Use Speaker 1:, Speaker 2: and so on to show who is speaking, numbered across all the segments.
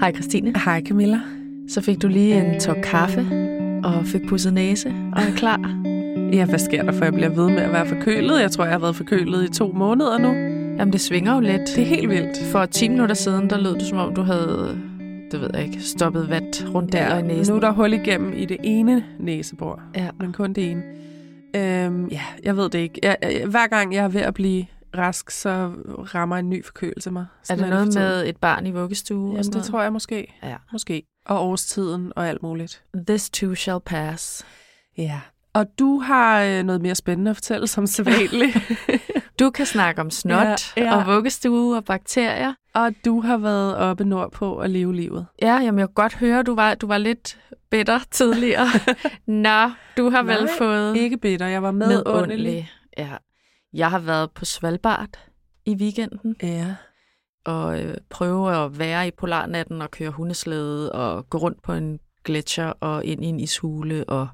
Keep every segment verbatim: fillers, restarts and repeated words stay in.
Speaker 1: Hej Christine.
Speaker 2: Hej Camilla.
Speaker 1: Så fik du lige en tår kaffe og fik pudset næse og er klar.
Speaker 2: Ja, hvad sker der, for jeg bliver ved med at være forkølet? Jeg tror, jeg har været forkølet i to måneder nu.
Speaker 1: Jamen, det svinger jo lidt.
Speaker 2: Det er helt vildt.
Speaker 1: For ti minutter siden, der lød du, som om du havde, det ved jeg ikke, stoppet vat rundt der
Speaker 2: Ja,
Speaker 1: i næsen.
Speaker 2: nu er der hul igennem i det ene næsebor,
Speaker 1: Ja.
Speaker 2: men kun det ene. Øhm, ja, jeg ved det ikke. Jeg, jeg, hver gang jeg er ved at blive rask, så rammer en ny forkølelse mig.
Speaker 1: Er det noget med et barn i vuggestue?
Speaker 2: Jamen,
Speaker 1: og sådan
Speaker 2: det
Speaker 1: noget?
Speaker 2: tror jeg måske.
Speaker 1: Ja.
Speaker 2: Måske. Og årstiden og alt muligt.
Speaker 1: This too shall pass.
Speaker 2: Ja. Og du har øh, noget mere spændende at fortælle, som sædvanligt.
Speaker 1: Du kan snakke om snot
Speaker 2: Ja, ja.
Speaker 1: og vuggestue og bakterier.
Speaker 2: Og du har været oppe nordpå at leve livet.
Speaker 1: Ja, jamen jeg kan godt høre, du var, du var lidt bitter tidligere. Nå, du har vel
Speaker 2: Nej,
Speaker 1: fået
Speaker 2: ikke bitter. Jeg var medundelig.
Speaker 1: Ja. Jeg har været på Svalbard i weekenden.
Speaker 2: Ja.
Speaker 1: Og øh, prøve at være i polarnatten og køre hundeslæde og gå rundt på en gletsjer og ind i en ishule og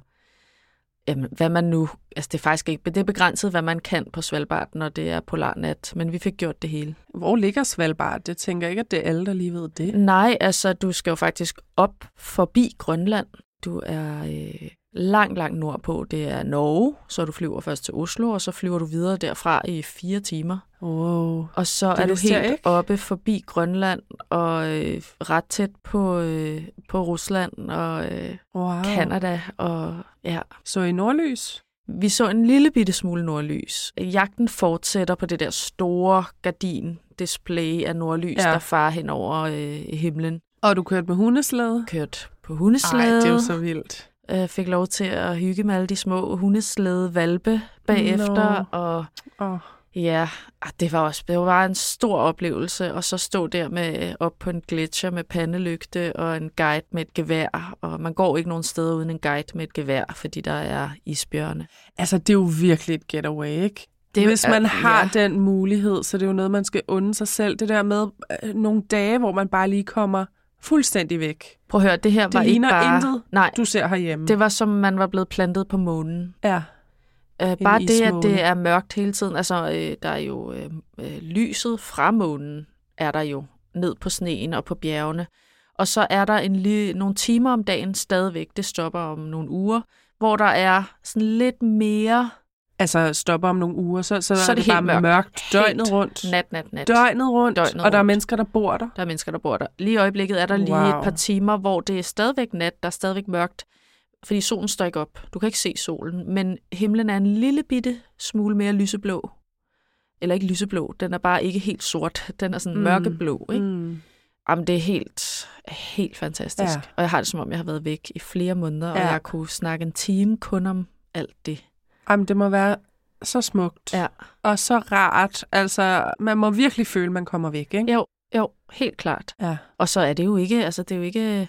Speaker 1: jamen, hvad man nu... Altså det er faktisk ikke... Det er begrænset, hvad man kan på Svalbard, når det er polarnat, men vi fik gjort det hele.
Speaker 2: Hvor ligger Svalbard? Det tænker jeg ikke, at det er alle, der lige ved det.
Speaker 1: Nej, altså du skal jo faktisk op forbi Grønland. Du er øh, langt, langt nordpå. Det er Norge, så du flyver først til Oslo, og så flyver du videre derfra i fire timer.
Speaker 2: Wow.
Speaker 1: Og så
Speaker 2: Det
Speaker 1: er du
Speaker 2: vidste jeg
Speaker 1: helt
Speaker 2: ikke.
Speaker 1: oppe forbi Grønland og øh, ret tæt på, øh, på Rusland og øh,
Speaker 2: Wow.
Speaker 1: Canada. Og, ja.
Speaker 2: Så i nordlys?
Speaker 1: Vi så en lille bitte smule nordlys. Jagten fortsætter på det der store gardin-display af nordlys,
Speaker 2: Ja.
Speaker 1: der farer hen over øh, himlen.
Speaker 2: Og du kørte med hundeslæde?
Speaker 1: Kørt på
Speaker 2: Ej,
Speaker 1: hundeslæde.
Speaker 2: det er jo så vildt.
Speaker 1: Øh, fik lov til at hygge med alle de små hundeslæde valpe bagefter.
Speaker 2: Nå.
Speaker 1: Og
Speaker 2: Oh.
Speaker 1: ja, det var også det var en stor oplevelse, og så stå der med op på en gletsjer med pandelygte og en guide med et gevær, og man går ikke nogen steder uden en guide med et gevær, fordi der er isbjørne.
Speaker 2: Altså, det er jo virkelig et getaway, ikke?
Speaker 1: Det er,
Speaker 2: Hvis man
Speaker 1: øh,
Speaker 2: har
Speaker 1: ja.
Speaker 2: den mulighed, så det er jo noget, man skal unde sig selv. Det der med øh, nogle dage, hvor man bare lige kommer fuldstændig væk.
Speaker 1: Prøv at høre, det her
Speaker 2: Det
Speaker 1: var ikke
Speaker 2: ligner
Speaker 1: bare...
Speaker 2: intet,
Speaker 1: Nej,
Speaker 2: du ser herhjemme.
Speaker 1: det var som man var blevet plantet på månen.
Speaker 2: Ja.
Speaker 1: Uh, bare det, at
Speaker 2: ismåne.
Speaker 1: det er mørkt hele tiden. Altså, øh, der er jo øh, øh, lyset fra månen, er der jo ned på sneen og på bjergene. Og så er der en li- nogle timer om dagen stadigvæk, det stopper om nogle uger, hvor der er sådan lidt mere...
Speaker 2: Altså, stopper om nogle uger, så, så,
Speaker 1: Så
Speaker 2: er det, det bare mørkt, mørkt døgnet
Speaker 1: Helt
Speaker 2: rundt.
Speaker 1: Nat, nat, nat.
Speaker 2: Døgnet rundt,
Speaker 1: Døgnet
Speaker 2: og der er
Speaker 1: rundt.
Speaker 2: mennesker, der bor der.
Speaker 1: Der er mennesker, der bor der. Lige i øjeblikket er der lige
Speaker 2: Wow.
Speaker 1: et par timer, hvor det er stadigvæk nat, der er stadigvæk mørkt, fordi solen står ikke op. Du kan ikke se solen, men himlen er en lille bitte smule mere lyseblå. Eller ikke lyseblå, den er bare ikke helt sort. Den er sådan
Speaker 2: Mm.
Speaker 1: mørkeblå, ikke?
Speaker 2: Mm.
Speaker 1: Jamen, det er helt, helt fantastisk.
Speaker 2: Ja.
Speaker 1: Og jeg har det, som om jeg har været væk i flere måneder, og
Speaker 2: Ja.
Speaker 1: jeg kunne snakke en time kun om alt det.
Speaker 2: Jamen, det må være så smukt.
Speaker 1: Ja.
Speaker 2: Og så rart. Altså, man må virkelig føle, at man kommer væk, ikke?
Speaker 1: Jo, jo, helt klart.
Speaker 2: Ja.
Speaker 1: Og så er det jo ikke, altså det er jo ikke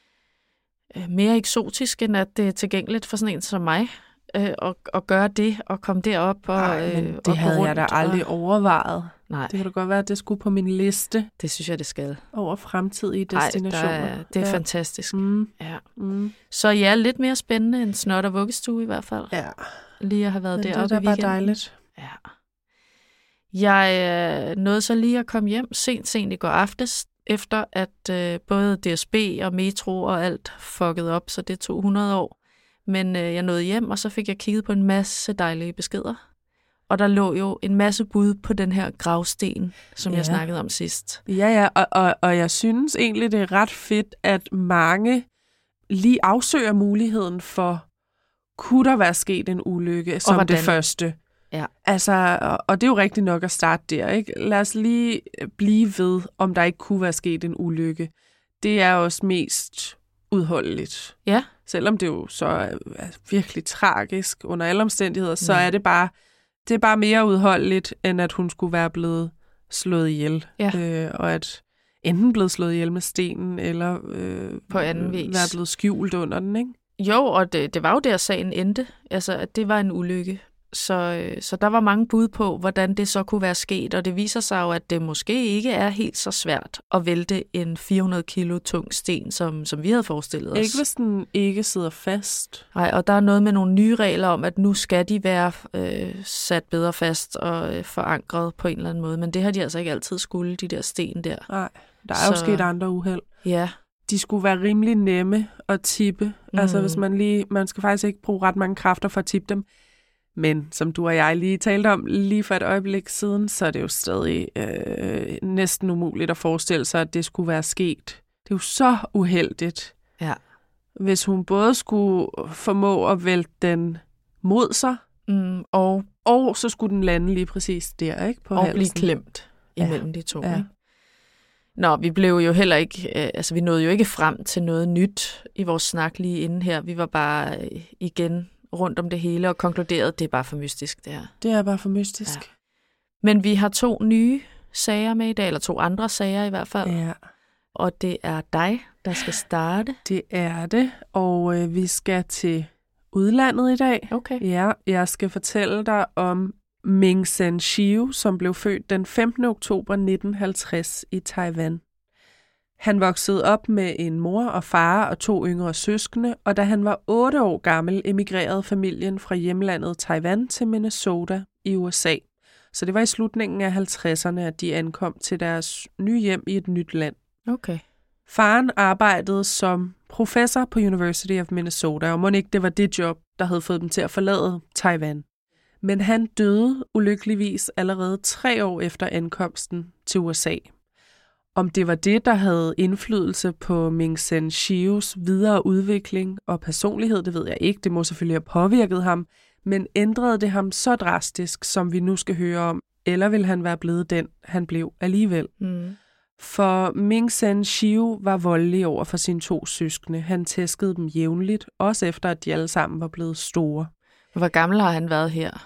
Speaker 1: øh, mere eksotisk, end at det er tilgængeligt for sådan en som mig, øh, at, at gøre det, og komme derop og,
Speaker 2: Ej, men
Speaker 1: øh,
Speaker 2: det
Speaker 1: og
Speaker 2: havde
Speaker 1: gå
Speaker 2: jeg da
Speaker 1: rundt
Speaker 2: aldrig
Speaker 1: og...
Speaker 2: overvejet.
Speaker 1: Nej,
Speaker 2: Det kan da godt være, at det skulle på min liste
Speaker 1: det synes jeg, det skal.
Speaker 2: over fremtidige
Speaker 1: Ej,
Speaker 2: destinationer.
Speaker 1: der er, det er
Speaker 2: ja.
Speaker 1: fantastisk.
Speaker 2: Mm.
Speaker 1: Ja.
Speaker 2: Mm.
Speaker 1: Så ja, lidt mere spændende end snot og vuggestue i hvert fald.
Speaker 2: Ja,
Speaker 1: Lige at have været
Speaker 2: men det er
Speaker 1: deroppe
Speaker 2: da
Speaker 1: i
Speaker 2: bare
Speaker 1: weekenden.
Speaker 2: dejligt.
Speaker 1: Ja. Jeg øh, nåede så lige at komme hjem sent, sent i går aftes, efter at øh, både D S B og Metro og alt fuckede op, så det tog hundrede år. Men øh, jeg nåede hjem, og så fik jeg kigget på en masse dejlige beskeder. Og der lå jo en masse bud på den her gravsten, som ja. jeg
Speaker 2: Ja.
Speaker 1: snakkede om sidst.
Speaker 2: Ja, ja, og, og, og jeg synes egentlig, det er ret fedt, at mange lige afsøger muligheden for, kunne der være sket en ulykke som
Speaker 1: hvordan?
Speaker 2: det første?
Speaker 1: Ja.
Speaker 2: Altså, og, og det er jo rigtig nok at starte der, ikke? Lad os lige blive ved, om der ikke kunne være sket en ulykke. Det er også mest udholdeligt.
Speaker 1: Ja.
Speaker 2: Selvom det jo så er virkelig tragisk under alle omstændigheder, så
Speaker 1: Ja.
Speaker 2: er det bare, det er bare mere udholdeligt, end at hun skulle være blevet slået ihjel.
Speaker 1: Ja.
Speaker 2: Øh, og at enten blevet slået ihjel med stenen, eller øh,
Speaker 1: På anden vis.
Speaker 2: være blevet skjult under den, ikke?
Speaker 1: Jo, og det, det var jo der, sagen endte. Altså, at det var en ulykke. Så, øh, så der var mange bud på, hvordan det så kunne være sket, og det viser sig jo, at det måske ikke er helt så svært at vælte en fire hundrede kilo tung sten, som, som vi havde forestillet os.
Speaker 2: Ikke hvis den ikke sidder fast.
Speaker 1: Nej, og der er noget med nogle nye regler om, at nu skal de være øh, sat bedre fast og øh, forankret på en eller anden måde, men det har de altså ikke altid skulle, de der sten der.
Speaker 2: Nej, der er jo
Speaker 1: Så-
Speaker 2: sket andre uheld.
Speaker 1: Ja.
Speaker 2: De skulle være rimelig nemme at tippe. Mm. Altså hvis man lige, man skal faktisk ikke bruge ret mange kræfter for at tippe dem. Men som du og jeg lige talte om lige for et øjeblik siden, så er det jo stadig øh, næsten umuligt at forestille sig, at det skulle være sket. Det er jo så uheldigt,
Speaker 1: Ja.
Speaker 2: hvis hun både skulle formå at vælte den mod sig,
Speaker 1: Mm, og,
Speaker 2: og så skulle den lande lige præcis der, ikke? På
Speaker 1: og
Speaker 2: halsen.
Speaker 1: blive klemt imellem
Speaker 2: Ja.
Speaker 1: de to.
Speaker 2: Ja.
Speaker 1: Ikke? Nå, vi blev jo heller ikke, øh, altså vi nåede jo ikke frem til noget nyt i vores snak lige inden her. Vi var bare øh, igen rundt om det hele og konkluderede, det er bare for mystisk, det her.
Speaker 2: Det er bare for mystisk.
Speaker 1: Ja. Men vi har to nye sager med i dag, eller to andre sager i hvert fald.
Speaker 2: Ja,
Speaker 1: Og det er dig, der skal starte.
Speaker 2: det er det. Og øh, vi skal til udlandet i dag.
Speaker 1: Okay.
Speaker 2: Ja, jeg skal fortælle dig om Ming Sen Shiu, som blev født den femtende oktober nitten halvtreds i Taiwan. Han voksede op med en mor og far og to yngre søskende, og da han var otte år gammel, emigrerede familien fra hjemlandet Taiwan til Minnesota i U S A. Så det var i slutningen af halvtredserne, at de ankom til deres nye hjem i et nyt land.
Speaker 1: Okay.
Speaker 2: Faren arbejdede som professor på University of Minnesota, og må ikke det var det job, der havde fået dem til at forlade Taiwan. Men han døde ulykkeligvis allerede tre år efter ankomsten til U S A. Om det var det, der havde indflydelse på Ming Sen Shius videre udvikling og personlighed, det ved jeg ikke. Det må selvfølgelig have påvirket ham, men ændrede det ham så drastisk, som vi nu skal høre om, eller vil han være blevet den, han blev alligevel?
Speaker 1: Mm.
Speaker 2: For Ming Sen Shiu var voldelig over for sine to søskende. Han tæskede dem jævnligt, også efter at de alle sammen var blevet store.
Speaker 1: Hvor gammel har han været her?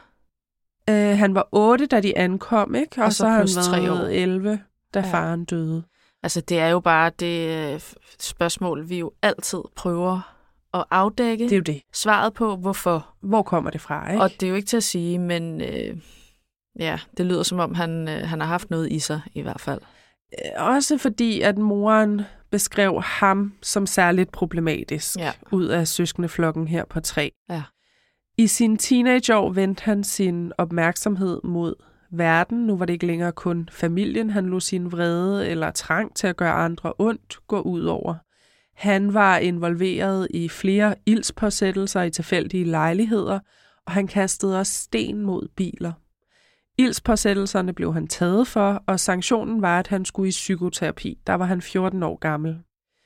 Speaker 2: Uh, han var otte, da de ankom, ikke? Og,
Speaker 1: Og
Speaker 2: så,
Speaker 1: så
Speaker 2: så har han
Speaker 1: plus tre
Speaker 2: været
Speaker 1: år.
Speaker 2: elleve, da
Speaker 1: Ja.
Speaker 2: faren døde.
Speaker 1: Altså, det er jo bare det øh, spørgsmål, vi jo altid prøver at afdække.
Speaker 2: Det er jo det.
Speaker 1: Svaret på, hvorfor.
Speaker 2: Hvor kommer det fra, ikke?
Speaker 1: Og det er jo ikke til at sige, men øh, ja, det lyder som om, han, øh, han har haft noget i sig i hvert fald.
Speaker 2: Også fordi, at moren beskrev ham som særligt problematisk
Speaker 1: Ja.
Speaker 2: ud af søskendeflokken her på tre.
Speaker 1: Ja.
Speaker 2: I sine teenageår vendte han sin opmærksomhed mod verden. Nu var det ikke længere kun familien, han lod sin vrede eller trang til at gøre andre ondt gå ud over. Han var involveret i flere ildspåsættelser i tilfældige lejligheder, og han kastede også sten mod biler. Ildspåsættelserne blev han taget for, og sanktionen var, at han skulle i psykoterapi. Der var han fjorten år gammel.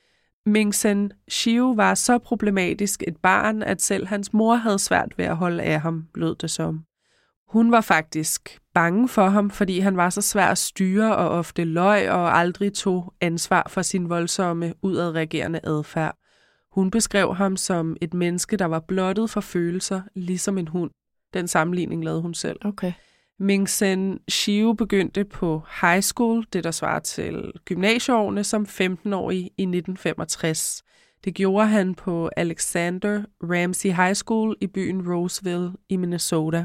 Speaker 2: Ming Sen Shiu var så problematisk et barn, at selv hans mor havde svært ved at holde af ham, lød det som. Hun var faktisk bange for ham, fordi han var så svær at styre og ofte løj og aldrig tog ansvar for sin voldsomme, udadreagerende adfærd. Hun beskrev ham som et menneske, der var blottet for følelser, ligesom en hund. Den sammenligning lavede hun selv.
Speaker 1: Okay.
Speaker 2: Ming Sen Shiu begyndte på high school, det der svarer til gymnasieårene, som femten-årig i nitten femogtres. Det gjorde han på Alexander Ramsey High School i byen Roseville i Minnesota.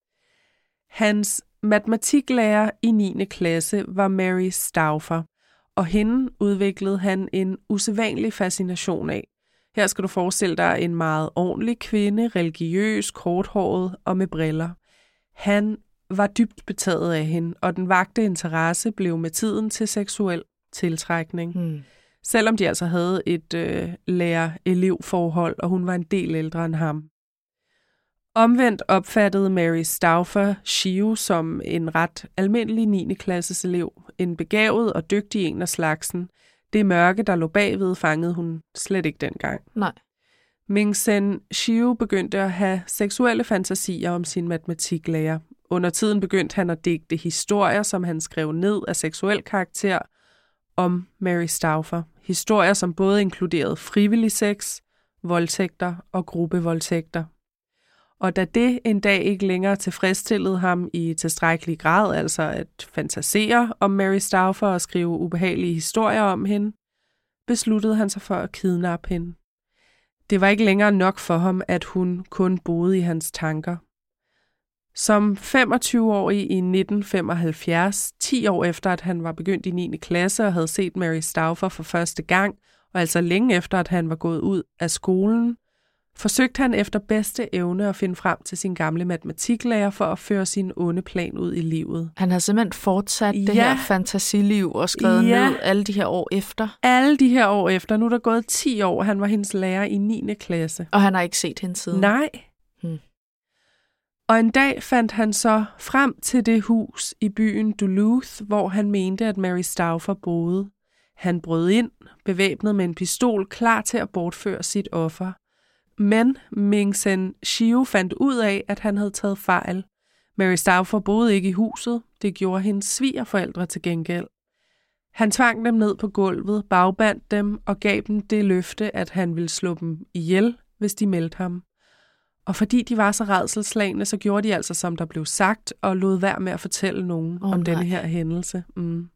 Speaker 2: Hans matematiklærer i niende klasse var Mary Stauffer, og hende udviklede han en usædvanlig fascination af. Her skal du forestille dig en meget ordentlig kvinde, religiøs, korthåret og med briller. Han var dybt betaget af hende, og den vakte interesse blev med tiden til seksuel tiltrækning.
Speaker 1: Hmm.
Speaker 2: Selvom de altså havde et øh, lærer-elev-forhold, og hun var en del ældre end ham. Omvendt opfattede Mary Stauffer Shiu som en ret almindelig niende klasses elev, en begavet og dygtig en af slagsen. Det mørke, der lå bagved, fangede hun slet ikke dengang.
Speaker 1: Nej.
Speaker 2: Ming Sen Shiu begyndte at have seksuelle fantasier om sin matematiklærer. Under tiden begyndte han at digte historier, som han skrev ned af seksuel karakter om Mary Stauffer. Historier, som både inkluderede frivillig sex, voldtægter og gruppevoldtægter. Og da det en dag ikke længere tilfredsstillede ham i tilstrækkelig grad, altså at fantasere om Mary Stauffer og skrive ubehagelige historier om hende, besluttede han sig for at kidnappe hende. Det var ikke længere nok for ham, at hun kun boede i hans tanker. Som femogtyve-årig i nitten femoghalvfjerds, ti år efter at han var begyndt i niende klasse og havde set Mary Stauffer for første gang, og altså længe efter at han var gået ud af skolen, forsøgte han efter bedste evne at finde frem til sin gamle matematiklærer for at føre sin onde plan ud i livet.
Speaker 1: Han har simpelthen fortsat det
Speaker 2: Ja.
Speaker 1: her fantasiliv og skrevet
Speaker 2: Ja.
Speaker 1: ned alle de her år efter.
Speaker 2: Alle de her år efter, nu er der gået ti år, han var hendes lærer i niende klasse.
Speaker 1: Og han har ikke set hende siden.
Speaker 2: Nej.
Speaker 1: Hmm.
Speaker 2: Og en dag fandt han så frem til det hus i byen Duluth, hvor han mente, at Mary Stauffer boede. Han brød ind, bevæbnet med en pistol, klar til at bortføre sit offer. Men Ming-Sen Shiu fandt ud af, at han havde taget fejl. Mary Stauffer boede ikke i huset. Det gjorde hendes svigerforældre til gengæld. Han tvang dem ned på gulvet, bagbandt dem og gav dem det løfte, at han ville slå dem ihjel, hvis de meldte ham. Og fordi de var så rædselsslagne, så gjorde de altså, som der blev sagt, og lod være med at fortælle nogen
Speaker 1: oh,
Speaker 2: om
Speaker 1: nej.
Speaker 2: denne her hændelse. Mm.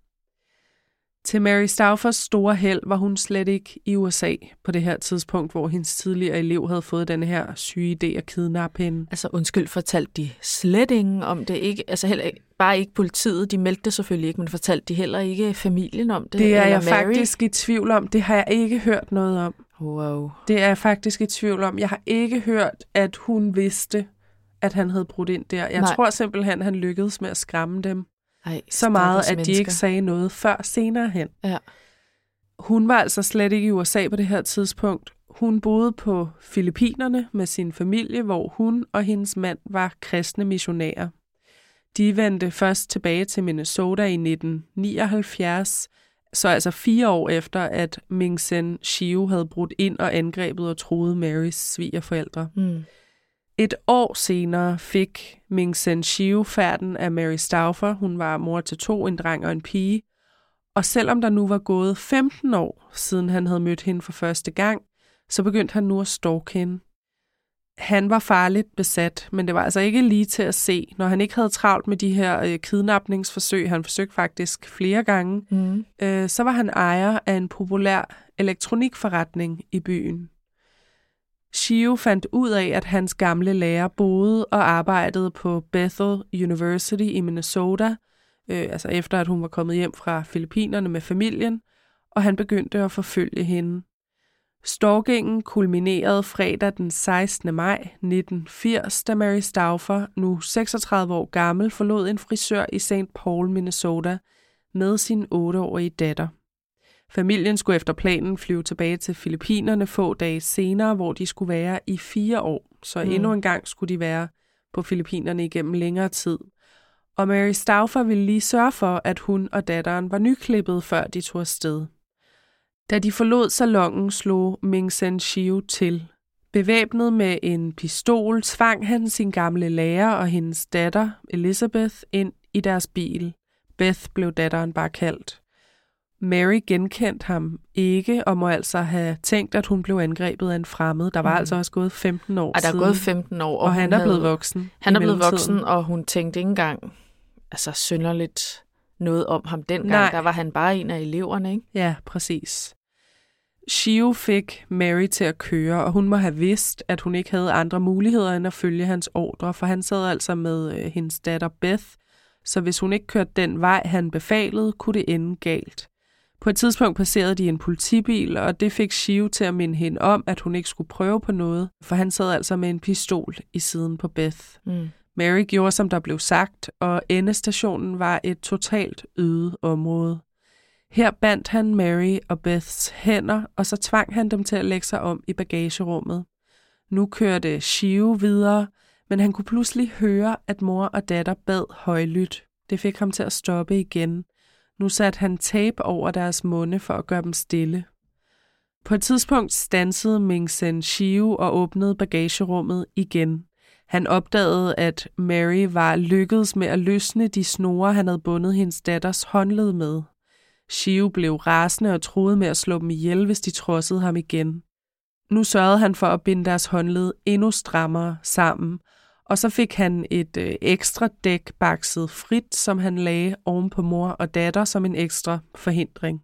Speaker 2: Til Mary Stauffers store held var hun slet ikke i U S A på det her tidspunkt, hvor hendes tidligere elev havde fået den her syge idé at kidnappe hende.
Speaker 1: Altså undskyld, fortalte de slet ingen om det? Ikke, altså heller ikke, bare ikke politiet, de meldte det selvfølgelig ikke, men fortalte de heller ikke familien om det?
Speaker 2: Det er
Speaker 1: eller
Speaker 2: jeg
Speaker 1: Mary?
Speaker 2: faktisk i tvivl om. Det har jeg ikke hørt noget om.
Speaker 1: Wow.
Speaker 2: Det er jeg faktisk i tvivl om. Jeg har ikke hørt, at hun vidste, at han havde brudt ind der. Jeg
Speaker 1: Nej.
Speaker 2: tror simpelthen, han lykkedes med at skræmme dem.
Speaker 1: Ej,
Speaker 2: Så meget, at
Speaker 1: mennesker.
Speaker 2: de ikke sagde noget før senere hen.
Speaker 1: Ja.
Speaker 2: Hun var altså slet ikke i U S A på det her tidspunkt. Hun boede på Filippinerne med sin familie, hvor hun og hendes mand var kristne missionærer. De vendte først tilbage til Minnesota i nitten nioghalvfjerds, så altså fire år efter, at Ming-Sen Shiu havde brudt ind og angrebet og truet Marys svigerforældre.
Speaker 1: Mm.
Speaker 2: Et år senere fik Ming-Sen Shiu færden af Mary Stauffer. Hun var mor til to, en dreng og en pige. Og selvom der nu var gået femten år, siden han havde mødt hende for første gang, så begyndte han nu at stalke hende. Han var farligt besat, men det var altså ikke lige til at se, når han ikke havde travlt med de her øh, kidnapningsforsøg. Han forsøgte faktisk flere gange.
Speaker 1: Mm.
Speaker 2: Øh, så var han ejer af en populær elektronikforretning i byen. Shiu fandt ud af, at hans gamle lærer boede og arbejdede på Bethel University i Minnesota, øh, altså efter at hun var kommet hjem fra Filippinerne med familien, og han begyndte at forfølge hende. Stalkingen kulminerede fredag den sekstende maj nitten firs, da Mary Stauffer, nu seksogtredive år gammel, forlod en frisør i Saint Paul, Minnesota, med sin otteårige datter. Familien skulle efter planen flyve tilbage til Filippinerne få dage senere, hvor de skulle være i fire år. Så mm. endnu en gang skulle de være på Filippinerne igennem længere tid. Og Mary Stauffer ville lige sørge for, at hun og datteren var nyklippet, før de tog afsted. Da de forlod salonen, slog Ming-Sen Shiu til. Bevæbnet med en pistol tvang han sin gamle lærer og hendes datter, Elizabeth, ind i deres bil. Beth blev datteren bare kaldt. Mary genkendte ham ikke og må altså have tænkt, at hun blev angrebet af en fremmed. Der var mm. altså også gået femten år
Speaker 1: Ej, der er
Speaker 2: siden.
Speaker 1: gået femten år. Og,
Speaker 2: og han er
Speaker 1: havde,
Speaker 2: blevet voksen.
Speaker 1: Han er blevet voksen, og hun tænkte ikke engang altså synderligt noget om ham dengang.
Speaker 2: Nej.
Speaker 1: Der var han bare en af eleverne, ikke?
Speaker 2: Ja, præcis. Shiu fik Mary til at køre, og hun må have vidst, at hun ikke havde andre muligheder end at følge hans ordre, for han sad altså med øh, hendes datter Beth, så hvis hun ikke kørte den vej, han befalede, kunne det ende galt. På et tidspunkt passerede de en politibil, og det fik Shiu til at minde hende om, at hun ikke skulle prøve på noget, for han sad altså med en pistol i siden på Beth.
Speaker 1: Mm.
Speaker 2: Mary gjorde, som der blev sagt, og endestationen var et totalt øde område. Her bandt han Mary og Beths hænder, og så tvang han dem til at lægge sig om i bagagerummet. Nu kørte Shiu videre, men han kunne pludselig høre, at mor og datter bad højlydt. Det fik ham til at stoppe igen. Nu satte han tape over deres munde for at gøre dem stille. På et tidspunkt stansede Ming-Sen Shiu og åbnede bagagerummet igen. Han opdagede, at Mary var lykkedes med at løsne de snore, han havde bundet hendes datters håndled med. Shiu blev rasende og truede med at slå dem ihjel, hvis de trodsede ham igen. Nu sørgede han for at binde deres håndled endnu strammere sammen, og så fik han et øh, ekstra dæk bakset frit, som han lagde oven på mor og datter som en ekstra forhindring.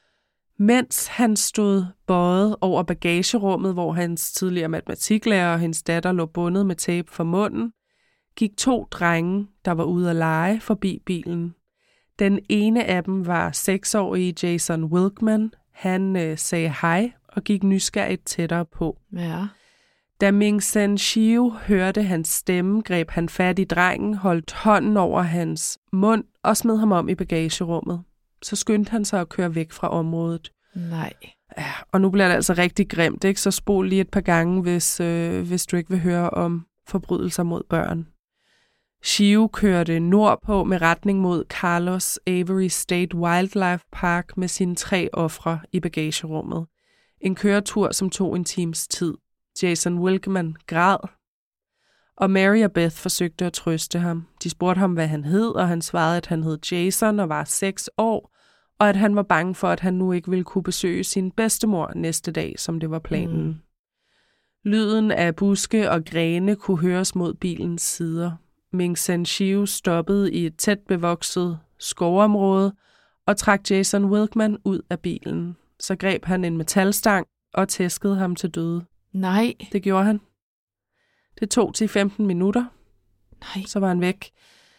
Speaker 2: Mens han stod bøjet over bagagerummet, hvor hans tidligere matematiklærer og hendes datter lå bundet med tape for munden, gik to drenge, der var ude at lege, forbi bilen. Den ene af dem var seksårige Jason Wilkman. Han øh, sagde hej og gik nysgerrigt tættere på.
Speaker 1: Ja.
Speaker 2: Da Ming-Sen Shiu hørte hans stemme, greb han fat i drengen, holdt hånden over hans mund og smed ham om i bagagerummet. Så skyndte han sig at køre væk fra området.
Speaker 1: Nej.
Speaker 2: Ja, og nu bliver det altså rigtig grimt, ikke? Så spol lige et par gange, hvis, øh, hvis du ikke vil høre om forbrydelser mod børn. Shiu kørte nordpå med retning mod Carlos Avery State Wildlife Park med sine tre ofre i bagagerummet. En køretur, som tog en times tid. Jason Wilkman græd, og Mary og Beth forsøgte at trøste ham. De spurgte ham, hvad han hed, og han svarede, at han hed Jason og var seks år, og at han var bange for, at han nu ikke ville kunne besøge sin bedstemor næste dag, som det var planen. Mm. Lyden af buske og grene kunne høres mod bilens sider. Ming-Sen Shiu stoppede i et tæt bevokset skovområde og trak Jason Wilkman ud af bilen. Så greb han en metalstang og tæskede ham til døde.
Speaker 1: Nej.
Speaker 2: Det gjorde han. Det tog til femten minutter.
Speaker 1: Nej.
Speaker 2: Så var han væk.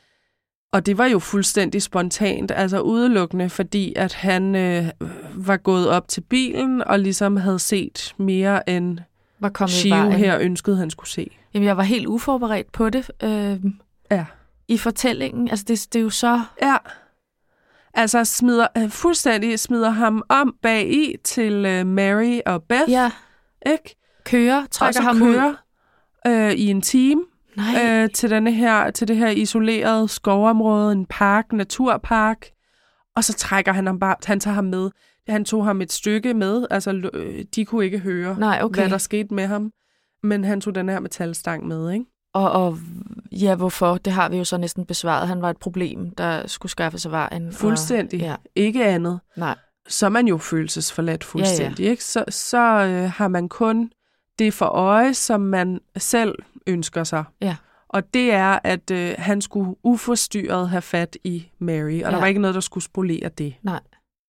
Speaker 2: Og det var jo fuldstændig spontant, altså udelukkende, fordi at han øh, var gået op til bilen og ligesom havde set mere end Shiu her ønskede, han skulle se.
Speaker 1: Jamen, jeg var helt uforberedt på det. Øh,
Speaker 2: ja.
Speaker 1: I fortællingen. Altså, det, det er jo så...
Speaker 2: Ja. Altså, smider, fuldstændig smider ham om bag i til øh, Mary og Beth.
Speaker 1: Ja.
Speaker 2: Ikke?
Speaker 1: Kører, trækker ham
Speaker 2: kører, ud. Øh, i en time.
Speaker 1: Nej.
Speaker 2: Øh, til, denne her, til det her isolerede skovområde, en park, naturpark. Og så trækker han ham bare, han tager ham med. Han tog ham et stykke med, altså de kunne ikke høre,
Speaker 1: Nej, okay.
Speaker 2: hvad der skete med ham. Men han tog den her metalstang med, ikke?
Speaker 1: Og, og ja, hvorfor? Det har vi jo så næsten besvaret. Han var et problem, der skulle skaffe sig vejen.
Speaker 2: Fuldstændig.
Speaker 1: Og, ja.
Speaker 2: Ikke andet.
Speaker 1: Nej.
Speaker 2: Så er man jo følelsesforladt fuldstændig, ja, ja. Ikke? Så, så øh, har man kun det for øje, som man selv ønsker sig.
Speaker 1: Ja.
Speaker 2: Og det er, at øh, han skulle uforstyrret have fat i Mary, og ja. Der var ikke noget, der skulle spolere det.
Speaker 1: Nej.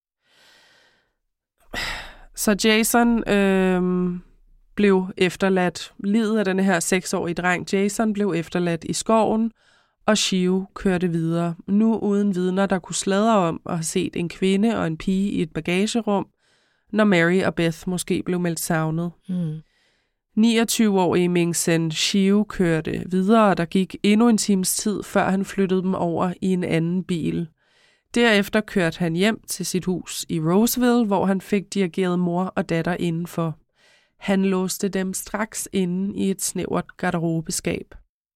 Speaker 2: Så Jason øh, blev efterladt. Livet af denne her seksårige dreng Jason blev efterladt i skoven, og Shiu kørte videre. Nu uden vidner, der kunne sladre om at have set en kvinde og en pige i et bagagerum, når Mary og Beth måske blev meldt savnet.
Speaker 1: Mm.
Speaker 2: niogtyve-årige Ming-Sen Shiu kørte videre, og der gik endnu en times tid, før han flyttede dem over i en anden bil. Derefter kørte han hjem til sit hus i Roseville, hvor han fik dirigeret mor og datter indenfor. Han låste dem straks inde i et snævert garderobeskab.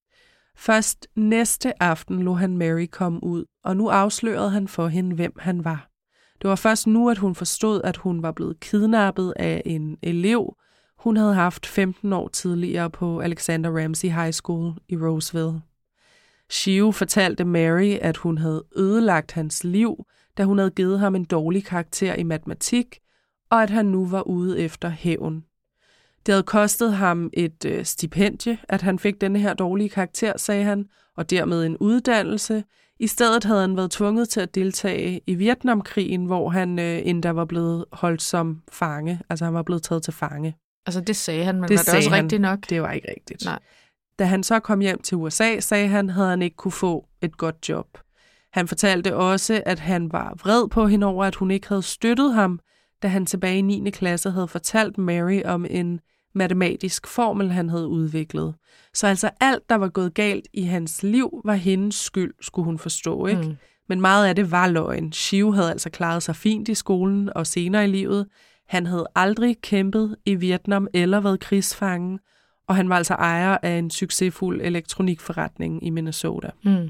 Speaker 2: Først næste aften lod han Mary komme ud, og nu afslørede han for hende, hvem han var. Det var først nu, at hun forstod, at hun var blevet kidnappet af en elev, hun havde haft femten år tidligere på Alexander Ramsey High School i Roseville. Shiu fortalte Mary, at hun havde ødelagt hans liv, da hun havde givet ham en dårlig karakter i matematik, og at han nu var ude efter hævn. Det havde kostet ham et øh, stipendie, at han fik denne her dårlige karakter, sagde han, og dermed en uddannelse. I stedet havde han været tvunget til at deltage i Vietnamkrigen, hvor han øh, endda var blevet holdt som fange. Altså han var blevet taget til fange.
Speaker 1: Altså det sagde han, men
Speaker 2: det
Speaker 1: var det også
Speaker 2: han.
Speaker 1: rigtigt nok?
Speaker 2: Det var ikke rigtigt.
Speaker 1: Nej.
Speaker 2: Da han så kom hjem til U S A, sagde han, havde han ikke kunne få et godt job. Han fortalte også, at han var vred på hende over, at hun ikke havde støttet ham, da han tilbage i niende klasse havde fortalt Mary om en matematisk formel, han havde udviklet. Så altså alt, der var gået galt i hans liv, var hendes skyld, skulle hun forstå, ikke? Mm. Men meget af det var løgn. Shiu havde altså klaret sig fint i skolen og senere i livet. Han havde aldrig kæmpet i Vietnam eller været krigsfange, og han var altså ejer af en succesfuld elektronikforretning i Minnesota.
Speaker 1: Mm.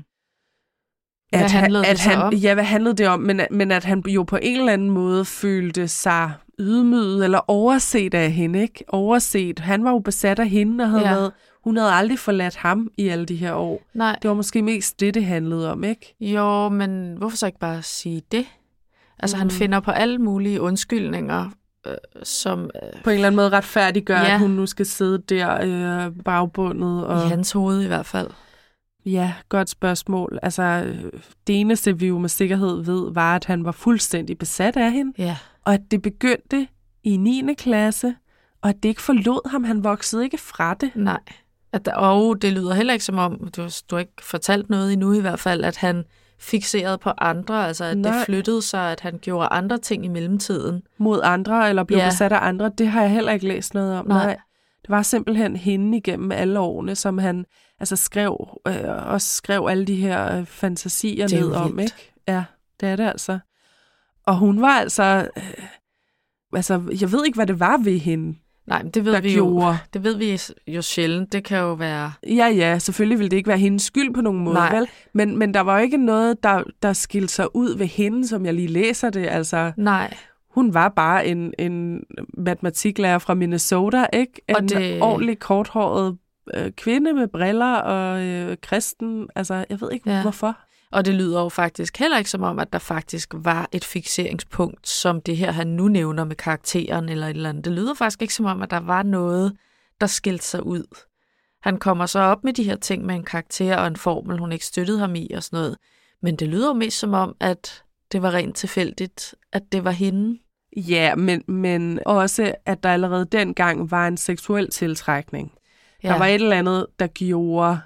Speaker 1: Hvad
Speaker 2: at
Speaker 1: handlede
Speaker 2: han,
Speaker 1: det så
Speaker 2: han,
Speaker 1: om?
Speaker 2: Ja, hvad handlede det om? Men, men at han jo på en eller anden måde følte sig ydmyget eller overset af hende, ikke? Overset. Han var jo besat af hende, og havde ja. været, hun havde aldrig forladt ham i alle de her år.
Speaker 1: Nej.
Speaker 2: Det var måske mest det, det handlede om, ikke?
Speaker 1: Jo, men hvorfor så ikke bare sige det? Altså, mm. han finder på alle mulige undskyldninger, øh, som... Øh,
Speaker 2: på en eller anden måde retfærdiggør,
Speaker 1: ja.
Speaker 2: at hun nu skal sidde der øh, bagbundet. Og...
Speaker 1: I hans hoved i hvert fald.
Speaker 2: Ja, godt spørgsmål. Altså, det eneste, vi jo med sikkerhed ved, var, at han var fuldstændig besat af hende.
Speaker 1: Ja.
Speaker 2: Og at det begyndte i niende klasse, og at det ikke forlod ham. Han voksede ikke fra det.
Speaker 1: Nej. At, og det lyder heller ikke som om, du, du har ikke fortalt noget endnu i hvert fald, at han fixerede på andre, altså at Nej. det flyttede sig, at han gjorde andre ting i mellemtiden.
Speaker 2: Mod andre, eller blev
Speaker 1: ja.
Speaker 2: besat af andre, det har jeg heller ikke læst noget om.
Speaker 1: Nej.
Speaker 2: Nej. Det var simpelthen hende igennem alle årene, som han altså skrev, øh, også skrev alle de her øh, fantasier ned om, ikke? Ja, det er det altså. Og hun var altså, øh, altså, jeg ved ikke, hvad det var ved hende.
Speaker 1: Nej, men det ved vi gjorde. jo. Det ved vi jo sjældent. Det kan jo være...
Speaker 2: Ja, ja, selvfølgelig ville det ikke være hendes skyld på nogen måde,
Speaker 1: Nej.
Speaker 2: vel? Men, men der var jo ikke noget, der, der skilte sig ud ved hende, som jeg lige læser det. Altså,
Speaker 1: Nej.
Speaker 2: Hun var bare en, en matematiklærer fra Minnesota, ikke? En og det... ordentlig korthåret øh, kvinde med briller og øh, kristen. Altså, jeg ved ikke, ja. hvorfor.
Speaker 1: Og det lyder jo faktisk heller ikke som om, at der faktisk var et fikseringspunkt, som det her, han nu nævner med karakteren eller et eller andet. Det lyder faktisk ikke som om, at der var noget, der skilte sig ud. Han kommer så op med de her ting med en karakter og en formel, hun ikke støttede ham i og sådan noget. Men det lyder jo mest som om, at det var rent tilfældigt, at det var hende.
Speaker 2: Ja, men, men også, at der allerede dengang var en seksuel tiltrækning. Ja. Der var et eller andet, der gjorde...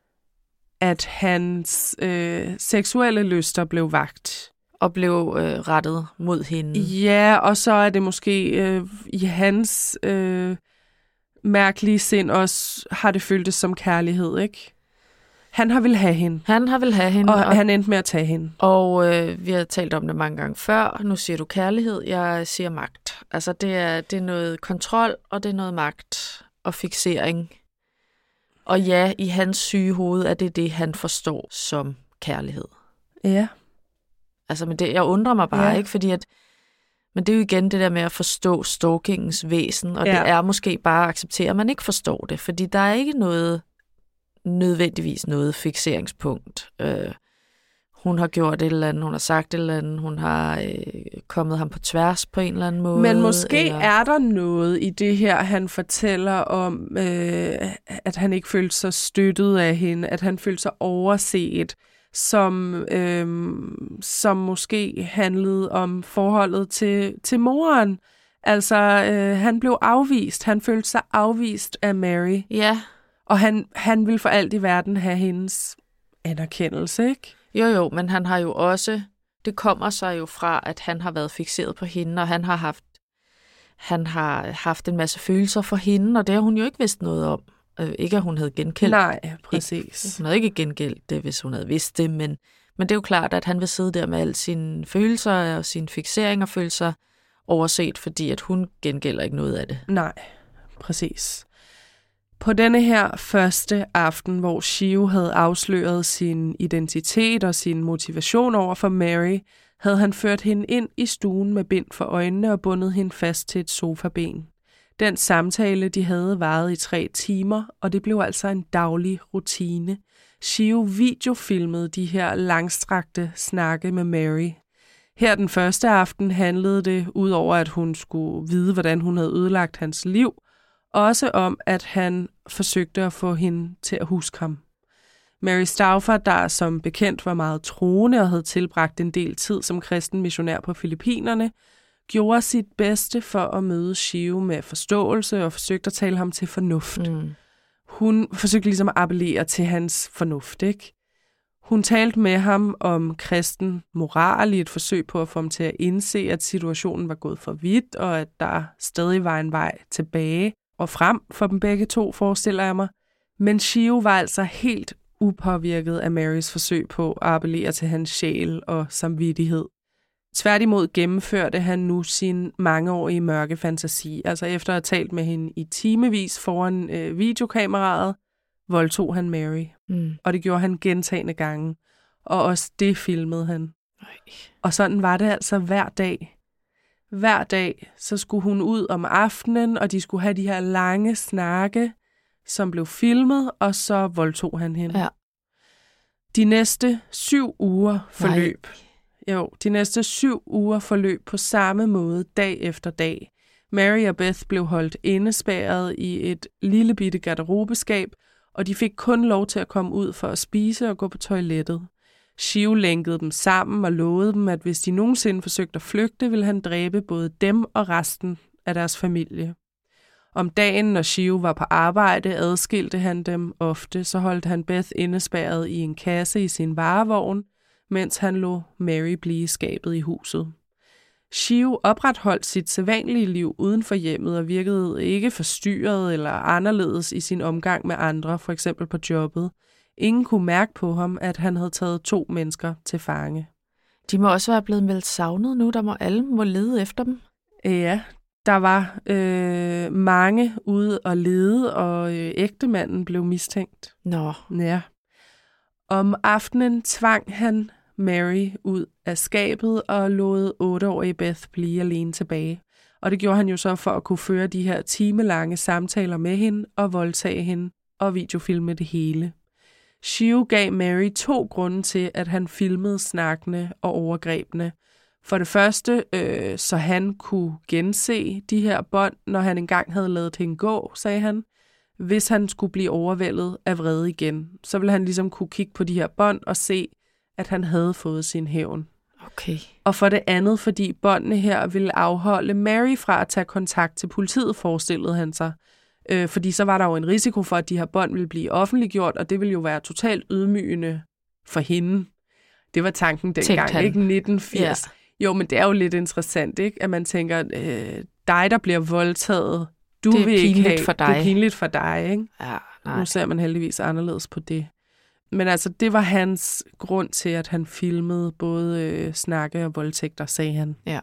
Speaker 2: at hans øh, seksuelle lyster blev vakt.
Speaker 1: Og blev øh, rettet mod hende.
Speaker 2: Ja, og så er det måske øh, i hans øh, mærkelige sind også, har det føltes som kærlighed, ikke? Han har vil have hende.
Speaker 1: Han har vil have hende.
Speaker 2: Og, og han endte med at tage hende.
Speaker 1: Og øh, vi har talt om det mange gange før. Nu siger du kærlighed, jeg siger magt. Altså det er, det er noget kontrol, og det er noget magt og fiksering. Og ja, i hans syge hoved er det det, han forstår som kærlighed.
Speaker 2: Ja.
Speaker 1: Altså, men det, jeg undrer mig bare,
Speaker 2: ja.
Speaker 1: ikke? Fordi at, men det er jo igen det der med at forstå stalkingens væsen, og
Speaker 2: ja.
Speaker 1: det er måske bare at acceptere, at man ikke forstår det, fordi der er ikke noget, nødvendigvis noget fikseringspunkt. Øh, hun har gjort et eller andet, hun har sagt et eller andet, hun har øh, kommet ham på tværs på en eller anden måde.
Speaker 2: Men måske
Speaker 1: eller...
Speaker 2: er der noget i det her, han fortæller om, øh, at han ikke følte sig støttet af hende, at han følte sig overset, som, øh, som måske handlede om forholdet til, til moren. Altså, øh, han blev afvist. Han følte sig afvist af Mary.
Speaker 1: Ja.
Speaker 2: Og han, han ville for alt i verden have hendes anerkendelse, ikke?
Speaker 1: Jo, jo, men han har jo også, det kommer sig jo fra, at han har været fikseret på hende, og han har haft, han har haft en masse følelser for hende, og det har hun jo ikke vidst noget om. Øh, ikke, at hun havde gengældt.
Speaker 2: Nej, præcis.
Speaker 1: Ikke, hun havde ikke gengældt det, hvis hun havde vidst det, men, men det er jo klart, at han vil sidde der med alle sine følelser og sine fikseringer og følelser overset, fordi at hun gengælder ikke noget af det.
Speaker 2: Nej, præcis. På denne her første aften, hvor Shio havde afsløret sin identitet og sin motivation over for Mary, havde han ført hende ind i stuen med bind for øjnene og bundet hende fast til et sofaben. Den samtale, de havde, varede i tre timer, og det blev altså en daglig rutine. Shio videofilmede de her langstrakte snakke med Mary. Her den første aften handlede det, udover at hun skulle vide, hvordan hun havde ødelagt hans liv, også om, at han forsøgte at få hende til at huske ham. Mary Stauffer, der som bekendt var meget troende og havde tilbragt en del tid som kristen missionær på Filippinerne, gjorde sit bedste for at møde Shio med forståelse og forsøgte at tale ham til fornuft. Mm. Hun forsøgte ligesom at appellere til hans fornuft, ikke? Hun talte med ham om kristen moral i et forsøg på at få ham til at indse, at situationen var gået for vidt, og at der stadig var en vej tilbage og frem for dem begge to, forestiller jeg mig. Men Shio var altså helt upåvirket af Marys forsøg på at appellere til hans sjæl og samvittighed. Tværtimod gennemførte han nu sin mangeårige mørke fantasi. Altså efter at have talt med hende i timevis foran øh, videokameraet, voldtog han Mary. Mm. Og det gjorde han gentagne gange. Og også det filmede han. Ej. Og sådan var det altså hver dag. Hver dag, så skulle hun ud om aftenen, og de skulle have de her lange snakke, som blev filmet, og så voldtog han hende.
Speaker 1: Ja.
Speaker 2: De næste syv uger forløb.
Speaker 1: Nej.
Speaker 2: Jo, de næste syv uger forløb på samme måde, dag efter dag. Mary og Beth blev holdt indespærret i et lille bitte garderobeskab, og de fik kun lov til at komme ud for at spise og gå på toilettet. Shio lænkede dem sammen og lovede dem, at hvis de nogensinde forsøgte at flygte, ville han dræbe både dem og resten af deres familie. Om dagen, når Shio var på arbejde, adskilte han dem ofte, så holdt han Beth indespærret i en kasse i sin varevogn, mens han lod Mary blive i skabet i huset. Shiv opretholdt sit sædvanlige liv uden for hjemmet og virkede ikke forstyrret eller anderledes i sin omgang med andre, for eksempel på jobbet. Ingen kunne mærke på ham, at han havde taget to mennesker til fange.
Speaker 1: De må også være blevet meldt savnet nu, der må alle må lede efter dem.
Speaker 2: Ja, der var øh, mange ude og lede, og øh, ægtemanden blev mistænkt.
Speaker 1: Nå.
Speaker 2: Ja. Om aftenen tvang han Mary ud af skabet og lod otteårige Beth blive alene tilbage. Og det gjorde han jo så for at kunne føre de her timelange samtaler med hende og voldtage hende og videofilme det hele. Shiv gav Mary to grunde til, at han filmede snakkene og overgrebene. For det første, øh, så han kunne gense de her bånd, når han engang havde ladet hende gå, sagde han. Hvis han skulle blive overvældet af vrede igen, så ville han ligesom kunne kigge på de her bånd og se, at han havde fået sin hævn.
Speaker 1: Okay.
Speaker 2: Og for det andet, fordi båndene her ville afholde Mary fra at tage kontakt til politiet, forestillede han sig. Øh, fordi så var der jo en risiko for, at de her bånd ville blive offentliggjort, og det ville jo være totalt ydmygende for hende. Det var tanken dengang, ikke? nitten firs. Ja. Jo, men det er jo lidt interessant, ikke? At man tænker, øh, dig, der bliver voldtaget, du
Speaker 1: det er
Speaker 2: vil ikke have,
Speaker 1: for dig.
Speaker 2: Det er pinligt for dig, ikke?
Speaker 1: Ja, nej.
Speaker 2: Nu ser man heldigvis anderledes på det. Men altså, det var hans grund til, at han filmede både øh, snakke og voldtægter, sagde han.
Speaker 1: Ja.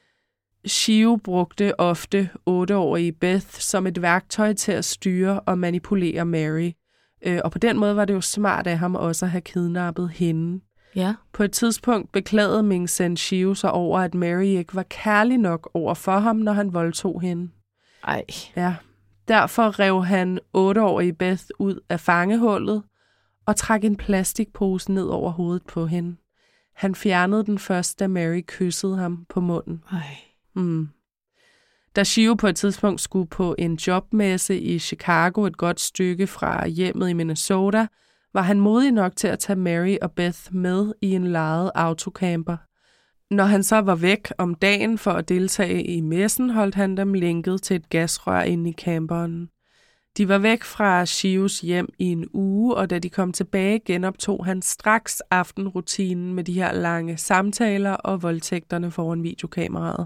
Speaker 2: Shiv brugte ofte otteårige Beth som et værktøj til at styre og manipulere Mary. Øh, og på den måde var det jo smart af ham også at have kidnappet hende.
Speaker 1: Ja.
Speaker 2: På et tidspunkt beklagede Ming Sen Shiv sig over, at Mary ikke var kærlig nok over for ham, når han voldtog hende.
Speaker 1: Ej.
Speaker 2: Ja. Derfor rev han otteårige Beth ud af fangehullet og trak en plastikpose ned over hovedet på hende. Han fjernede den først, da Mary kyssede ham på munden.
Speaker 1: Ej.
Speaker 2: Mm. Da Shiv på et tidspunkt skulle på en jobmesse i Chicago, et godt stykke fra hjemmet i Minnesota, var han modig nok til at tage Mary og Beth med i en lejet autocamper. Når han så var væk om dagen for at deltage i messen, holdt han dem lænket til et gasrør inde i camperen. De var væk fra Shivs hjem i en uge, og da de kom tilbage, genoptog han straks aftenrutinen med de her lange samtaler og voldtægterne foran videokameraet.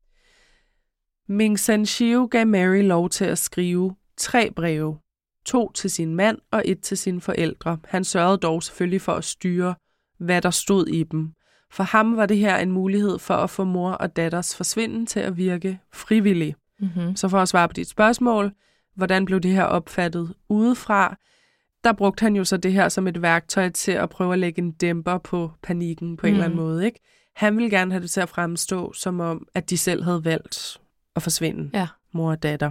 Speaker 2: Ming Sen Shiv gav Mary lov til at skrive tre breve. To til sin mand og et til sine forældre. Han sørgede dog selvfølgelig for at styre, hvad der stod i dem. For ham var det her en mulighed for at få mor og datters forsvinden til at virke frivillig.
Speaker 1: Mm-hmm.
Speaker 2: Så for at svare på dit spørgsmål, hvordan blev det her opfattet udefra, der brugte han jo så det her som et værktøj til at prøve at lægge en dæmper på panikken på en mm. eller anden måde. Ikke? Han ville gerne have det til at fremstå, som om, at de selv havde valgt at forsvinde,
Speaker 1: ja.
Speaker 2: Mor og datter.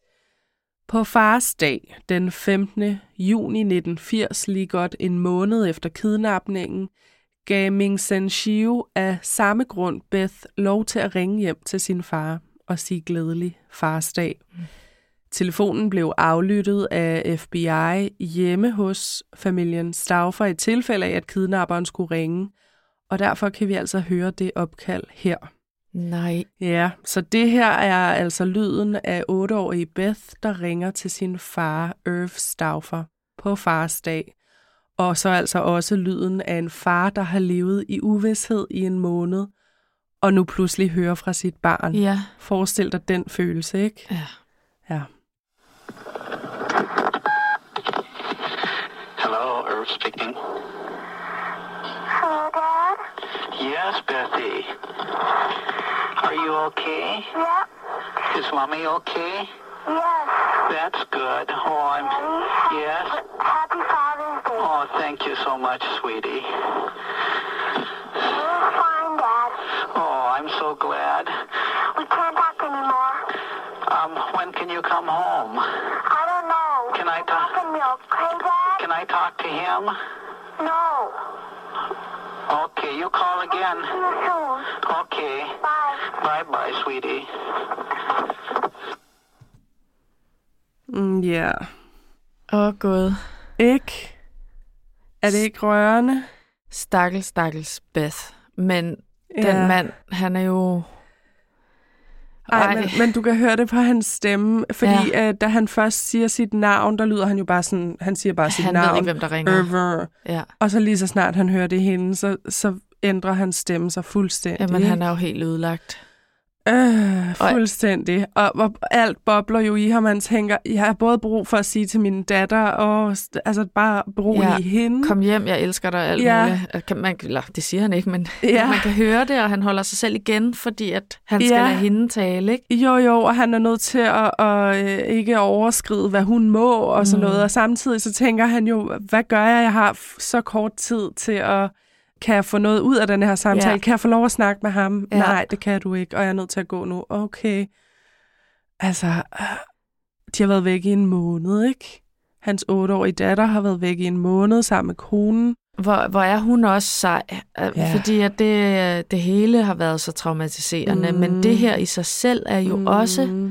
Speaker 2: På fars dag, den femtende juni nitten firs, lige godt en måned efter kidnapningen, gav Ming Sen Shiv af samme grund Beth lov til at ringe hjem til sin far og sige glædelig farsdag. Mm. Telefonen blev aflyttet af F B I hjemme hos familien Stauffer i tilfælde af, at kidnapperen skulle ringe, og derfor kan vi altså høre det opkald her.
Speaker 1: Nej.
Speaker 2: Ja, så det her er altså lyden af otteårige Beth, der ringer til sin far, Irv Stauffer, på fars dag. Og så altså også lyden af en far, der har levet i uvished i en måned, og nu pludselig hører fra sit barn.
Speaker 1: Ja.
Speaker 2: Forestil dig den følelse, ikke?
Speaker 1: Ja.
Speaker 2: Ja.
Speaker 3: Hello, Irv speaking.
Speaker 4: Hello, Dad?
Speaker 3: Yes, Bethy. Are you okay?
Speaker 4: Yep.
Speaker 3: Is Mommy okay?
Speaker 4: Yes.
Speaker 3: That's good. Oh, I'm...
Speaker 4: Daddy?
Speaker 3: Yes?
Speaker 4: Happy Father's Day.
Speaker 3: Oh, thank you so much, sweetie.
Speaker 4: We're fine, Dad.
Speaker 3: Oh, I'm so glad.
Speaker 4: We can't talk anymore.
Speaker 3: Um, when can you come home?
Speaker 4: I don't know.
Speaker 3: Can I talk?
Speaker 4: Talk to me, okay, Dad?
Speaker 3: Can I talk to him?
Speaker 4: No.
Speaker 3: Okay, you call again.
Speaker 4: See you soon.
Speaker 3: Okay.
Speaker 4: Bye.
Speaker 3: Bye-bye, sweetie.
Speaker 2: Mm, ja. Yeah.
Speaker 1: Åh, oh, Gud.
Speaker 2: Ikke? Er det ikke rørende?
Speaker 1: Stakkels, stakkels Beth. Men
Speaker 2: Ja.
Speaker 1: den mand, han er jo...
Speaker 2: Ej, men, men du kan høre det på hans stemme, fordi
Speaker 1: Ja.
Speaker 2: øh, da han først siger sit navn, der lyder han jo bare sådan, han siger bare sit
Speaker 1: Han
Speaker 2: navn.
Speaker 1: ved ikke, hvem der ringer.
Speaker 2: Irver.
Speaker 1: Ja.
Speaker 2: Og så lige så snart han hører det hende, så, så ændrer hans stemme sig fuldstændig.
Speaker 1: Jamen, han er jo helt ødelagt.
Speaker 2: Øh, fuldstændig. Og, og alt bobler jo i ham. Man tænker, jeg har både brug for at sige til min datter, og altså bare berolige
Speaker 1: Ja,
Speaker 2: hende.
Speaker 1: kom hjem, jeg elsker dig, alt
Speaker 2: Ja.
Speaker 1: muligt. Kan man, eller, det siger han ikke, men
Speaker 2: Ja.
Speaker 1: man kan høre det, og han holder sig selv igen, fordi at han skal
Speaker 2: Ja.
Speaker 1: lade hende tale, ikke?
Speaker 2: Jo, jo, og han er nødt til at, at, at ikke overskride, hvad hun må, og sådan
Speaker 1: Mm.
Speaker 2: noget. Og samtidig så tænker han jo, hvad gør jeg? Jeg har f- så kort tid til at... Kan jeg få noget ud af den her samtale?
Speaker 1: Ja.
Speaker 2: Kan jeg få lov at snakke med ham?
Speaker 1: Ja.
Speaker 2: Nej, det kan du ikke, og jeg er nødt til at gå nu. Okay. Altså, øh, de har været væk i en måned, ikke? Hans otteårige datter har været væk i en måned sammen med konen.
Speaker 1: Hvor, hvor er hun også sej,
Speaker 2: Ja.
Speaker 1: ja. fordi at det, det hele har været så traumatiserende,
Speaker 2: Mm.
Speaker 1: men det her i sig selv er jo
Speaker 2: Mm.
Speaker 1: også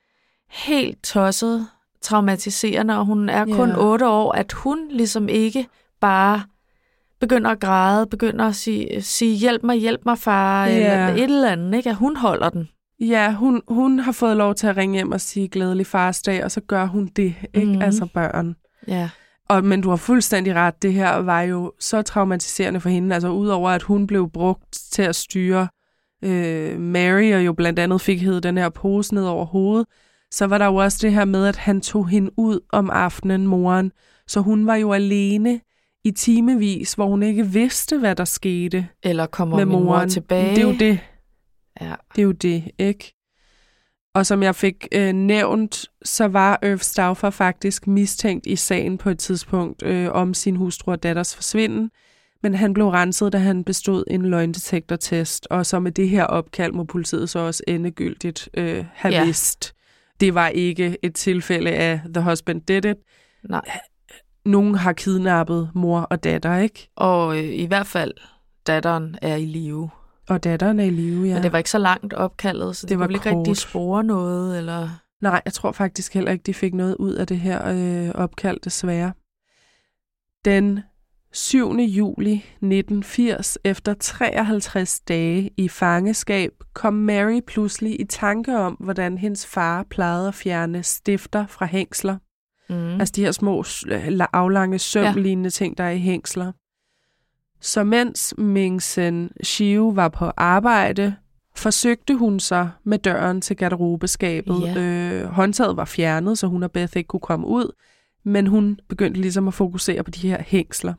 Speaker 1: helt tosset traumatiserende, og hun er kun
Speaker 2: Ja.
Speaker 1: otte år, at hun ligesom ikke bare begynder at græde, begynder at sige, sige hjælp mig, hjælp mig far,
Speaker 2: Ja.
Speaker 1: eller et eller andet, ikke? At hun holder den.
Speaker 2: Ja, hun, hun har fået lov til at ringe hjem og sige glædelig farsdag, og så gør hun det, ikke?
Speaker 1: Mhm.
Speaker 2: Altså børn.
Speaker 1: Ja.
Speaker 2: Og, men du har fuldstændig ret, det her var jo så traumatiserende for hende, altså udover at hun blev brugt til at styre øh, Mary, og jo blandt andet fik hævet den her pose ned over hovedet, så var der jo også det her med, at han tog hende ud om aftenen, moren, så hun var jo alene i timevis, hvor hun ikke vidste, hvad der skete
Speaker 1: Eller kommer
Speaker 2: med
Speaker 1: min mor
Speaker 2: moren.
Speaker 1: tilbage.
Speaker 2: Det er jo det.
Speaker 1: Ja.
Speaker 2: Det er jo det, ikke? Og som jeg fik øh, nævnt, så var Irv Stauffer faktisk mistænkt i sagen på et tidspunkt øh, om sin hustru og datters forsvinden, men han blev renset, da han bestod en løgndetektortest, og så med det her opkald må politiet så også endegyldigt øh, have
Speaker 1: Ja.
Speaker 2: vidst. Det var ikke et tilfælde af The Husband Did It.
Speaker 1: Nej.
Speaker 2: Nogen har kidnappet mor og datter, ikke?
Speaker 1: Og øh, i hvert fald, datteren er i live.
Speaker 2: Og datteren er i live, ja.
Speaker 1: Men det var ikke så langt opkaldet, så det,
Speaker 2: Det
Speaker 1: det
Speaker 2: var
Speaker 1: kunne vel ikke
Speaker 2: kort.
Speaker 1: rigtig spore noget, eller...
Speaker 2: Nej, jeg tror faktisk heller ikke, de fik noget ud af det her øh, opkald, desværre. Den syvende juli nitten firs, efter treoghalvtreds dage i fangeskab, kom Mary pludselig i tanke om, hvordan hendes far plejede at fjerne stifter fra hængsler.
Speaker 1: Mm.
Speaker 2: Altså de her små øh, aflange sømlignende ja. ting, der er i hængsler. Så mens Ming-Sen Shiu var på arbejde, forsøgte hun sig med døren til garderobeskabet.
Speaker 1: Ja.
Speaker 2: Øh, håndtaget var fjernet, så hun og Beth ikke kunne komme ud, men hun begyndte ligesom at fokusere på de her hængsler.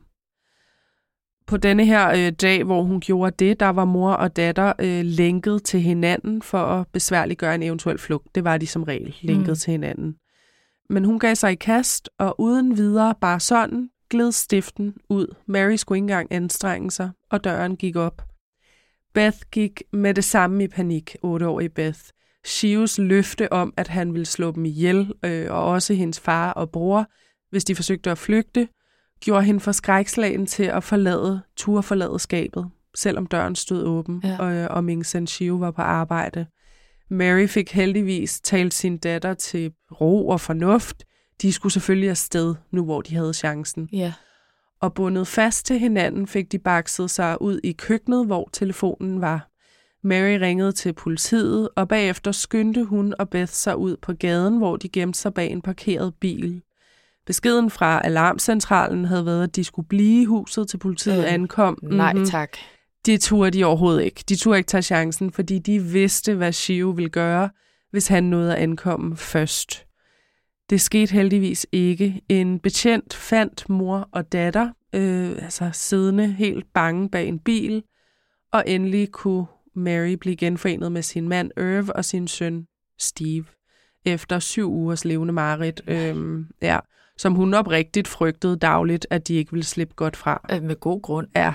Speaker 2: På denne her øh, dag, hvor hun gjorde det, der var mor og datter øh, lænket til hinanden for at besværliggøre en eventuel flugt. Det var de som regel, lænket mm. til hinanden. Men hun gav sig i kast, og uden videre bare sådan gled stiften ud. Mary skulle ikke engang anstrenge sig, og døren gik op. Beth gik med det samme i panik, otteårige Beth. Shius løfte om, at han ville slå dem ihjel, øh, og også hendes far og bror, hvis de forsøgte at flygte, gjorde hende for skrækslagen til at forlade, turde forlade skabet, selvom døren stod åben,
Speaker 1: Ja.
Speaker 2: og, og Ming-Sen Shiu var på arbejde. Mary fik heldigvis talt sin datter til ro og fornuft. De skulle selvfølgelig afsted, nu hvor de havde chancen.
Speaker 1: Ja.
Speaker 2: Og bundet fast til hinanden fik de bakset sig ud i køkkenet, hvor telefonen var. Mary ringede til politiet, og bagefter skyndte hun og Beth sig ud på gaden, hvor de gemte sig bag en parkeret bil. Beskeden fra alarmcentralen havde været, at de skulle blive i huset, til politiet
Speaker 1: Øh,
Speaker 2: ankom.
Speaker 1: Nej,
Speaker 2: Mhm.
Speaker 1: tak.
Speaker 2: Det turde de overhovedet ikke. De turde ikke tage chancen, fordi de vidste, hvad Shiu ville gøre, hvis han nåede at ankomme først. Det skete heldigvis ikke. En betjent fandt mor og datter, øh, altså siddende helt bange bag en bil, og endelig kunne Mary blive genforenet med sin mand Irv og sin søn Steve, efter syv ugers levende mareridt, øh, ja, som hun oprigtigt frygtede dagligt, at de ikke ville slippe godt fra.
Speaker 1: Øh, Med god grund.
Speaker 2: Ja.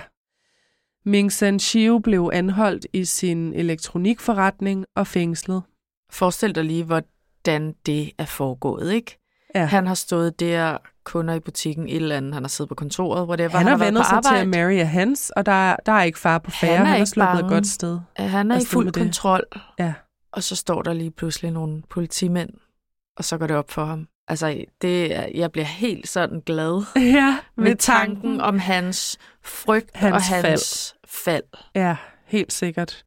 Speaker 2: Ming-Sen Shiu blev anholdt i sin elektronikforretning og fængslet.
Speaker 1: Forestil dig lige, hvordan det er foregået, ikke?
Speaker 2: Ja.
Speaker 1: Han har stået der, kunder i butikken, et eller andet, han har siddet på kontoret, whatever.
Speaker 2: Han har
Speaker 1: været
Speaker 2: vendt
Speaker 1: på
Speaker 2: sig til,
Speaker 1: arbejde.
Speaker 2: at Mary er hans, og der er, der er ikke far på færre.
Speaker 1: Han er
Speaker 2: Han er
Speaker 1: ikke
Speaker 2: sluppet et
Speaker 1: bange.
Speaker 2: godt sted.
Speaker 1: Han er i
Speaker 2: afsted
Speaker 1: fuld
Speaker 2: med det.
Speaker 1: kontrol,
Speaker 2: Ja.
Speaker 1: og så står der lige pludselig nogle politimænd, og så går det op for ham. Altså, det, er- jeg bliver helt sådan glad
Speaker 2: Ja,
Speaker 1: ved tanken om hans frygt
Speaker 2: Hans
Speaker 1: og hans fald. fald.
Speaker 2: Ja, helt sikkert.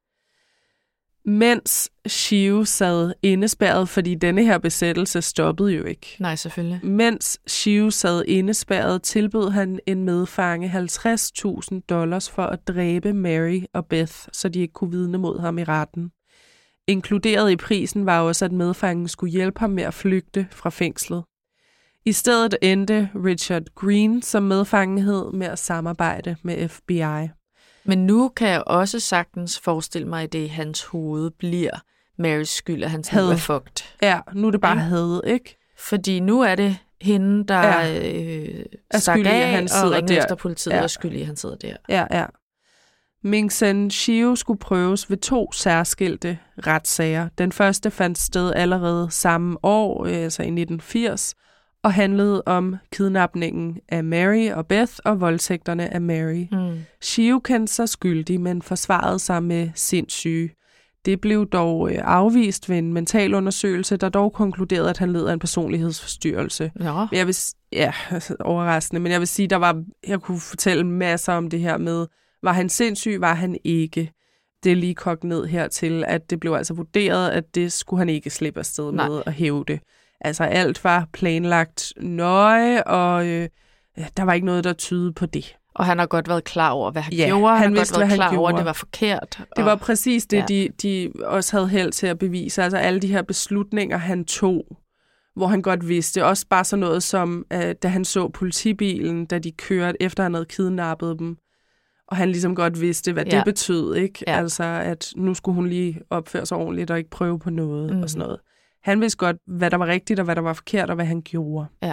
Speaker 2: Mens Shiu sad indespærret, fordi denne her besættelse stoppede jo ikke.
Speaker 1: Nej, selvfølgelig.
Speaker 2: Mens Shiu sad indespærret, tilbød han en medfange halvtreds tusind dollars for at dræbe Mary og Beth, så de ikke kunne vidne mod ham i retten. Inkluderet i prisen var også, at medfangen skulle hjælpe ham med at flygte fra fængslet. I stedet endte Richard Green, som medfangen hed, med at samarbejde med F B I.
Speaker 1: Men nu kan jeg også sagtens forestille mig, at det i hans hoved bliver Marys skyld, at hans liv er fucked.
Speaker 2: Ja, nu er det bare
Speaker 1: Ja.
Speaker 2: had, ikke?
Speaker 1: Fordi nu er det hende, der
Speaker 2: Ja.
Speaker 1: øh,
Speaker 2: Er
Speaker 1: stak
Speaker 2: skyld i, at
Speaker 1: af
Speaker 2: han
Speaker 1: og
Speaker 2: sidder
Speaker 1: ringede
Speaker 2: der.
Speaker 1: efter politiet
Speaker 2: Ja.
Speaker 1: og skyld i, at han sidder der.
Speaker 2: Ja, ja. Ming Sen Shiu skulle prøves ved to særskilte retssager. Den første fandt sted allerede samme år, altså i nitten firs, og handlede om kidnapningen af Mary og Beth og voldtægterne af Mary.
Speaker 1: Mm.
Speaker 2: Shiu kendte sig skyldig, men forsvarede sig med sindssyge. Det blev dog afvist ved en mentalundersøgelse, der dog konkluderede, at han led af en personlighedsforstyrrelse.
Speaker 1: Ja.
Speaker 2: Jeg vil, ja, overraskende, men jeg vil sige, der var, jeg kunne fortælle masser om det her med, var han sindssyg, var han ikke. Det er lige kogt ned hertil, at det blev altså vurderet, at det skulle han ikke slippe afsted
Speaker 1: Nej.
Speaker 2: med at hæve det. Altså alt var planlagt nøje, og øh, der var ikke noget, der tydede på det.
Speaker 1: Og han har godt været klar over, hvad han
Speaker 2: Ja,
Speaker 1: gjorde.
Speaker 2: han
Speaker 1: Han har
Speaker 2: vidste,
Speaker 1: godt været
Speaker 2: hvad han
Speaker 1: klar over, at
Speaker 2: gjorde.
Speaker 1: det var forkert.
Speaker 2: Det
Speaker 1: og-
Speaker 2: var præcis det,
Speaker 1: Ja.
Speaker 2: de, de også havde held til at bevise. Altså alle de her beslutninger, han tog, hvor han godt vidste. Også bare sådan noget som, uh, da han så politibilen, da de kørte, efter han havde kidnappet dem. Og han ligesom godt vidste, hvad
Speaker 1: Ja.
Speaker 2: det betød, ikke?
Speaker 1: Ja.
Speaker 2: Altså, at nu skulle hun lige opføre sig ordentligt og ikke prøve på noget
Speaker 1: Mhm.
Speaker 2: og sådan noget. Han vidste godt, hvad der var rigtigt og hvad der var forkert og hvad han gjorde.
Speaker 1: Ja.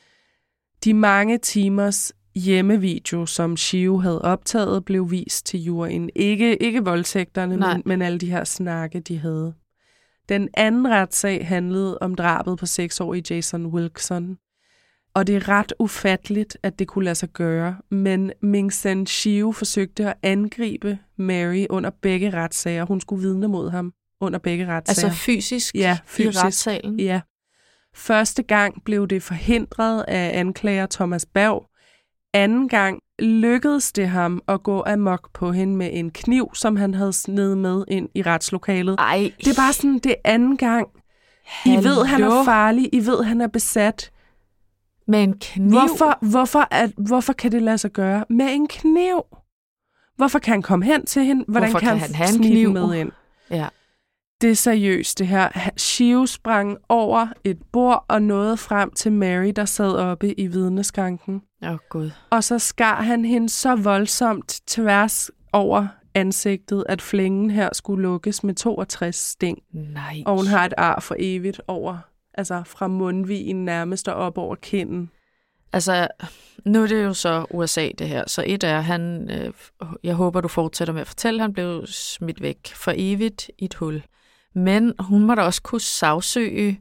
Speaker 2: De mange timers hjemmevideo, som Shiu havde optaget, blev vist til juryen. Ikke, ikke voldtægterne, men, men alle de her snakke, de havde. Den anden retssag handlede om drabet på seksårige Jason Wilkerson. Og det er ret ufatteligt, at det kunne lade sig gøre, men Ming Sen Shiu forsøgte at angribe Mary under begge retssager. Hun skulle vidne mod ham under begge retssager.
Speaker 1: Altså fysisk,
Speaker 2: Ja, fysisk.
Speaker 1: i retssalen?
Speaker 2: Ja. Første gang blev det forhindret af anklager Thomas Berg. Anden gang lykkedes det ham at gå amok på hende med en kniv, som han havde snedet med ind i retslokalet.
Speaker 1: Ej.
Speaker 2: Det er bare sådan, det er anden gang. I
Speaker 1: Hallo?
Speaker 2: ved, han er farlig. I ved, han er besat.
Speaker 1: Med en kniv?
Speaker 2: Hvorfor, hvorfor, at, hvorfor kan det lade sig gøre med en kniv? Hvorfor kan han komme hen til hende? Hvordan
Speaker 1: Hvorfor
Speaker 2: kan,
Speaker 1: kan
Speaker 2: han,
Speaker 1: han have en
Speaker 2: snige
Speaker 1: kniv?
Speaker 2: den med ind?
Speaker 1: Ja.
Speaker 2: Det er seriøst, det her. Shiu sprang over et bord og nåede frem til Mary, der sad oppe i vidneskranken.
Speaker 1: Åh, oh, Gud.
Speaker 2: Og så skar han hende så voldsomt tværs over ansigtet, at flængen her skulle lukkes med toogtres sting.
Speaker 1: Nej.
Speaker 2: Og hun har et ar for evigt over, altså fra mundvigen nærmest og op over kinden.
Speaker 1: Altså, nu er det jo så U S A, det her. Så et er, han, øh, jeg håber, du fortsætter med at fortælle, han blev smidt væk for evigt i et hul. Men hun må da også kunne sagsøge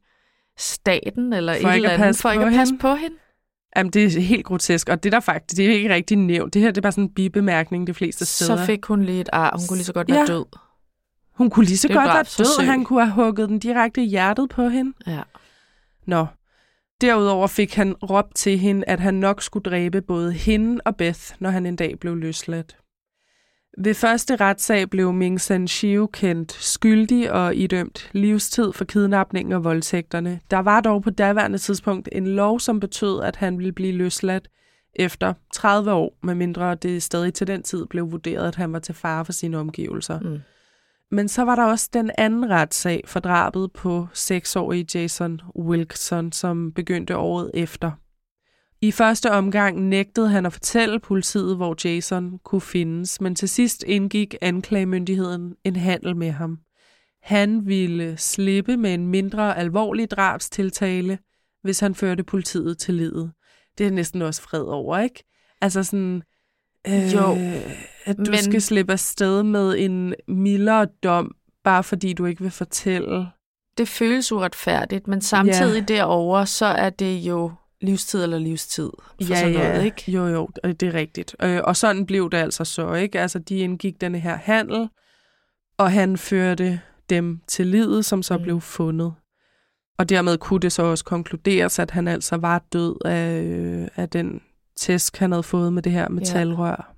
Speaker 1: staten eller
Speaker 2: For
Speaker 1: et
Speaker 2: ikke
Speaker 1: eller
Speaker 2: at
Speaker 1: andet,
Speaker 2: passe
Speaker 1: for ikke
Speaker 2: på
Speaker 1: at passe
Speaker 2: hende.
Speaker 1: på hende.
Speaker 2: Jamen, det er helt grotesk, og det der faktisk, det er ikke rigtig nævnt. Det her, det er bare sådan en bibemærkning de fleste steder.
Speaker 1: Så fik hun lige et ar. Hun kunne lige så godt være
Speaker 2: Ja.
Speaker 1: død.
Speaker 2: Hun kunne lige så
Speaker 1: Det er
Speaker 2: godt være
Speaker 1: drabsforsøg.
Speaker 2: død. Han kunne have hugget den direkte i hjertet på hende.
Speaker 1: Ja.
Speaker 2: Nå. Derudover fik han råbt til hende, at han nok skulle dræbe både hende og Beth, når han en dag blev løsladt. Ved første retssag blev Ming Sen Shiu kendt skyldig og idømt livstid for kidnapningen og voldtægterne. Der var dog på daværende tidspunkt en lov, som betød, at han ville blive løsladt efter tredive år, medmindre det stadig til den tid blev vurderet, at han var til fare for sine omgivelser.
Speaker 1: Mm.
Speaker 2: Men så var der også den anden retssag for drabet på seksårige Jason Wilkerson, som begyndte året efter. I første omgang nægtede han at fortælle politiet, hvor Jason kunne findes, men til sidst indgik anklagemyndigheden en handel med ham. Han ville slippe med en mindre alvorlig drabstiltale, hvis han førte politiet til livet. Det er næsten også fred over, ikke? Altså sådan, øh,
Speaker 1: Jo,
Speaker 2: at du
Speaker 1: men-
Speaker 2: men... skal slippe afsted med en mildere dom, bare fordi du ikke vil fortælle.
Speaker 1: Det føles uretfærdigt, men samtidig ja. derovre, så er det jo livstid eller livstid for
Speaker 2: Ja,
Speaker 1: sådan
Speaker 2: ja,
Speaker 1: noget, ikke?
Speaker 2: jo, jo, det er rigtigt. Øh, Og sådan blev det altså så, ikke? Altså, de indgik denne her handel, og han førte dem til livet, som så
Speaker 1: Mm.
Speaker 2: mm. blev fundet. Og dermed kunne det så også konkluderes, at han altså var død af, øh, af den tæsk, han havde fået med det her metalrør.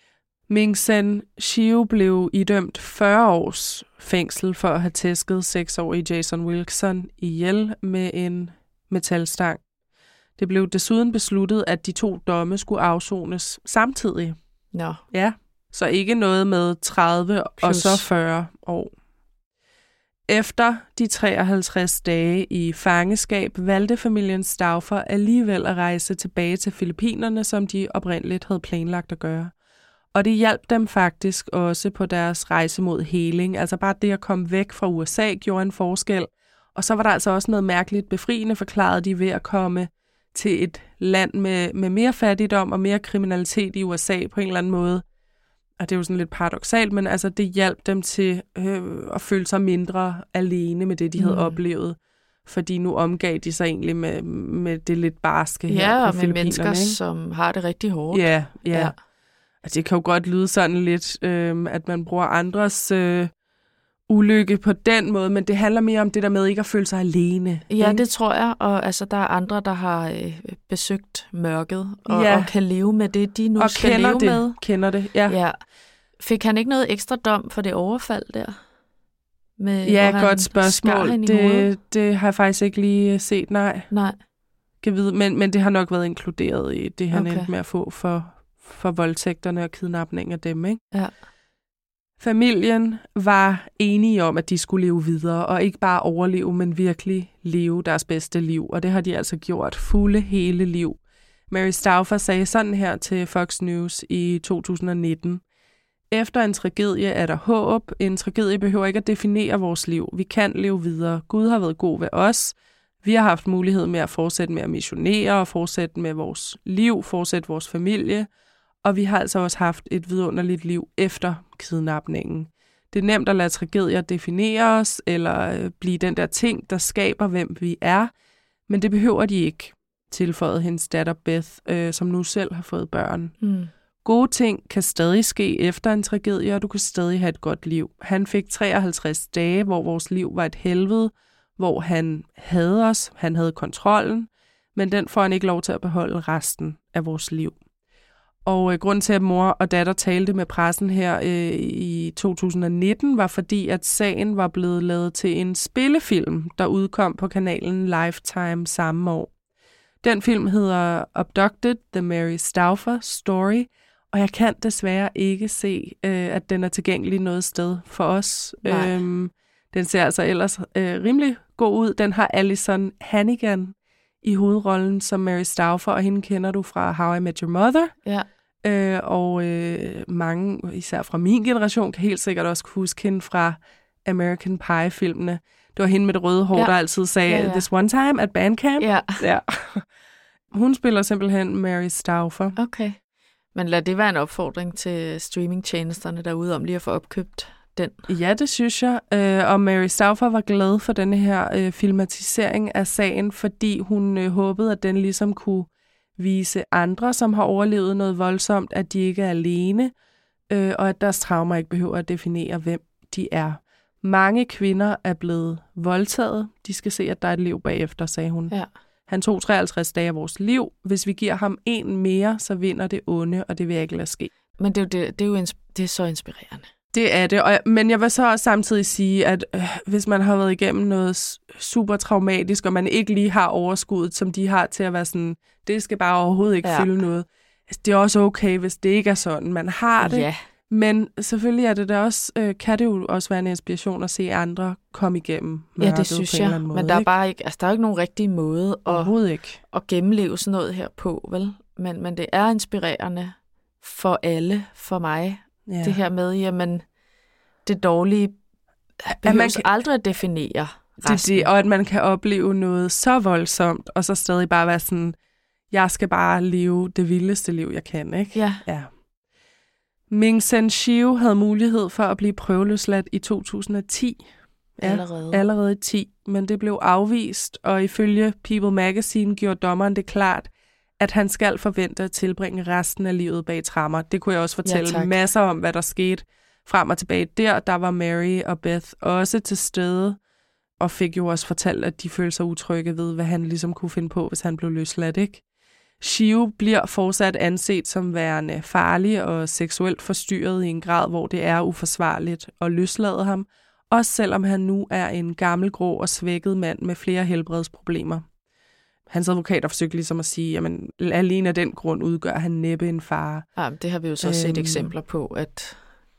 Speaker 2: Ming Sen Shiu blev idømt fyrre års fængsel for at have tæsket seksårige Jason Wilkerson ihjel med en metalstang. Det blev desuden besluttet, at de to domme skulle afsones samtidig.
Speaker 1: Nå,
Speaker 2: Ja, så ikke noget med tredive Plus. og
Speaker 1: Plus.
Speaker 2: så fyrre år. Efter de treoghalvtreds dage i fangeskab valgte familien Stauffer alligevel at rejse tilbage til Filippinerne, som de oprindeligt havde planlagt at gøre. Og det hjalp dem faktisk også på deres rejse mod heling. Altså bare det at komme væk fra U S A gjorde en forskel. Og så var der altså også noget mærkeligt befriende, forklarede de, ved at komme til et land med, med mere fattigdom og mere kriminalitet i U S A på en eller anden måde. Og det er jo sådan lidt paradoksalt, men altså det hjalp dem til øh, at føle sig mindre alene med det, de havde mm. oplevet. Fordi nu omgav de sig egentlig med, med det lidt barske her
Speaker 1: ja,
Speaker 2: på
Speaker 1: og med
Speaker 2: Filippinerne.
Speaker 1: mennesker,
Speaker 2: ikke?
Speaker 1: som har det rigtig hårdt.
Speaker 2: Ja, ja.
Speaker 1: ja.
Speaker 2: Altså, det kan jo godt lyde sådan lidt, øh, at man bruger andres øh, ulykke på den måde, men det handler mere om det der med ikke at føle sig alene.
Speaker 1: Ja,
Speaker 2: ikke?
Speaker 1: det tror jeg, og altså, der er andre, der har øh, besøgt mørket, og,
Speaker 2: Ja.
Speaker 1: og kan leve med det, de nu
Speaker 2: og
Speaker 1: skal
Speaker 2: kender
Speaker 1: leve
Speaker 2: det,
Speaker 1: med.
Speaker 2: kender det, ja.
Speaker 1: Ja. Fik han ikke noget ekstra dom for det overfald der? Med,
Speaker 2: Ja,
Speaker 1: hvor han
Speaker 2: godt spørgsmål.
Speaker 1: skar hende i hovedet?
Speaker 2: Det, det har jeg faktisk ikke lige set, nej.
Speaker 1: Nej.
Speaker 2: Kan vide, men, men det har nok været inkluderet i det, han
Speaker 1: Okay.
Speaker 2: endte med at få for, for voldtægterne og kidnapning af dem, ikke?
Speaker 1: Ja.
Speaker 2: Familien var enige om, at de skulle leve videre, og ikke bare overleve, men virkelig leve deres bedste liv. Og det har de altså gjort fulde hele liv. Mary Stauffer sagde sådan her til Fox News i to tusind nitten. Efter en tragedie er der håb. En tragedie behøver ikke at definere vores liv. Vi kan leve videre. Gud har været god ved os. Vi har haft mulighed med at fortsætte med at missionere og fortsætte med vores liv, fortsætte vores familie. Og vi har altså også haft et vidunderligt liv efter kidnapningen. Det er nemt at lade tragedier definere os, eller blive den der ting, der skaber, hvem vi er. Men det behøver de ikke, tilføjede hendes datter Beth, øh, som nu selv har fået børn.
Speaker 1: Mm.
Speaker 2: Gode ting kan stadig ske efter en tragedie, og du kan stadig have et godt liv. Han fik treoghalvtreds dage, hvor vores liv var et helvede, hvor han havde os, han havde kontrollen, men den får han ikke lov til at beholde resten af vores liv. Og øh, grunden til, at mor og datter talte med pressen her øh, i to tusind nitten, var fordi, at sagen var blevet lavet til en spillefilm, der udkom på kanalen Lifetime samme år. Den film hedder Abducted, The Mary Stauffer Story, og jeg kan desværre ikke se, øh, at den er tilgængelig noget sted for os. Øhm, den ser altså ellers øh, rimelig god ud. Den har Alyson Hannigan i hovedrollen som Mary Stauffer, og hende kender du fra How I Met Your Mother.
Speaker 1: Ja.
Speaker 2: Øh, og øh, mange, især fra min generation, kan helt sikkert også huske hende fra American Pie-filmene. Det var hende med det røde hår,
Speaker 1: ja.
Speaker 2: der altid sagde,
Speaker 1: ja, ja.
Speaker 2: This one time at bandcamp.
Speaker 1: Ja.
Speaker 2: ja. Hun spiller simpelthen Mary Stauffer.
Speaker 1: Okay. Men lad det være en opfordring til streamingtjenesterne derude om lige at få opkøbt den.
Speaker 2: Ja, det synes jeg. Øh, og Mary Stauffer var glad for denne her øh, filmatisering af sagen, fordi hun øh, håbede, at den ligesom kunne vise andre, som har overlevet noget voldsomt, at de ikke er alene, øh, og at deres traumer ikke behøver at definere, hvem de er. Mange kvinder er blevet voldtaget. De skal se, at der er et liv bagefter, sagde hun.
Speaker 1: Ja.
Speaker 2: Han tog treoghalvtreds dage af vores liv. Hvis vi giver ham en mere, så vinder det onde, og det vil jeg ikke lade ske.
Speaker 1: Men det er jo, det, det er jo ins- det er så inspirerende.
Speaker 2: Det er det, og, men jeg vil så også samtidig sige, at øh, hvis man har været igennem noget super traumatisk, og man ikke lige har overskuddet, som de har til at være sådan, det skal bare overhovedet ikke
Speaker 1: ja.
Speaker 2: fylde noget. Det er også okay, hvis det ikke er sådan. Man har det,
Speaker 1: ja.
Speaker 2: men selvfølgelig er det da også, øh, kan det jo også være en inspiration at se andre komme igennem mørket.
Speaker 1: Ja, det synes
Speaker 2: på en
Speaker 1: jeg,
Speaker 2: eller anden måde,
Speaker 1: men der er
Speaker 2: ikke?
Speaker 1: bare ikke, altså der er jo ikke nogen rigtig måde at,
Speaker 2: overhovedet ikke.
Speaker 1: at gennemleve sådan noget her på, vel? Men, men det er inspirerende for alle, for mig,
Speaker 2: Ja.
Speaker 1: det her med, jamen, det dårlige behøves kan aldrig at definere resten.
Speaker 2: Det, det, og at man kan opleve noget så voldsomt, og så stadig bare være sådan, jeg skal bare leve det vildeste liv, jeg kan, ikke?
Speaker 1: Ja.
Speaker 2: ja. Ming Sen Shiu havde mulighed for at blive prøveløsladt i to tusind ti. Ja,
Speaker 1: allerede.
Speaker 2: Allerede i ti, men det blev afvist, og ifølge People Magazine gjorde dommeren det klart, at han skal forvente at tilbringe resten af livet bag tremmer. Det kunne jeg også fortælle
Speaker 1: ja,
Speaker 2: masser om, hvad der skete frem og tilbage. Der, der var Mary og Beth også til stede, og fik jo også fortalt, at de følte sig utrygge ved, hvad han ligesom kunne finde på, hvis han blev løsladt, ikke? Shiu bliver fortsat anset som værende farlig og seksuelt forstyrret i en grad, hvor det er uforsvarligt at løslade ham, også selvom han nu er en gammel, grå og svækket mand med flere helbredsproblemer. Hans advokater forsøgte ligesom at sige, at alene af den grund udgør han næppe en fare.
Speaker 1: Ja, det har vi jo så set øhm, eksempler på, at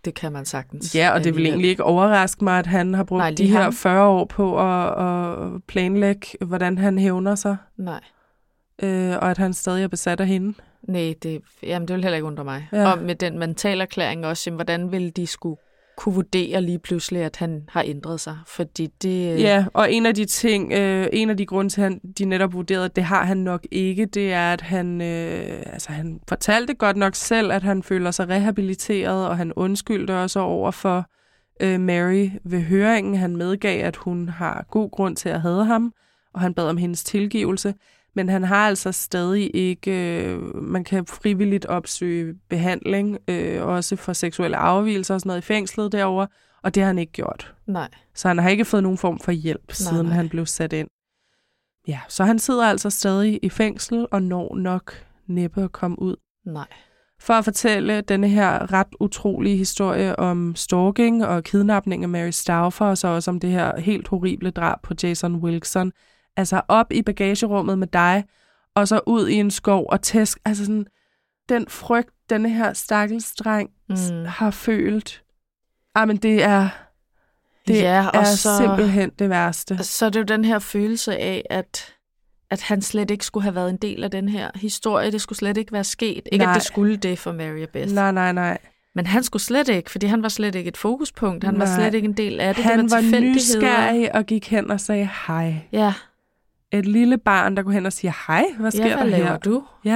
Speaker 1: det kan man sagtens.
Speaker 2: Ja, og det vil egentlig ikke overraske mig, at han har brugt
Speaker 1: Nej,
Speaker 2: de
Speaker 1: lige
Speaker 2: her
Speaker 1: ham.
Speaker 2: fyrre år på at, at planlægge, hvordan han hævner sig,
Speaker 1: Nej.
Speaker 2: øh, og at han stadig er besat af hende.
Speaker 1: Nej, det, jamen, det vil heller ikke undre mig.
Speaker 2: Ja.
Speaker 1: Og med den mentalerklæring også, jamen, hvordan ville de skulle kunne vurdere lige pludselig, at han har ændret sig? Fordi det...
Speaker 2: Ja, og en af de ting, øh, en af de grunde til, at han, de netop vurderede, at det har han nok ikke, det er, at han, øh, altså, han fortalte godt nok selv, at han føler sig rehabiliteret, og han undskyldte også over for øh, Mary ved høringen. Han medgav, at hun har god grund til at hade ham, og han bad om hendes tilgivelse. Men han har altså stadig ikke, øh, man kan frivilligt opsøge behandling, øh, også for seksuelle afvigelser og sådan noget i fængslet derovre, og det har han ikke gjort.
Speaker 1: Nej.
Speaker 2: Så han har ikke fået nogen form for hjælp, nej, siden nej. han blev sat ind. Ja, så han sidder altså stadig i fængsel og når nok næppe at komme ud.
Speaker 1: Nej.
Speaker 2: For at fortælle denne her ret utrolige historie om stalking og kidnapning af Mary Stauffer, og så også om det her helt horrible drab på Jason Wilson. Altså op i bagagerummet med dig, og så ud i en skov og tæsk. Altså sådan, den frygt, denne her stakkels dreng mm. har følt. Ah, men det er, det
Speaker 1: ja, og
Speaker 2: er
Speaker 1: så,
Speaker 2: simpelthen det værste.
Speaker 1: Så er det jo den her følelse af, at, at han slet ikke skulle have været en del af den her historie. Det skulle slet ikke være sket. Ikke, nej. At det skulle det for Mary og Beth.
Speaker 2: Nej, nej, nej.
Speaker 1: Men han skulle slet ikke, fordi han var slet ikke et fokuspunkt. Han
Speaker 2: nej.
Speaker 1: var slet ikke en del af det.
Speaker 2: Han
Speaker 1: det var,
Speaker 2: var nysgerrig og gik hen og sagde hej.
Speaker 1: Ja.
Speaker 2: Et lille barn, der går hen og siger, hej, hvad sker
Speaker 1: ja, hvad
Speaker 2: der
Speaker 1: laver
Speaker 2: her?
Speaker 1: du?
Speaker 2: Ja.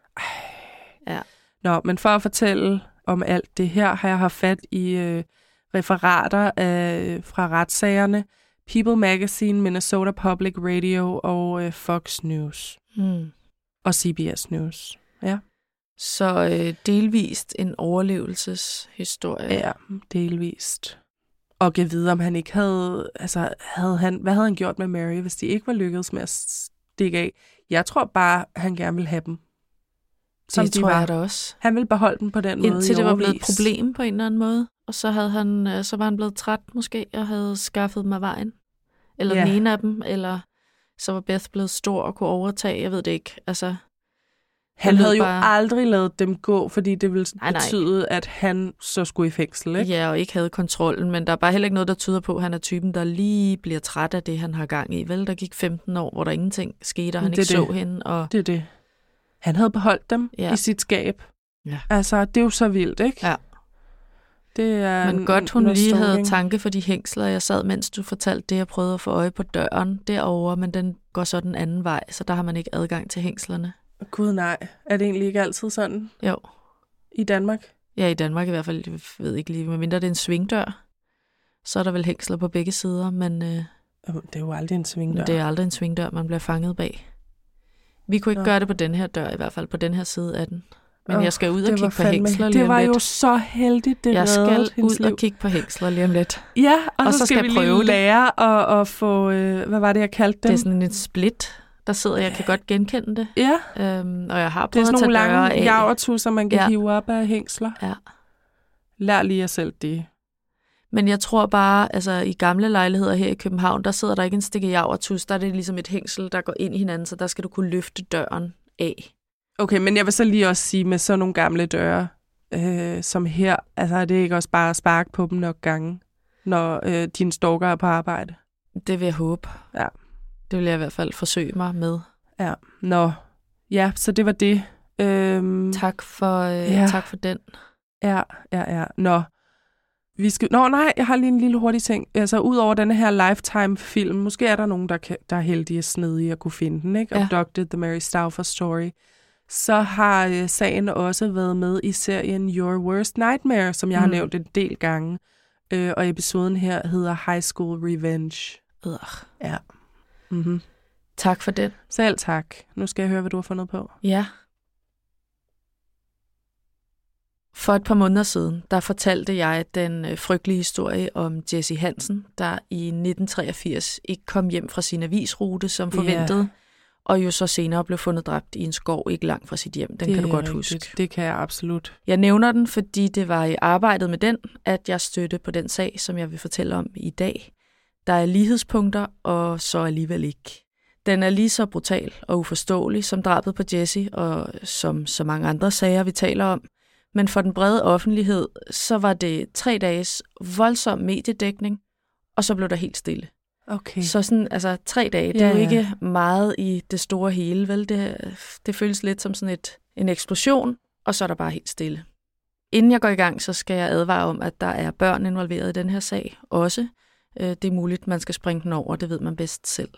Speaker 1: ja.
Speaker 2: Nå, men for at fortælle om alt det her, har jeg haft fat i øh, referater af, fra retssagerne, People Magazine, Minnesota Public Radio og øh, Fox News.
Speaker 1: Hmm.
Speaker 2: Og C B S News. Ja.
Speaker 1: Så øh, delvist en overlevelseshistorie.
Speaker 2: Ja, delvist. Og kan vide, om han ikke havde, altså, havde han, hvad havde han gjort med Mary, hvis de ikke var lykkedes med at stikke af? Jeg tror bare, han gerne ville have dem.
Speaker 1: Som det de tror var. Jeg da også.
Speaker 2: Han ville beholde dem på den
Speaker 1: Indtil
Speaker 2: måde.
Speaker 1: Indtil det var blevet et problem på en eller anden måde. Og så, havde han, så var han blevet træt måske, og havde skaffet dem af vejen. Eller ja. Den ene af dem, eller så var Beth blevet stor og kunne overtage, jeg ved det ikke. Altså,
Speaker 2: han havde jo bare... aldrig ladet dem gå, fordi det ville nej, nej. betyde, at han så skulle i fængsel, ikke?
Speaker 1: Ja, og ikke havde kontrollen, men der er bare heller ikke noget, der tyder på, at han er typen, der lige bliver træt af det, han har gang i. Vel, der gik femten år, hvor der ingenting skete, og han det ikke det. så hende. Og...
Speaker 2: Det er det. Han havde beholdt dem ja. i sit skab. Ja. Altså, det er jo så vildt, ikke?
Speaker 1: Ja.
Speaker 2: Det er
Speaker 1: men godt, hun lige havde tanke for de hængsler, jeg sad, mens du fortalte det, jeg prøvede at få øje på døren derovre, men den går så den anden vej, så der har man ikke adgang til hængslerne.
Speaker 2: Gud nej, er det egentlig ikke altid sådan?
Speaker 1: Jo.
Speaker 2: I Danmark?
Speaker 1: Ja, i Danmark i hvert fald, jeg ved ikke lige, medmindre det er en svingdør, så er der vel hængsler på begge sider, men... Øh,
Speaker 2: det er jo aldrig en svingdør.
Speaker 1: Det er aldrig en svingdør, man bliver fanget bag. Vi kunne ikke Nå. gøre det på den her dør, i hvert fald på den her side af den. Men oh, jeg skal ud og kigge på hængsler lige om lidt.
Speaker 2: Det var jo så heldigt, det
Speaker 1: Jeg skal ud
Speaker 2: liv.
Speaker 1: og kigge på hængsler lige om lidt.
Speaker 2: Ja, og, og så,
Speaker 1: så
Speaker 2: skal, skal vi lige lære at, at få, øh, hvad var det, jeg kaldte dem?
Speaker 1: Det er sådan et split, der sidder, jeg kan godt genkende det.
Speaker 2: Ja.
Speaker 1: Øhm, og jeg har prøvet
Speaker 2: det er sådan nogle lange
Speaker 1: af.
Speaker 2: javertusser, man kan
Speaker 1: ja.
Speaker 2: hive op af hængsler.
Speaker 1: Ja.
Speaker 2: Lær lige jer selv det.
Speaker 1: Men jeg tror bare, altså i gamle lejligheder her i København, der sidder der ikke en stikke javertus, der er det ligesom et hængsel, der går ind i hinanden, så der skal du kunne løfte døren af.
Speaker 2: Okay, men jeg vil så lige også sige, med sådan nogle gamle døre, øh, som her, altså er det ikke også bare at sparke på dem nok gange, når øh, dine stalker er på arbejde?
Speaker 1: Det vil jeg håbe.
Speaker 2: Ja.
Speaker 1: Det vil jeg i hvert fald forsøge mig med.
Speaker 2: Ja, nå. Ja, så det var det. Øhm,
Speaker 1: tak, for, øh, ja. tak for den.
Speaker 2: Ja, ja, ja. Nå. Vi skal... Nå, nej, jeg har lige en lille hurtig ting. Altså, ud over denne her Lifetime-film, måske er der nogen, der, kan, der er heldige og snedige at kunne finde den, ikke? Ja. Abducted, The Mary Stauffer Story. Så har øh, sagen også været med i serien Your Worst Nightmare, som jeg mm. har nævnt en del gange. Øh, og episoden her hedder High School Revenge.
Speaker 1: Øh.
Speaker 2: Ja. Mm-hmm.
Speaker 1: Tak for den.
Speaker 2: Selv tak. Nu skal jeg høre, hvad du har fundet på.
Speaker 1: Ja. For et par måneder siden, der fortalte jeg den frygtelige historie om Jessie Hansen, der i nitten treogfirs ikke kom hjem fra sin avisrute som forventet, yeah. og jo så senere blev fundet dræbt i en skov ikke langt fra sit hjem. Den det kan du godt rigtigt. huske.
Speaker 2: Det kan jeg absolut.
Speaker 1: Jeg nævner den, fordi det var i arbejdet med den, at jeg stødte på den sag, som jeg vil fortælle om i dag. Der er lighedspunkter, og så alligevel ikke. Den er lige så brutal og uforståelig som drabet på Jessie, og som så mange andre sager, vi taler om. Men for den brede offentlighed, så var det tre dages voldsom mediedækning, og så blev der helt stille.
Speaker 2: Okay.
Speaker 1: Så sådan, altså tre dage, det
Speaker 2: Ja,
Speaker 1: er jo
Speaker 2: ja.
Speaker 1: ikke meget i det store hele, vel? Det, det føles lidt som sådan et, en eksplosion, og så er der bare helt stille. Inden jeg går i gang, så skal jeg advare om, at der er børn involveret i den her sag også. Det er muligt, man skal springe den over, det ved man bedst selv.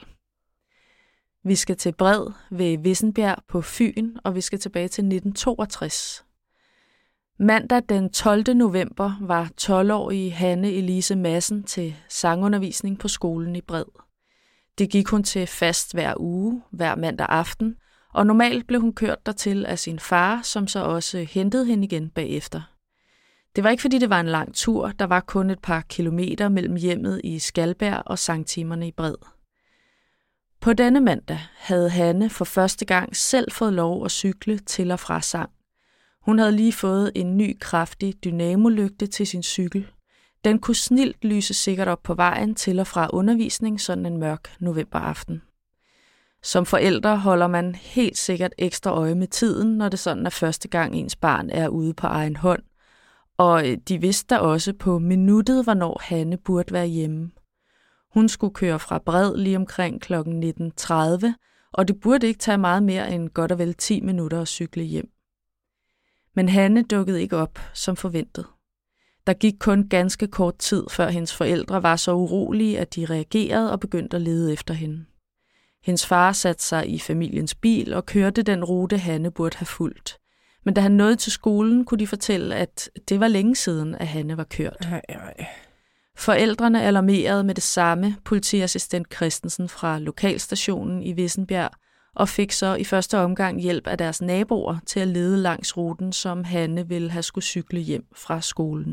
Speaker 1: Vi skal til Bred ved Vissenbjerg på Fyn, og vi skal tilbage til nitten toogtres. Mandag den tolvte november var tolv-årige Hanne Elise Madsen til sangundervisning på skolen i Bred. Det gik hun til fast hver uge, hver mandag aften, og normalt blev hun kørt dertil af sin far, som så også hentede hende igen bagefter. Det var ikke fordi det var en lang tur, der var kun et par kilometer mellem hjemmet i Skalberg og sangtimerne i Bred. På denne mandag havde Hanne for første gang selv fået lov at cykle til og fra sang. Hun havde lige fået en ny kraftig dynamolygte til sin cykel. Den kunne snilt lyse sikkert op på vejen til og fra undervisning sådan en mørk novemberaften. Som forældre holder man helt sikkert ekstra øje med tiden, når det sådan er første gang ens barn er ude på egen hånd. Og de vidste da også på minuttet, hvornår Hanne burde være hjemme. Hun skulle køre fra Bred lige omkring klokken nitten tredive, og det burde ikke tage meget mere end godt og vel ti minutter at cykle hjem. Men Hanne dukkede ikke op, som forventet. Der gik kun ganske kort tid, før hendes forældre var så urolige, at de reagerede og begyndte at lede efter hende. Hendes far satte sig i familiens bil og kørte den rute, Hanne burde have fulgt. Men da han nåede til skolen, kunne de fortælle, at det var længe siden, at Hanne var kørt.
Speaker 2: Ej, ej.
Speaker 1: Forældrene alarmerede med det samme politiassistent Christensen fra lokalstationen i Vissenbjerg, og fik så i første omgang hjælp af deres naboer til at lede langs ruten, som Hanne ville have skulle cykle hjem fra skolen.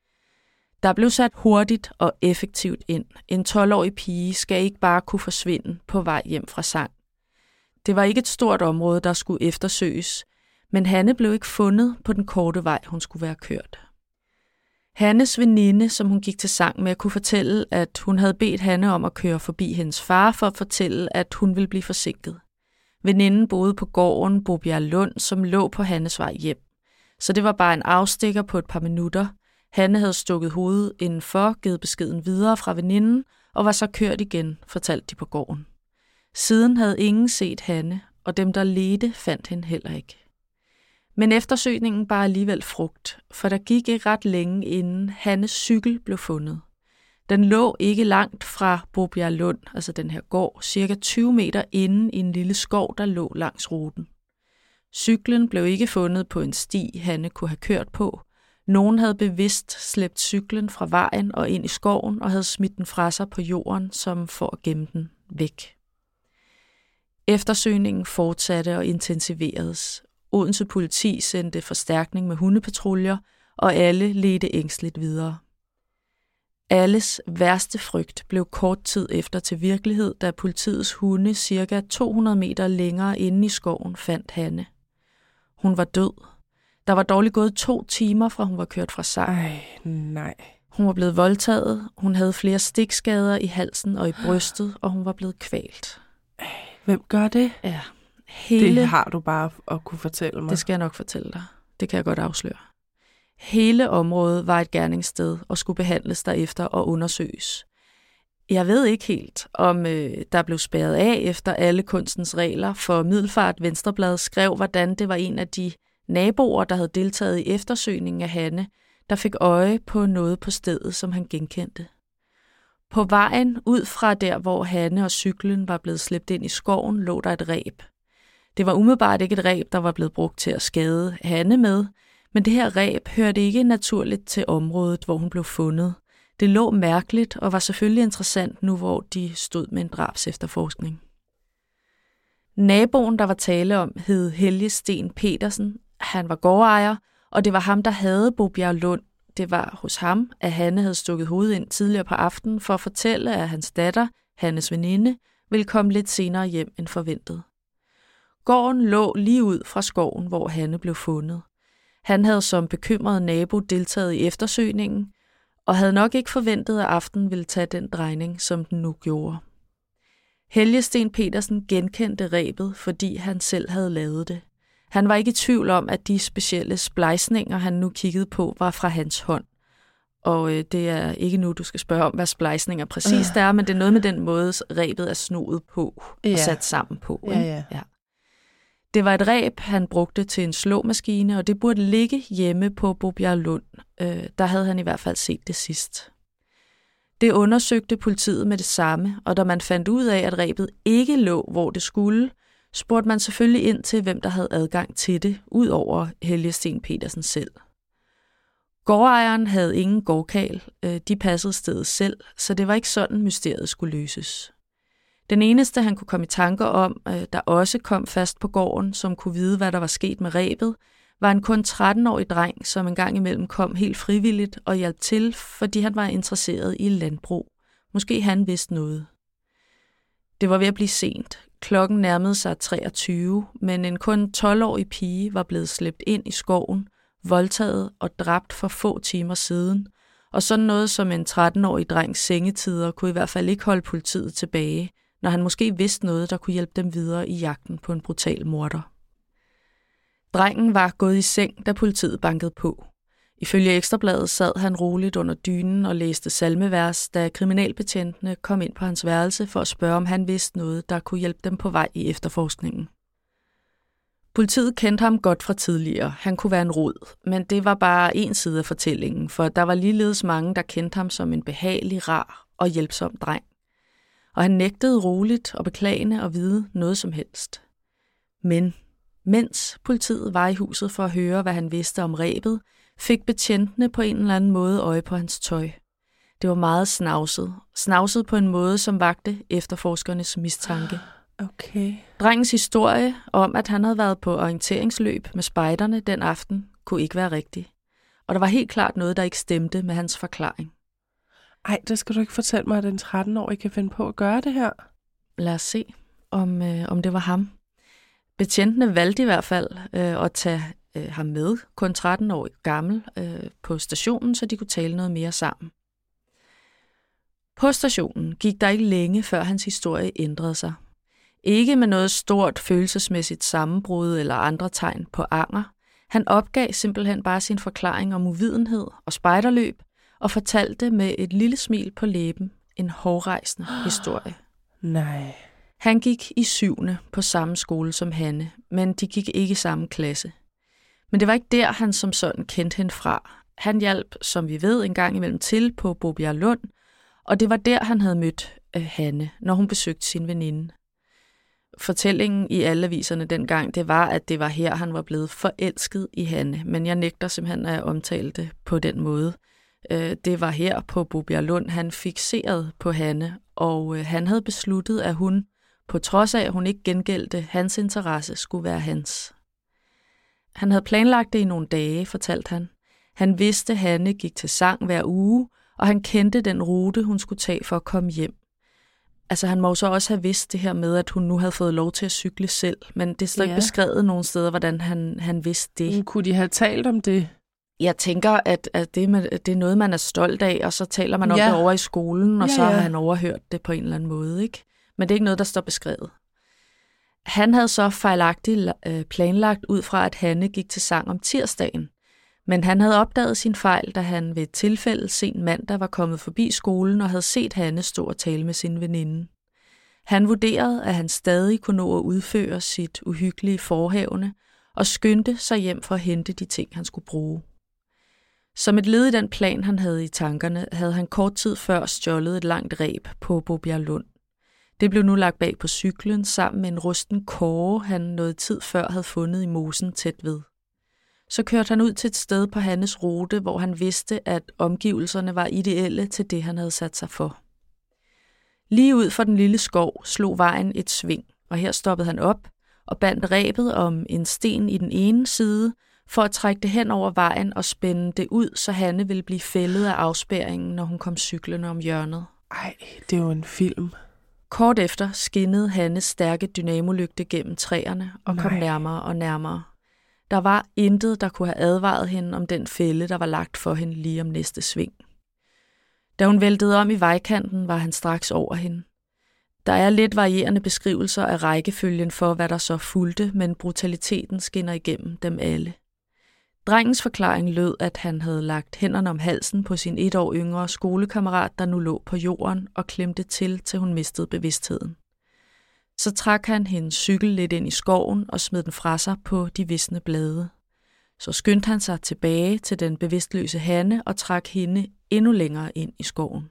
Speaker 1: Der blev sat hurtigt og effektivt ind. En tolv-årig pige skal ikke bare kunne forsvinde på vej hjem fra sang. Det var ikke et stort område, der skulle eftersøges, men Hanne blev ikke fundet på den korte vej, hun skulle være kørt. Hannes veninde, som hun gik til sang med, kunne fortælle, at hun havde bedt Hanne om at køre forbi hendes far for at fortælle, at hun ville blive forsinket. Veninden boede på gården Bobjerglund, som lå på Hannes vej hjem. Så det var bare en afstikker på et par minutter. Hanne havde stukket hovedet indenfor, givet beskeden videre fra veninden, og var så kørt igen, fortalte de på gården. Siden havde ingen set Hanne, og dem, der ledte, fandt hende heller ikke. Men eftersøgningen bar alligevel frugt, for der gik ikke ret længe, inden Hannes cykel blev fundet. Den lå ikke langt fra Bobjerglund, altså den her gård, cirka tyve meter inde i en lille skov, der lå langs ruten. Cyklen blev ikke fundet på en sti, Hanne kunne have kørt på. Nogen havde bevidst slæbt cyklen fra vejen og ind i skoven og havde smidt den fra sig på jorden, som for at gemme den væk. Eftersøgningen fortsatte og intensiveredes. Odense politi sendte forstærkning med hundepatruljer, og alle ledte ængsteligt videre. Alles værste frygt blev kort tid efter til virkelighed, da politiets hunde cirka to hundrede meter længere inde i skoven fandt Hanne. Hun var død. Der var dårligt gået to timer, fra hun var kørt fra sang.
Speaker 2: Ej, nej.
Speaker 1: Hun var blevet voldtaget, hun havde flere stikskader i halsen og i brystet, og hun var blevet kvalt.
Speaker 2: Hvem gør det?
Speaker 1: Ja, hele...
Speaker 2: Det har du bare at kunne fortælle mig.
Speaker 1: Det skal jeg nok fortælle dig. Det kan jeg godt afsløre. Hele området var et gerningssted og skulle behandles derefter og undersøges. Jeg ved ikke helt, om øh, der blev spærret af efter alle kunstens regler, for Middelfart Venstreblad skrev, hvordan det var en af de naboer, der havde deltaget i eftersøgningen af Hanne, der fik øje på noget på stedet, som han genkendte. På vejen ud fra der, hvor Hanne og cyklen var blevet slæbt ind i skoven, lå der et reb. Det var umiddelbart ikke et reb, der var blevet brugt til at skade Hanne med, men det her reb hørte ikke naturligt til området, hvor hun blev fundet. Det lå mærkeligt og var selvfølgelig interessant nu, hvor de stod med en drabsefterforskning. Naboen, der var tale om, hed Helge Sten Petersen. Han var gårdejer, og det var ham, der havde Bobjerglund. Det var hos ham, at Hanne havde stukket hovedet ind tidligere på aftenen for at fortælle, at hans datter, Hannes veninde, ville komme lidt senere hjem end forventet. Gården lå lige ud fra skoven, hvor Hanne blev fundet. Han havde som bekymret nabo deltaget i eftersøgningen, og havde nok ikke forventet, at aftenen ville tage den drejning, som den nu gjorde. Helge Sten Petersen genkendte rebet, fordi han selv havde lavet det. Han var ikke i tvivl om, at de specielle splejsninger, han nu kiggede på, var fra hans hånd. Og øh, det er ikke nu, du skal spørge om, hvad splejsninger præcis øh. er, men det er noget med den måde, rebet er snoet på
Speaker 2: ja.
Speaker 1: og sat sammen på.
Speaker 2: Ja, ja.
Speaker 1: Ja. Det var et reb, han brugte til en slåmaskine, og det burde ligge hjemme på Bobjerglund. Øh, der havde han i hvert fald set det sidst. Det undersøgte politiet med det samme, og da man fandt ud af, at rebet ikke lå, hvor det skulle, spurgte man selvfølgelig ind til, hvem der havde adgang til det, ud over Helge Sten Petersen selv. Gårdejeren havde ingen gårdkal, de passede stedet selv, så det var ikke sådan, mysteriet skulle løses. Den eneste, han kunne komme i tanker om, der også kom fast på gården, som kunne vide, hvad der var sket med rebet, var en kun tretten-årig dreng, som en gang imellem kom helt frivilligt og hjalp til, fordi han var interesseret i landbrug. Måske han vidste noget. Det var ved at blive sent. Klokken nærmede sig treogtyve, men en kun tolv-årig pige var blevet slæbt ind i skoven, voldtaget og dræbt for få timer siden, og sådan noget som en tretten-årig drengs sengetider kunne i hvert fald ikke holde politiet tilbage, når han måske vidste noget, der kunne hjælpe dem videre i jagten på en brutal morder. Drengen var gået i seng, da politiet bankede på. Ifølge Ekstrabladet sad han roligt under dynen og læste salmevers, da kriminalbetjentene kom ind på hans værelse for at spørge, om han vidste noget, der kunne hjælpe dem på vej i efterforskningen. Politiet kendte ham godt fra tidligere. Han kunne være en rod, men det var bare en side af fortællingen, for der var ligeledes mange, der kendte ham som en behagelig, rar og hjælpsom dreng. Og han nægtede roligt og beklagende at vide noget som helst. Men mens politiet var i huset for at høre, hvad han vidste om rebet, fik betjentene på en eller anden måde øje på hans tøj. Det var meget snavset. Snavset på en måde, som vakte efterforskernes mistanke.
Speaker 2: Okay.
Speaker 1: Drengens historie om, at han havde været på orienteringsløb med spejderne den aften, kunne ikke være rigtig. Og der var helt klart noget, der ikke stemte med hans forklaring.
Speaker 2: Ej, det skal du ikke fortælle mig, at en tretten-årig kan finde på at gøre det her.
Speaker 1: Lad os se, om, øh, om det var ham. Betjentene valgte i hvert fald øh, at tage øh, ham med, kun tretten år gammel, øh, på stationen, så de kunne tale noget mere sammen. På stationen gik der ikke længe, før hans historie ændrede sig. Ikke med noget stort følelsesmæssigt sammenbrud eller andre tegn på anger. Han opgav simpelthen bare sin forklaring om uvidenhed og spejderløb og fortalte med et lille smil på læben en hårrejsende historie.
Speaker 2: Nej.
Speaker 1: Han gik i syvende på samme skole som Hanne, men de gik ikke i samme klasse. Men det var ikke der, han som sådan kendte hende fra. Han hjalp, som vi ved, en gang imellem til på Bobjerglund, og det var der, han havde mødt øh, Hanne, når hun besøgte sin veninde. Fortællingen i alle aviserne dengang, det var, at det var her, han var blevet forelsket i Hanne, men jeg nægter simpelthen at omtale det på den måde. Øh, det var her på Bobjerglund, han fikserede på Hanne, og øh, han havde besluttet, at hun, på trods af, at hun ikke gengældte hans interesse, skulle være hans. Han havde planlagt det i nogle dage, fortalte han. Han vidste, at Hanne gik til sang hver uge, og han kendte den rute, hun skulle tage for at komme hjem. Altså, han må jo så også have vidst det her med, at hun nu havde fået lov til at cykle selv, men det står ikke
Speaker 2: ja.
Speaker 1: beskrevet nogen steder, hvordan han, han vidste det.
Speaker 2: Men kunne de have talt om det?
Speaker 1: Jeg tænker, at, at det, med, det er noget, man er stolt af, og så taler man om
Speaker 2: ja.
Speaker 1: det over i skolen, og
Speaker 2: ja,
Speaker 1: så
Speaker 2: ja.
Speaker 1: har han overhørt det på en eller anden måde, ikke? Men det er ikke noget, der står beskrevet. Han havde så fejlagtigt planlagt ud fra, at Hanne gik til sang om tirsdagen. Men han havde opdaget sin fejl, da han ved et tilfælde sen mandag var kommet forbi skolen og havde set Hanne stå og tale med sin veninde. Han vurderede, at han stadig kunne nå at udføre sit uhyggelige forhavne og skyndte sig hjem for at hente de ting, han skulle bruge. Som et led i den plan, han havde i tankerne, havde han kort tid før stjålet et langt reb på Bobjerglund. Det blev nu lagt bag på cyklen sammen med en rusten kåre, han noget tid før havde fundet i mosen tæt ved. Så kørte han ud til et sted på Hannes rute, hvor han vidste, at omgivelserne var ideelle til det, han havde sat sig for. Lige ud for den lille skov slog vejen et sving, og her stoppede han op og bandt rebet om en sten i den ene side, for at trække det hen over vejen og spænde det ud, så Hanne ville blive fældet af afspærringen, når hun kom cyklende om hjørnet.
Speaker 2: Ej, det er jo en film.
Speaker 1: Kort efter skinnede Hannes stærke dynamolygte gennem træerne og kom
Speaker 2: Nej.
Speaker 1: nærmere og nærmere. Der var intet, der kunne have advaret hende om den fælde, der var lagt for hende lige om næste sving. Da hun væltede om i vejkanten, var han straks over hende. Der er lidt varierende beskrivelser af rækkefølgen for, hvad der så fulgte, men brutaliteten skinner igennem dem alle. Drengens forklaring lød, at han havde lagt hænderne om halsen på sin et år yngre skolekammerat, der nu lå på jorden, og klemte til, til hun mistede bevidstheden. Så trak han hendes cykel lidt ind i skoven og smed den fra sig på de visne blade. Så skyndte han sig tilbage til den bevidstløse Hanne og trak hende endnu længere ind i skoven.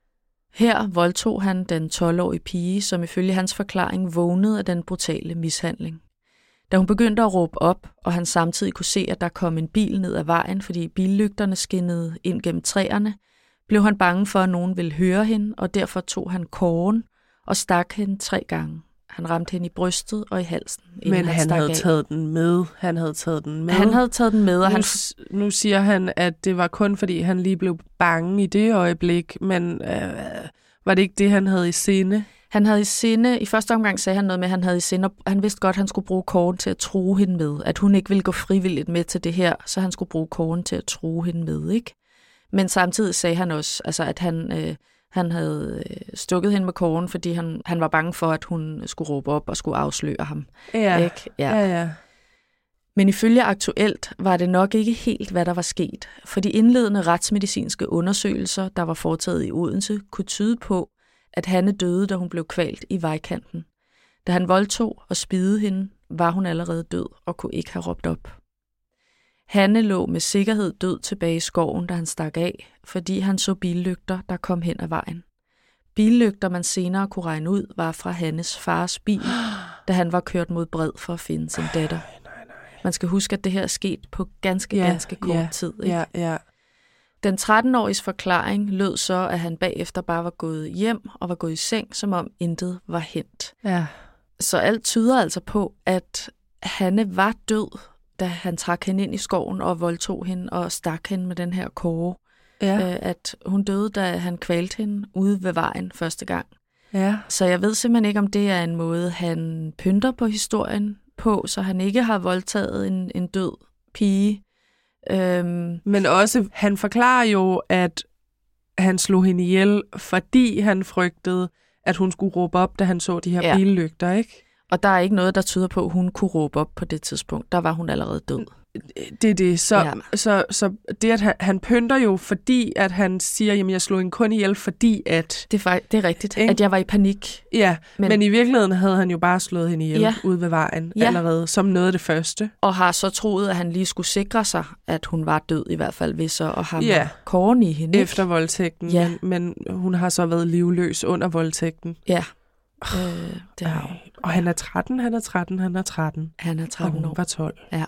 Speaker 1: Her voldtog han den tolv-årige pige, som ifølge hans forklaring vågnede af den brutale mishandling. Da hun begyndte at råbe op, og han samtidig kunne se, at der kom en bil ned ad vejen, fordi billygterne skinnede ind gennem træerne, blev han bange for, at nogen ville høre hende, og derfor tog han kåren og stak hende tre gange. Han ramte hende i brystet og i halsen.
Speaker 2: Men han,
Speaker 1: han
Speaker 2: havde
Speaker 1: af.
Speaker 2: taget den med. Han havde taget den med.
Speaker 1: Han havde taget den med, og
Speaker 2: nu,
Speaker 1: han...
Speaker 2: nu siger han, at det var kun fordi, han lige blev bange i det øjeblik, men øh, var det ikke det, han havde i sinde?
Speaker 1: Han havde i sinde, i første omgang sagde han noget med, at han havde i sinde, og han vidste godt, at han skulle bruge kåren til at true hende med. At hun ikke ville gå frivilligt med til det her, så han skulle bruge kåren til at true hende med, ikke? Men samtidig sagde han også, altså, at han... Øh, Han havde stukket hende med kåren, fordi han, han var bange for, at hun skulle råbe op og skulle afsløre ham.
Speaker 2: Ja,
Speaker 1: ikke? Ja.
Speaker 2: ja, ja.
Speaker 1: Men ifølge Aktuelt var det nok ikke helt, hvad der var sket. For de indledende retsmedicinske undersøgelser, der var foretaget i Odense, kunne tyde på, at Hanne døde, da hun blev kvalt i vejkanten. Da han voldtog og spidede hende, var hun allerede død og kunne ikke have råbt op. Hanne lå med sikkerhed død tilbage i skoven, da han stak af, fordi han så billygter, der kom hen ad vejen. Billygter, man senere kunne regne ud, var fra Hannes fars bil, da han var kørt mod Bred for at finde sin datter. Man skal huske, at det her er sket på ganske,
Speaker 2: ja,
Speaker 1: ganske kort
Speaker 2: ja,
Speaker 1: tid. Ikke?
Speaker 2: Ja, ja.
Speaker 1: Den tretten-åriges forklaring lød så, at han bagefter bare var gået hjem og var gået i seng, som om intet var hent.
Speaker 2: Ja.
Speaker 1: Så alt tyder altså på, at Hanne var død, da han trak hende ind i skoven og voldtog hende og stak hende med den her kåre.
Speaker 2: Ja.
Speaker 1: Øh, at hun døde, da han kvalte hende ude ved vejen første gang.
Speaker 2: Ja.
Speaker 1: Så jeg ved simpelthen ikke, om det er en måde, han pynter på historien på, så han ikke har voldtaget en, en død pige. Øhm.
Speaker 2: Men også, han forklarer jo, at han slog hende ihjel, fordi han frygtede, at hun skulle råbe op, da han så de her
Speaker 1: ja.
Speaker 2: billygter, ikke?
Speaker 1: Og der er ikke noget, der tyder på, at hun kunne råbe op på det tidspunkt. Der var hun allerede død.
Speaker 2: Det er det. Så,
Speaker 1: ja.
Speaker 2: så, så det, at han, han pynter jo, fordi at han siger, jamen jeg slog en kun ihjel, fordi at...
Speaker 1: Det er, det er rigtigt,
Speaker 2: ikke?
Speaker 1: At jeg var i panik.
Speaker 2: Ja, men, men i virkeligheden havde han jo bare slået hende ihjel
Speaker 1: ja.
Speaker 2: ude ved vejen
Speaker 1: ja.
Speaker 2: allerede, som noget af det første.
Speaker 1: Og har så troet, at han lige skulle sikre sig, at hun var død i hvert fald, ved så at have
Speaker 2: ja.
Speaker 1: kåren i hende.
Speaker 2: Efter voldtægten,
Speaker 1: ja.
Speaker 2: men, men hun har så været livløs under voldtægten.
Speaker 1: Ja. Øh, det har
Speaker 2: og han er tretten, han er tretten, han er tretten.
Speaker 1: Han er tretten år.
Speaker 2: Og hun var tolv.
Speaker 1: Ja.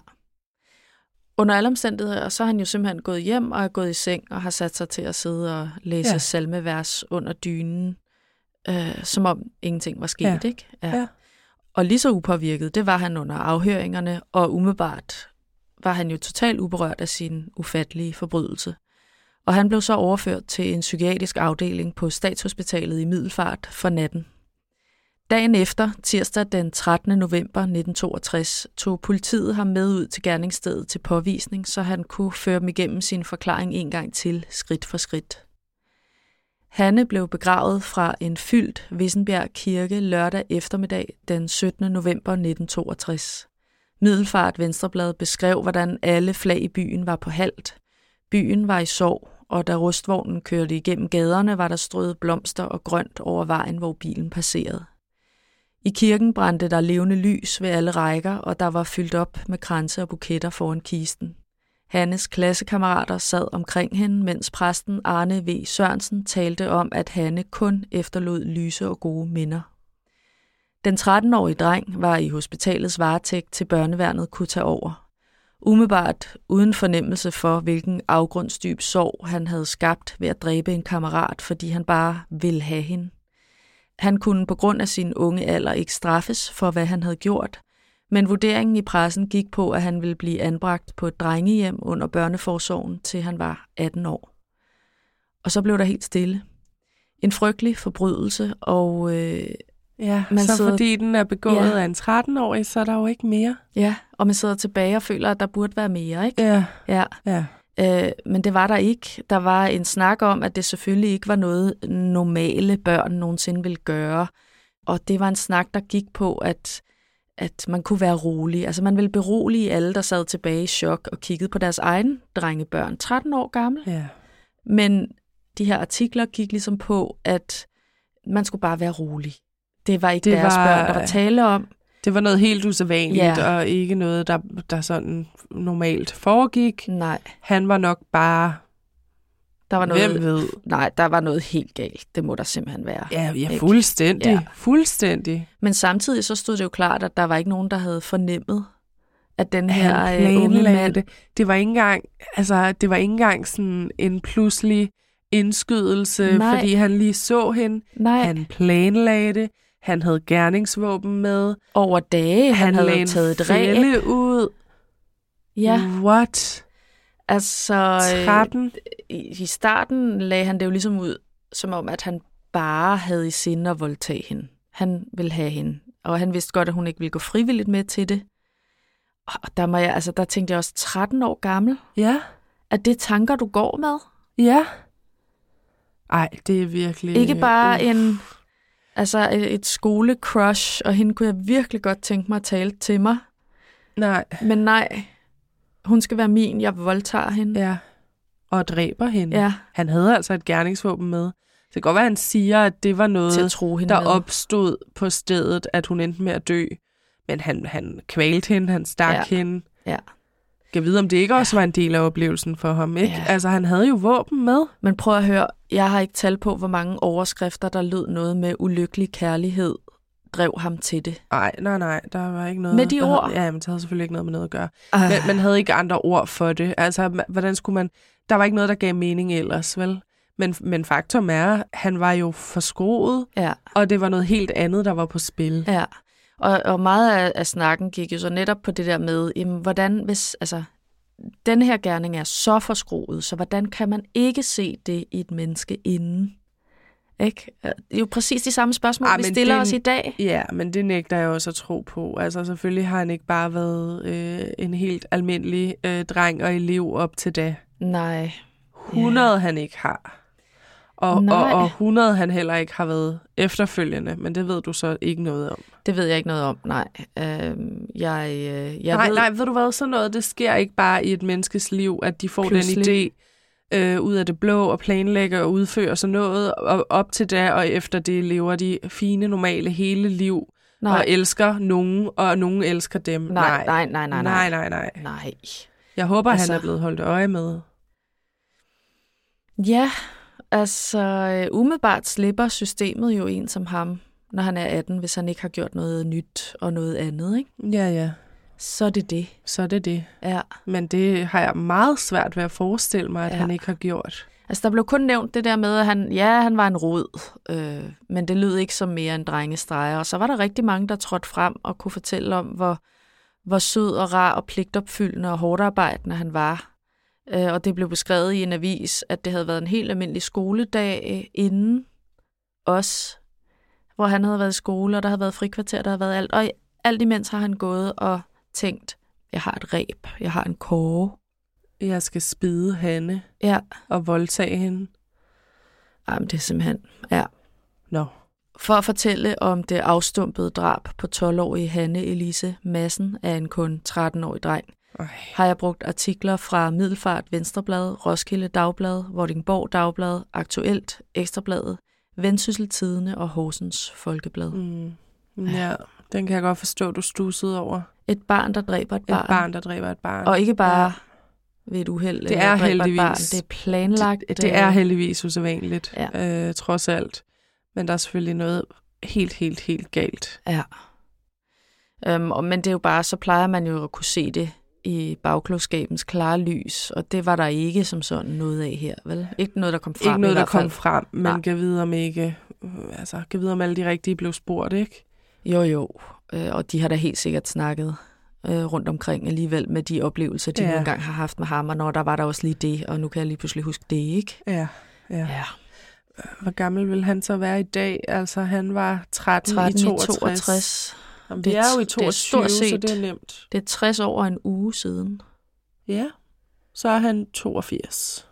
Speaker 1: Under alle omstændigheder, så har han jo simpelthen gået hjem og er gået i seng og har sat sig til at sidde og læse ja. salmevers under dynen, øh, som om ingenting var sket,
Speaker 2: ja.
Speaker 1: ikke?
Speaker 2: Ja. ja.
Speaker 1: Og lige så upåvirket, det var han under afhøringerne, og umiddelbart var han jo totalt uberørt af sin ufattelige forbrydelse. Og han blev så overført til en psykiatrisk afdeling på Statshospitalet i Middelfart for natten. Dagen efter, tirsdag den trettende november nitten toogtres, tog politiet ham med ud til gerningsstedet til påvisning, så han kunne føre dem igennem sin forklaring en gang til, skridt for skridt. Hanne blev begravet fra en fyldt Vissenbjerg Kirke lørdag eftermiddag den syttende november nitten toogtres. Middelfart Venstreblad beskrev, hvordan alle flag i byen var på halvt. Byen var i sorg, og da rustvognen kørte igennem gaderne, var der strøget blomster og grønt over vejen, hvor bilen passerede. I kirken brændte der levende lys ved alle rækker, og der var fyldt op med kranse og buketter foran kisten. Hannes klassekammerater sad omkring hende, mens præsten Arne V. Sørensen talte om, at Hanne kun efterlod lyse og gode minder. Den tretten-årige dreng var i hospitalets varetægt, til børneværnet kunne tage over. Umiddelbart uden fornemmelse for, hvilken afgrundsdyb sorg han havde skabt ved at dræbe en kammerat, fordi han bare ville have hende. Han kunne på grund af sin unge alder ikke straffes for, hvad han havde gjort, men vurderingen i pressen gik på, at han ville blive anbragt på et drengehjem under børneforsorgen, til han var atten år. Og så blev der helt stille. En frygtelig forbrydelse, og øh,
Speaker 2: ja,
Speaker 1: man
Speaker 2: så
Speaker 1: sidder,
Speaker 2: fordi den er begået
Speaker 1: ja.
Speaker 2: af en tretten-årig, så er der jo ikke mere.
Speaker 1: Ja, og man sidder tilbage og føler, at der burde være mere, ikke?
Speaker 2: Ja,
Speaker 1: ja.
Speaker 2: ja.
Speaker 1: Øh, men det var der ikke. Der var en snak om, at det selvfølgelig ikke var noget, normale børn nogensinde ville gøre. og det var en snak, der gik på, at, at man kunne være rolig. Altså man ville berolige alle, der sad tilbage i chok og kiggede på deres egen drengebørn, tretten år gammel.
Speaker 2: Ja.
Speaker 1: Men de her artikler gik ligesom på, at man skulle bare være rolig. Det var ikke
Speaker 2: Det
Speaker 1: det deres
Speaker 2: var-
Speaker 1: børn, der var tale om.
Speaker 2: Det var noget helt usædvanligt,
Speaker 1: Ja.
Speaker 2: og ikke noget, der, der sådan normalt foregik.
Speaker 1: Nej,
Speaker 2: Han var nok bare,
Speaker 1: der var noget,
Speaker 2: hvem ved?
Speaker 1: nej, der var noget helt galt. Det må der simpelthen være.
Speaker 2: Ja, ja
Speaker 1: Ikke?
Speaker 2: fuldstændig.
Speaker 1: Ja.
Speaker 2: Fuldstændig.
Speaker 1: Men samtidig så stod det jo klart, at der var ikke nogen, der havde fornemmet, at den
Speaker 2: Han
Speaker 1: her øh, unge
Speaker 2: planlagde
Speaker 1: mand...
Speaker 2: det. Det var ikke engang, altså, det var ikke engang sådan en pludselig indskydelse,
Speaker 1: Nej.
Speaker 2: fordi han lige så hende.
Speaker 1: Nej,
Speaker 2: Han planlagde det. Han havde gerningsvåben med.
Speaker 1: over dage, han, han
Speaker 2: lagde
Speaker 1: havde
Speaker 2: en
Speaker 1: taget et ræb.
Speaker 2: fælde ud.
Speaker 1: Ja,
Speaker 2: What?
Speaker 1: altså... øh,
Speaker 2: tretten?
Speaker 1: I, I starten lagde han det jo ligesom ud, som om, at han bare havde i sinde at voldtage hende. Han ville have hende. Og han vidste godt, at hun ikke ville gå frivilligt med til det. Og der, må jeg, altså, der tænkte jeg også, tretten år gammel,
Speaker 2: Ja.
Speaker 1: at det tanker, du går med.
Speaker 2: Ja. Ej, det er virkelig...
Speaker 1: Ikke bare
Speaker 2: uh.
Speaker 1: en, altså et, et skolecrush, og hende kunne jeg virkelig godt tænke mig at tale til mig.
Speaker 2: Nej,
Speaker 1: Men nej, hun skal være min, jeg voldtager hende.
Speaker 2: ja. Og dræber hende.
Speaker 1: Ja,
Speaker 2: Han havde altså et gerningsvåben med. Det kan godt være, at han siger, at det var
Speaker 1: til at
Speaker 2: noget,
Speaker 1: tro hende
Speaker 2: der
Speaker 1: med.
Speaker 2: opstod på stedet, at hun endte med at dø. Men han, han kvalte hende, han stak
Speaker 1: Ja.
Speaker 2: hende.
Speaker 1: Ja.
Speaker 2: Jeg ved, om det ikke også var en del af oplevelsen for ham, ikke?
Speaker 1: Ja.
Speaker 2: Altså, han havde jo våben med.
Speaker 1: Men prøv at høre, jeg har ikke tal på, hvor mange overskrifter, der lød noget med ulykkelig kærlighed, drev ham til det.
Speaker 2: Nej, nej, nej, der var ikke noget...
Speaker 1: Med de
Speaker 2: der
Speaker 1: ord?
Speaker 2: Havde, ja, men det havde selvfølgelig ikke noget med noget at gøre.
Speaker 1: Uh,
Speaker 2: Men man havde ikke andre ord for det. Altså, ma- hvordan skulle man... Der var ikke noget, der gav mening ellers, vel? Men, men faktum er, han var jo forskroet,
Speaker 1: ja,
Speaker 2: og det var noget helt andet, der var på spil.
Speaker 1: ja. Og, og meget af, af snakken gik jo så netop på det der med, jamen, hvordan hvis, altså, den her gerning er så forskroet, så hvordan kan man ikke se det i et menneske inden? Ikke? Det er jo præcis de samme spørgsmål,
Speaker 2: Ah,
Speaker 1: ah, vi
Speaker 2: men
Speaker 1: stiller
Speaker 2: det-
Speaker 1: os i dag.
Speaker 2: Ja, men det nægter jeg også at tro på. Altså, selvfølgelig har han ikke bare været øh, en helt almindelig øh, dreng og elev op til da.
Speaker 1: Nej.
Speaker 2: hundrede han ikke har. Og, og,
Speaker 1: Nej.
Speaker 2: og hundrede han heller ikke har været efterfølgende, men det ved du så ikke noget om.
Speaker 1: Det ved jeg ikke noget om, nej. Øhm, jeg, øh, jeg
Speaker 2: nej,
Speaker 1: ved,
Speaker 2: nej, ved du hvad, sådan noget, det sker ikke bare i et menneskes liv, at de får
Speaker 1: Pludselig.
Speaker 2: den idé øh, ud af det blå og planlægger og udfører sådan noget, og op til da og efter det lever de fine, normale hele liv,
Speaker 1: nej,
Speaker 2: og elsker nogen, og nogen elsker dem.
Speaker 1: nej, nej, nej, nej,
Speaker 2: nej, nej, nej.
Speaker 1: nej.
Speaker 2: Jeg håber,
Speaker 1: Altså-
Speaker 2: han er blevet holdt øje med.
Speaker 1: Ja, altså øh, umiddelbart slipper systemet jo en som ham, når han er atten, hvis han ikke har gjort noget nyt og noget andet, ikke?
Speaker 2: Ja, ja,
Speaker 1: Så er det det.
Speaker 2: så er det det.
Speaker 1: Ja.
Speaker 2: Men det har jeg meget svært ved at forestille mig, at
Speaker 1: Ja.
Speaker 2: han ikke har gjort.
Speaker 1: Altså, der blev kun nævnt det der med, at han, ja, han var en rod, øh, men det lød ikke som mere en drengestreger. Og så var der rigtig mange, der trådte frem og kunne fortælle om, hvor, hvor sød og rar og pligtopfyldende og hårdt arbejdende han var. Øh, og det blev beskrevet i en avis, at det havde været en helt almindelig skoledag inden os, hvor han havde været i skole, og der havde været frikvarter, der havde været alt. Og i- alt imens har han gået og tænkt, jeg har et reb, jeg har en kåre.
Speaker 2: Jeg skal spide Hanne
Speaker 1: Ja,
Speaker 2: og voldtage hende.
Speaker 1: jamen, det er simpelthen, ja.
Speaker 2: Nå.
Speaker 1: For at fortælle om det afstumpede drab på tolv-årige Hanne Elise Madsen af en kun tretten-årig dreng,
Speaker 2: Ej.
Speaker 1: har jeg brugt artikler fra Middelfart Venstreblad, Roskilde Dagblad, Vordingborg Dagblad, Aktuelt, Ekstrabladet, Vendsyssel Tidende og Horsens Folkeblad.
Speaker 2: Mm. Ja, den kan jeg godt forstå, du stussede over.
Speaker 1: Et barn, der dræber et
Speaker 2: Et
Speaker 1: barn.
Speaker 2: barn, der dræber et barn.
Speaker 1: Og ikke bare
Speaker 2: Ja.
Speaker 1: ved et uheld.
Speaker 2: Det
Speaker 1: eller
Speaker 2: er
Speaker 1: dræber et
Speaker 2: heldigvis.
Speaker 1: barn. Det er planlagt.
Speaker 2: Det, det er heldigvis usædvanligt,
Speaker 1: Ja.
Speaker 2: øh, trods alt. Men der er selvfølgelig noget helt, helt, helt galt.
Speaker 1: Ja. Øhm, og, men det er jo bare, så plejer man jo at kunne se det i bagklogskabens klare lys, og det var der ikke som sådan noget af her, vel? Ikke noget, der kom frem.
Speaker 2: Ikke noget,
Speaker 1: i
Speaker 2: der
Speaker 1: hvert fald.
Speaker 2: kom frem, men
Speaker 1: Nej.
Speaker 2: kan vide om ikke, øh, altså, kan vide om alle de rigtige blev spurgt, ikke?
Speaker 1: Jo, jo. Øh, og de har da helt sikkert snakket øh, rundt omkring alligevel med de oplevelser, de
Speaker 2: Ja.
Speaker 1: ja. nogle gange har haft med ham, og når der var der også lige det, og nu kan jeg lige pludselig huske det, ikke?
Speaker 2: Ja, ja.
Speaker 1: Ja.
Speaker 2: Hvor gammel vil han så være i dag? Altså, han var tretten,
Speaker 1: tretten
Speaker 2: i
Speaker 1: i
Speaker 2: toogtres.
Speaker 1: toogtres.
Speaker 2: Jamen,
Speaker 1: Det
Speaker 2: vi
Speaker 1: er-
Speaker 2: er jo i
Speaker 1: det er
Speaker 2: toogtyve,
Speaker 1: stort
Speaker 2: så
Speaker 1: set-
Speaker 2: det er nemt.
Speaker 1: Det er tres år og en uge siden.
Speaker 2: Ja, så er han toogfirs.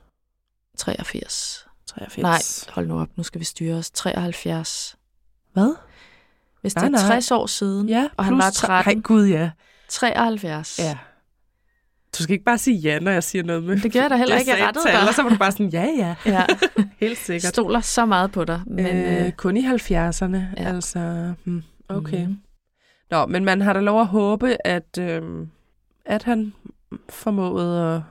Speaker 1: treogfirs.
Speaker 2: treogfirs.
Speaker 1: Nej, hold nu op, nu skal vi styre os. treoghalvfjerds.
Speaker 2: Hvad?
Speaker 1: Hvis det
Speaker 2: Nej,
Speaker 1: er
Speaker 2: nej.
Speaker 1: tres år siden,
Speaker 2: Ja,
Speaker 1: og han
Speaker 2: plus
Speaker 1: var
Speaker 2: tre-
Speaker 1: tretten,
Speaker 2: Nej, gud ja.
Speaker 1: treoghalvfjerds.
Speaker 2: Ja. Du skal ikke bare sige ja, når jeg siger noget med.
Speaker 1: Det gør jeg da heller ikke, jeg rettede
Speaker 2: tal,
Speaker 1: dig.
Speaker 2: og så var du bare sådan, ja, ja.
Speaker 1: Ja.
Speaker 2: Helt sikkert.
Speaker 1: Stoler så meget på dig. Men,
Speaker 2: øh,
Speaker 1: øh,
Speaker 2: kun i halvfjerdserne,
Speaker 1: ja.
Speaker 2: altså. Hmm, okay.
Speaker 1: Mhm.
Speaker 2: Nå, men man har da lov at håbe, at, øh, at han formåede at...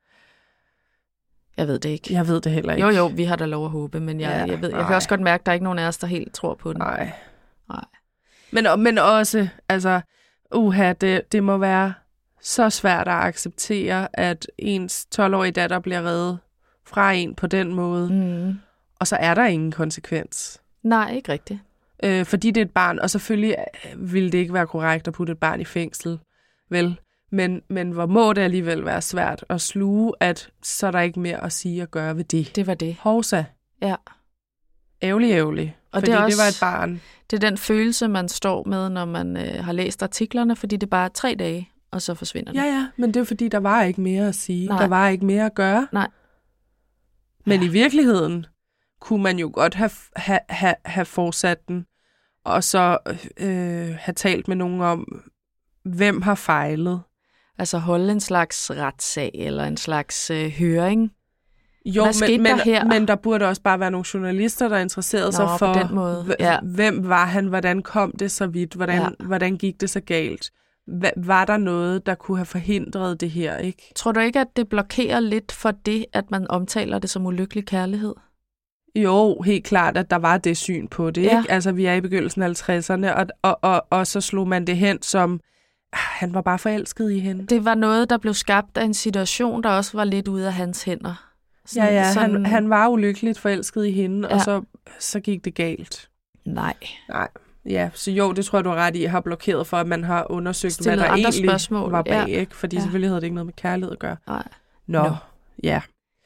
Speaker 1: jeg ved det ikke.
Speaker 2: Jeg ved det heller ikke.
Speaker 1: Jo, jo, vi har da lov at håbe, men jeg,
Speaker 2: Ja,
Speaker 1: jeg, ved, jeg
Speaker 2: nej.
Speaker 1: kan også godt mærke, at der er ikke nogen af os, der helt tror på den.
Speaker 2: Nej.
Speaker 1: Nej.
Speaker 2: Men, men også, altså, uha, det, det må være så svært at acceptere, at ens tolv-årige datter bliver reddet fra en på den måde,
Speaker 1: Mm.
Speaker 2: og så er der ingen konsekvens.
Speaker 1: Nej, ikke rigtigt.
Speaker 2: Øh, fordi det er et barn, og selvfølgelig øh, ville det ikke være korrekt at putte et barn i fængsel, vel? Men, men hvor må det alligevel være svært at sluge, at så er der ikke mere at sige og gøre ved det.
Speaker 1: Det var det.
Speaker 2: Hovsa.
Speaker 1: Ja.
Speaker 2: Ærgerlig, ærgerlig.
Speaker 1: Og
Speaker 2: Fordi
Speaker 1: det
Speaker 2: det,
Speaker 1: er også-
Speaker 2: det var et barn.
Speaker 1: Det er den følelse, man står med, når man øh, har læst artiklerne, fordi det bare er tre dage, og så forsvinder det.
Speaker 2: Ja, ja, men det er fordi, der var ikke mere at sige.
Speaker 1: Nej.
Speaker 2: Der var ikke mere at gøre.
Speaker 1: Nej.
Speaker 2: Men i virkeligheden kunne man jo godt have, have, have, have fortsat den, og så øh, have talt med nogen om, hvem har fejlet.
Speaker 1: Altså holde en slags retssag, eller en slags øh, høring.
Speaker 2: Jo,
Speaker 1: Hvad skete
Speaker 2: men, men,
Speaker 1: der her?
Speaker 2: men der burde også bare være nogle journalister, der interesserede
Speaker 1: Nå,
Speaker 2: sig
Speaker 1: på
Speaker 2: for,
Speaker 1: den måde.
Speaker 2: hv-
Speaker 1: Ja.
Speaker 2: hvem var han, hvordan kom det så vidt, hvordan,
Speaker 1: Ja.
Speaker 2: hvordan gik det så galt. Hva, var der noget, der kunne have forhindret det her, ikke?
Speaker 1: Tror du ikke, at det blokerer lidt for det, at man omtaler det som ulykkelig kærlighed?
Speaker 2: Jo, helt klart, at der var det syn på det.
Speaker 1: Ja.
Speaker 2: Ikke? Altså, vi er i begyndelsen af halvtredserne, og, og, og, og så slog man det hen som, ah, han var bare forelsket i hende.
Speaker 1: Det var noget, der blev skabt af en situation, der også var lidt ude af hans hænder.
Speaker 2: Ja, ja, han, han var ulykkeligt forelsket i hende, ja.
Speaker 1: Ja.
Speaker 2: og så, så gik det galt.
Speaker 1: Nej.
Speaker 2: Nej, ja, så jo, det tror jeg, du har ret i, har blokeret for, at man har undersøgt,
Speaker 1: Stillet
Speaker 2: hvad der
Speaker 1: andre
Speaker 2: egentlig
Speaker 1: spørgsmål,
Speaker 2: var bag,
Speaker 1: ja.
Speaker 2: ikke? Fordi
Speaker 1: Ja.
Speaker 2: selvfølgelig havde det ikke noget med kærlighed at gøre.
Speaker 1: Nej.
Speaker 2: Nå,
Speaker 1: Nå.
Speaker 2: ja.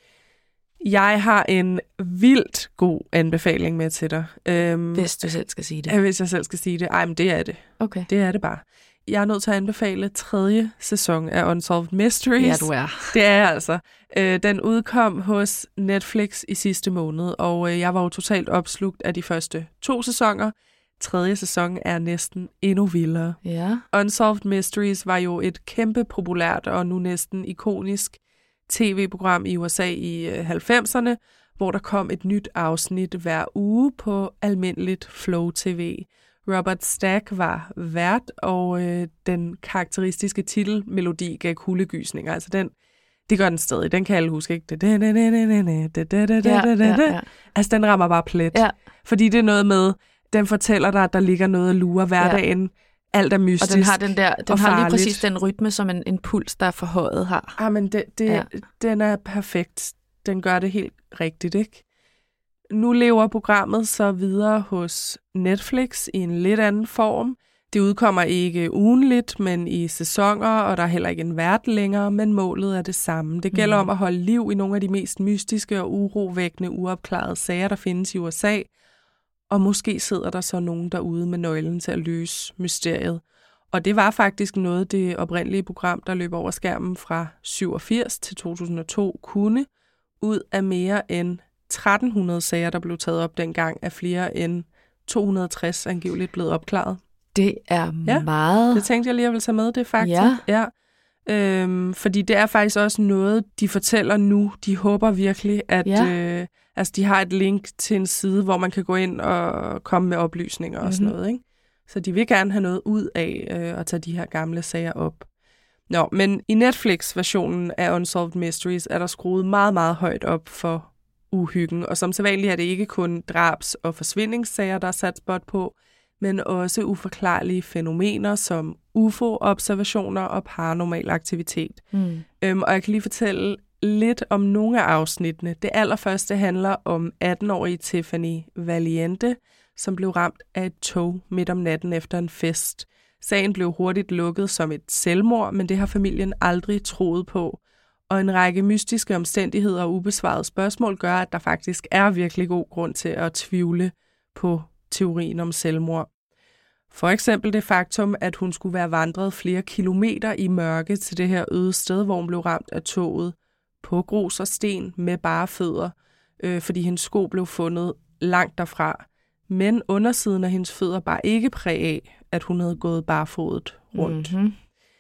Speaker 2: Jeg har en vildt god anbefaling med til dig. Øhm,
Speaker 1: Hvis du selv skal sige det.
Speaker 2: Hvis jeg selv skal sige det. Ej, men det er det.
Speaker 1: Okay.
Speaker 2: Det er det bare. Jeg er nødt til at anbefale tredje sæson af Unsolved Mysteries.
Speaker 1: Ja, du er.
Speaker 2: Det er jeg altså. Øh, den udkom hos Netflix i sidste måned, og øh, jeg var jo totalt opslugt af de første to sæsoner. Tredje sæson er næsten endnu vildere.
Speaker 1: Ja.
Speaker 2: Unsolved Mysteries var jo et kæmpe populært og nu næsten ikonisk tv-program i U S A i øh, halvfemserne, hvor der kom et nyt afsnit hver uge på almindeligt Flow T V. Robert Stack var vært, og øh, den karakteristiske titelmelodi gav kuldegysninger. Altså den, det gør den stadig. Den kan alle huske, ikke?
Speaker 1: Ja, ja, ja.
Speaker 2: Altså den rammer bare plet.
Speaker 1: Ja.
Speaker 2: Fordi det er noget med, den fortæller dig, at der ligger noget at lure hverdagen. Alt er mystisk.
Speaker 1: Og den har, den der, den
Speaker 2: og
Speaker 1: har lige
Speaker 2: farligt.
Speaker 1: præcis den rytme, som en, en puls, der er forhøjet har.
Speaker 2: Ah, men det, det,
Speaker 1: Ja.
Speaker 2: den er perfekt. Den gør det helt rigtigt, ikke? Nu lever programmet så videre hos Netflix i en lidt anden form. Det udkommer ikke ugenligt, men i sæsoner, og der er heller ikke en vært længere, men målet er det samme. Det gælder
Speaker 1: Mhm.
Speaker 2: om at holde liv i nogle af de mest mystiske og urovækkende, uopklarede sager, der findes i U S A. Og måske sidder der så nogen derude med nøglen til at løse mysteriet. Og det var faktisk noget, det oprindelige program, der løb over skærmen fra syvogfirs til to tusind og to, kunne. Ud af mere end tretten hundrede sager, der blev taget op dengang, er flere end to hundrede og tres angiveligt blevet opklaret.
Speaker 1: Det er
Speaker 2: Ja,
Speaker 1: meget...
Speaker 2: Det tænkte jeg lige, at jeg ville tage med, det faktisk.
Speaker 1: Ja.
Speaker 2: ja. Øhm, fordi det er faktisk også noget, de fortæller nu. De håber virkelig, at
Speaker 1: Ja.
Speaker 2: øh, altså, de har et link til en side, hvor man kan gå ind og komme med oplysninger og sådan
Speaker 1: Mhm.
Speaker 2: noget. Ikke? Så de vil gerne have noget ud af øh, at tage de her gamle sager op. Nå, men i Netflix-versionen af Unsolved Mysteries er der skruet meget, meget højt op for uhyggen. Og som sædvanligt er det ikke kun drabs- og forsvindingssager, der er sat spot på, men også uforklarlige fænomener som U F O-observationer og paranormal aktivitet.
Speaker 1: Mm.
Speaker 2: Øhm, og jeg kan lige fortælle lidt om nogle af afsnittene. Det allerførste handler om atten-årige Tiffany Valiente, som blev ramt af et tog midt om natten efter en fest. Sagen blev hurtigt lukket som et selvmord, men det har familien aldrig troet på. Og en række mystiske omstændigheder og ubesvarede spørgsmål gør, at der faktisk er virkelig god grund til at tvivle på teorien om selvmord. For eksempel det faktum, at hun skulle være vandret flere kilometer i mørke til det her øde sted, hvor hun blev ramt af toget på grus og sten med bare fødder, øh, fordi hendes sko blev fundet langt derfra, men undersiden af hendes fødder bar ikke præg af, at hun havde gået barfodet rundt.
Speaker 1: Mm-hmm.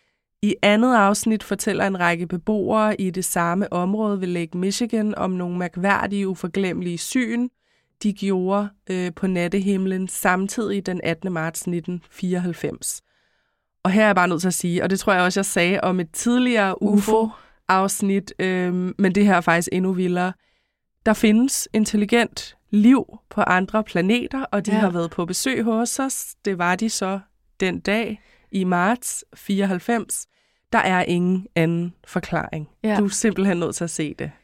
Speaker 2: I andet afsnit fortæller en række beboere i det samme område ved Lake Michigan om nogle mærkværdige, uforglemmelige syn, de gjorde øh, på nattehimlen samtidig den attende marts nitten fireoghalvfems. Og her er jeg bare nødt til at sige, og det tror jeg også, jeg sagde om et tidligere U F O-afsnit, øh, men det her er faktisk endnu vildere. Der findes intelligent liv på andre planeter, og de ja. har været på besøg hos os. Det var de så den dag i marts fireoghalvfems. Der er ingen anden forklaring. Ja. Du er simpelthen nødt til at se det.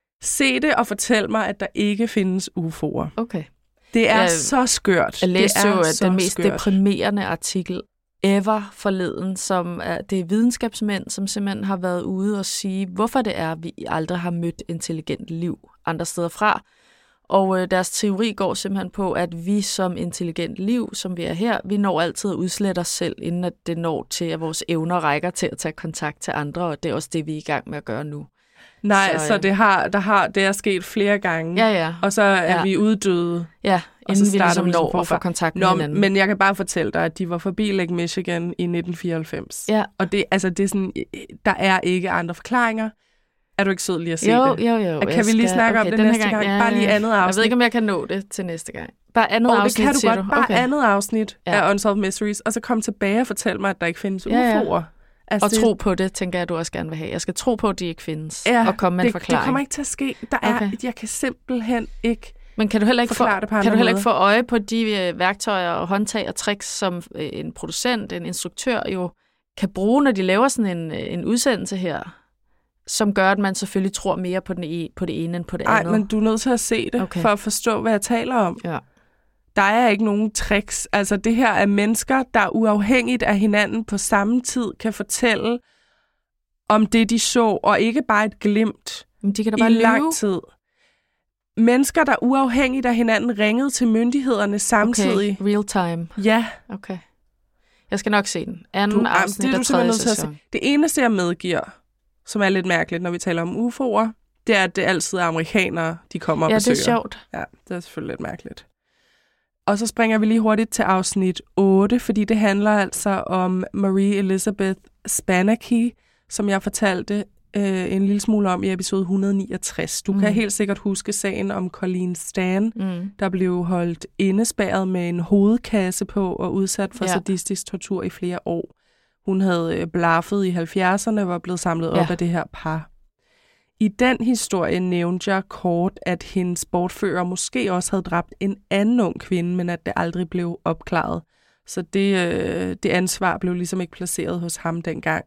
Speaker 2: Se det og fortæl mig, at der ikke findes U F O'er.
Speaker 1: Okay.
Speaker 2: Det er
Speaker 1: jeg,
Speaker 2: så skørt.
Speaker 1: Jeg læste jo at den mest
Speaker 2: skørt.
Speaker 1: deprimerende artikel ever forleden, som er, det er videnskabsmænd, som simpelthen har været ude og sige, hvorfor det er, at vi aldrig har mødt intelligent liv andre steder fra. Og øh, deres teori går simpelthen på, at vi som intelligent liv, som vi er her, vi når altid at udslette os selv, inden at det når til, at vores evner rækker til at tage kontakt til andre, og det er også det, vi er i gang med at gøre nu.
Speaker 2: Nej, så,
Speaker 1: så,
Speaker 2: så
Speaker 1: øh,
Speaker 2: det, har, der har, det er sket flere gange,
Speaker 1: ja, ja.
Speaker 2: og så er
Speaker 1: ja.
Speaker 2: vi uddøde.
Speaker 1: Ja,
Speaker 2: og så
Speaker 1: inden vi ligesom
Speaker 2: vi
Speaker 1: når at få kontakt med
Speaker 2: Nå,
Speaker 1: hinanden.
Speaker 2: Men jeg kan bare fortælle dig, at de var forbi Lake Michigan i nitten fireoghalvfems.
Speaker 1: Ja.
Speaker 2: Og det, altså, det er sådan, der er ikke andre forklaringer. Er du ikke sød lige at se
Speaker 1: jo,
Speaker 2: det?
Speaker 1: Jo, jo,
Speaker 2: Kan vi
Speaker 1: skal...
Speaker 2: lige snakke
Speaker 1: okay,
Speaker 2: om det næste gang?
Speaker 1: gang? Ja,
Speaker 2: bare lige andet afsnit.
Speaker 1: Jeg ved ikke, om jeg kan nå det til næste gang. Bare andet
Speaker 2: og
Speaker 1: afsnit,
Speaker 2: det kan du godt.
Speaker 1: du?
Speaker 2: Bare
Speaker 1: okay.
Speaker 2: andet afsnit
Speaker 1: ja.
Speaker 2: af Unsolved Mysteries, og så komme tilbage og fortælle mig, at der ikke findes
Speaker 1: ja, ja.
Speaker 2: U F O'er. Altså,
Speaker 1: og
Speaker 2: det...
Speaker 1: tro på det, tænker jeg, du også gerne vil have. Jeg skal tro på, at de ikke findes,
Speaker 2: ja,
Speaker 1: og komme med en
Speaker 2: det,
Speaker 1: forklaring.
Speaker 2: det kommer ikke til at ske. Der er,
Speaker 1: okay.
Speaker 2: Jeg kan simpelthen ikke
Speaker 1: Men kan du heller ikke, få, kan du heller ikke få øje på de øh, værktøjer og håndtag og tricks, som øh, en producent, en instruktør jo kan bruge, når de laver sådan en, øh, en udsendelse her, som gør, at man selvfølgelig tror mere på, den e- på det ene end på det
Speaker 2: Ej,
Speaker 1: andet?
Speaker 2: Nej, men du er nødt til at se det,
Speaker 1: okay.
Speaker 2: for at forstå, hvad jeg taler om.
Speaker 1: Ja.
Speaker 2: Der er ikke nogen tricks. Altså, det her er mennesker, der uafhængigt af hinanden på samme tid kan fortælle om det, de så, og ikke bare et glimt
Speaker 1: men de kan da bare
Speaker 2: i
Speaker 1: lyve.
Speaker 2: lang tid. Mennesker, der uafhængigt af hinanden ringede til myndighederne samtidig.
Speaker 1: Okay, real time.
Speaker 2: Ja.
Speaker 1: Okay. Jeg skal nok se den. Anden
Speaker 2: du,
Speaker 1: afsnit
Speaker 2: det,
Speaker 1: af
Speaker 2: du
Speaker 1: tredje sæson.
Speaker 2: Det eneste, jeg medgiver, som er lidt mærkeligt, når vi taler om U F O'er, det er, at det altid er amerikanere, de kommer og
Speaker 1: ja,
Speaker 2: besøger.
Speaker 1: Ja, det er sjovt.
Speaker 2: Ja, det er selvfølgelig lidt mærkeligt. Og så springer vi lige hurtigt til afsnit otte, fordi det handler altså om Marie Elizabeth Spannaky, som jeg fortalte øh, en lille smule om i episode et hundrede niogtres. Du mm. kan helt sikkert huske sagen om Colleen Stan, mm. der blev holdt indespærret med en hovedkasse på og udsat for ja. sadistisk tortur i flere år. Hun havde blaffet i halvfjerdserne og var blevet samlet op ja. af det her par. I den historie nævnte jeg kort, at hendes bortfører måske også havde dræbt en anden ung kvinde, men at det aldrig blev opklaret. Så det, øh, det ansvar blev ligesom ikke placeret hos ham dengang.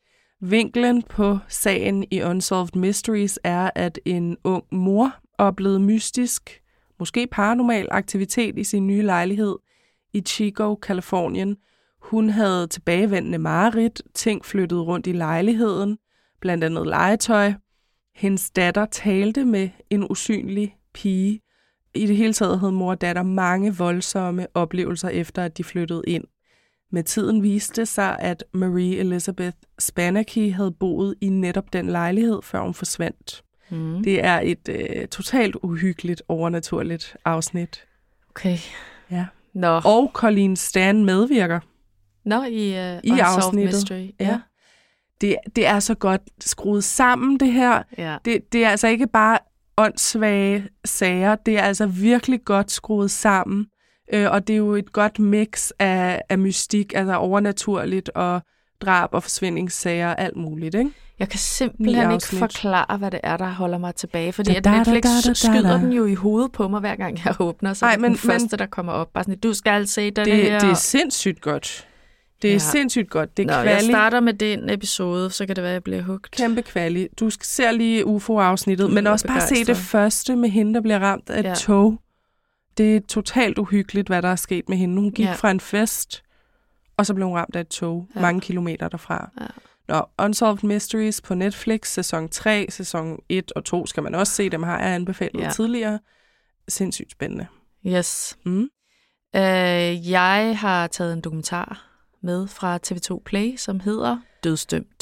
Speaker 2: Vinklen på sagen i Unsolved Mysteries er, at en ung mor oplevede mystisk, måske paranormal aktivitet i sin nye lejlighed i Chico, Californien. Hun havde tilbagevendende mareridt, ting flyttede rundt i lejligheden, blandt andet legetøj. Hendes datter talte med en usynlig pige. I det hele taget havde mor og datter mange voldsomme oplevelser efter, at de flyttede ind. Med tiden viste det sig, at Marie Elizabeth Spannaky havde boet i netop den lejlighed, før hun forsvandt. Mm. Det er et øh, totalt uhyggeligt, overnaturligt afsnit.
Speaker 1: Okay.
Speaker 2: Ja.
Speaker 1: Nå.
Speaker 2: Og Colleen Stan medvirker.
Speaker 1: Nå, i, uh,
Speaker 2: I afsnittet.
Speaker 1: Mystery. Ja.
Speaker 2: Ja. Det, det er så godt skruet sammen, det her.
Speaker 1: Ja.
Speaker 2: Det, det er altså ikke bare åndssvage sager. Det er altså virkelig godt skruet sammen. Øh, og det er jo et godt mix af, af mystik, altså overnaturligt og drab og forsvindingssager og alt muligt, ikke?
Speaker 1: Jeg kan simpelthen ikke forklare, hvad det er, der holder mig tilbage, fordi da, da, Netflix da, da, da, skyder da. den jo i hovedet på mig, hver gang jeg åbner, så Ej, det er men, den første, men, der kommer op. Bare sådan, du skal se den
Speaker 2: det,
Speaker 1: her.
Speaker 2: Det er sindssygt godt. Det er ja. sindssygt godt. Det er
Speaker 1: Nå,
Speaker 2: kvali.
Speaker 1: Jeg starter med den episode, så kan det være, at jeg bliver hugt.
Speaker 2: Kæmpe kvali. Du ser lige U F O-afsnittet, men også bare se det første med hende, der bliver ramt af et ja. tog. Det er totalt uhyggeligt, hvad der er sket med hende. Hun gik ja. fra en fest, og så blev hun ramt af et tog ja. mange kilometer derfra. Ja. Nå, Unsolved Mysteries på Netflix, sæson tre, sæson et og to skal man også se. Dem har jeg anbefalet ja. tidligere. Sindssygt spændende.
Speaker 1: Yes.
Speaker 2: Mm.
Speaker 1: Uh, jeg har taget en dokumentar med fra T V to Play, som hedder Dødsdømt.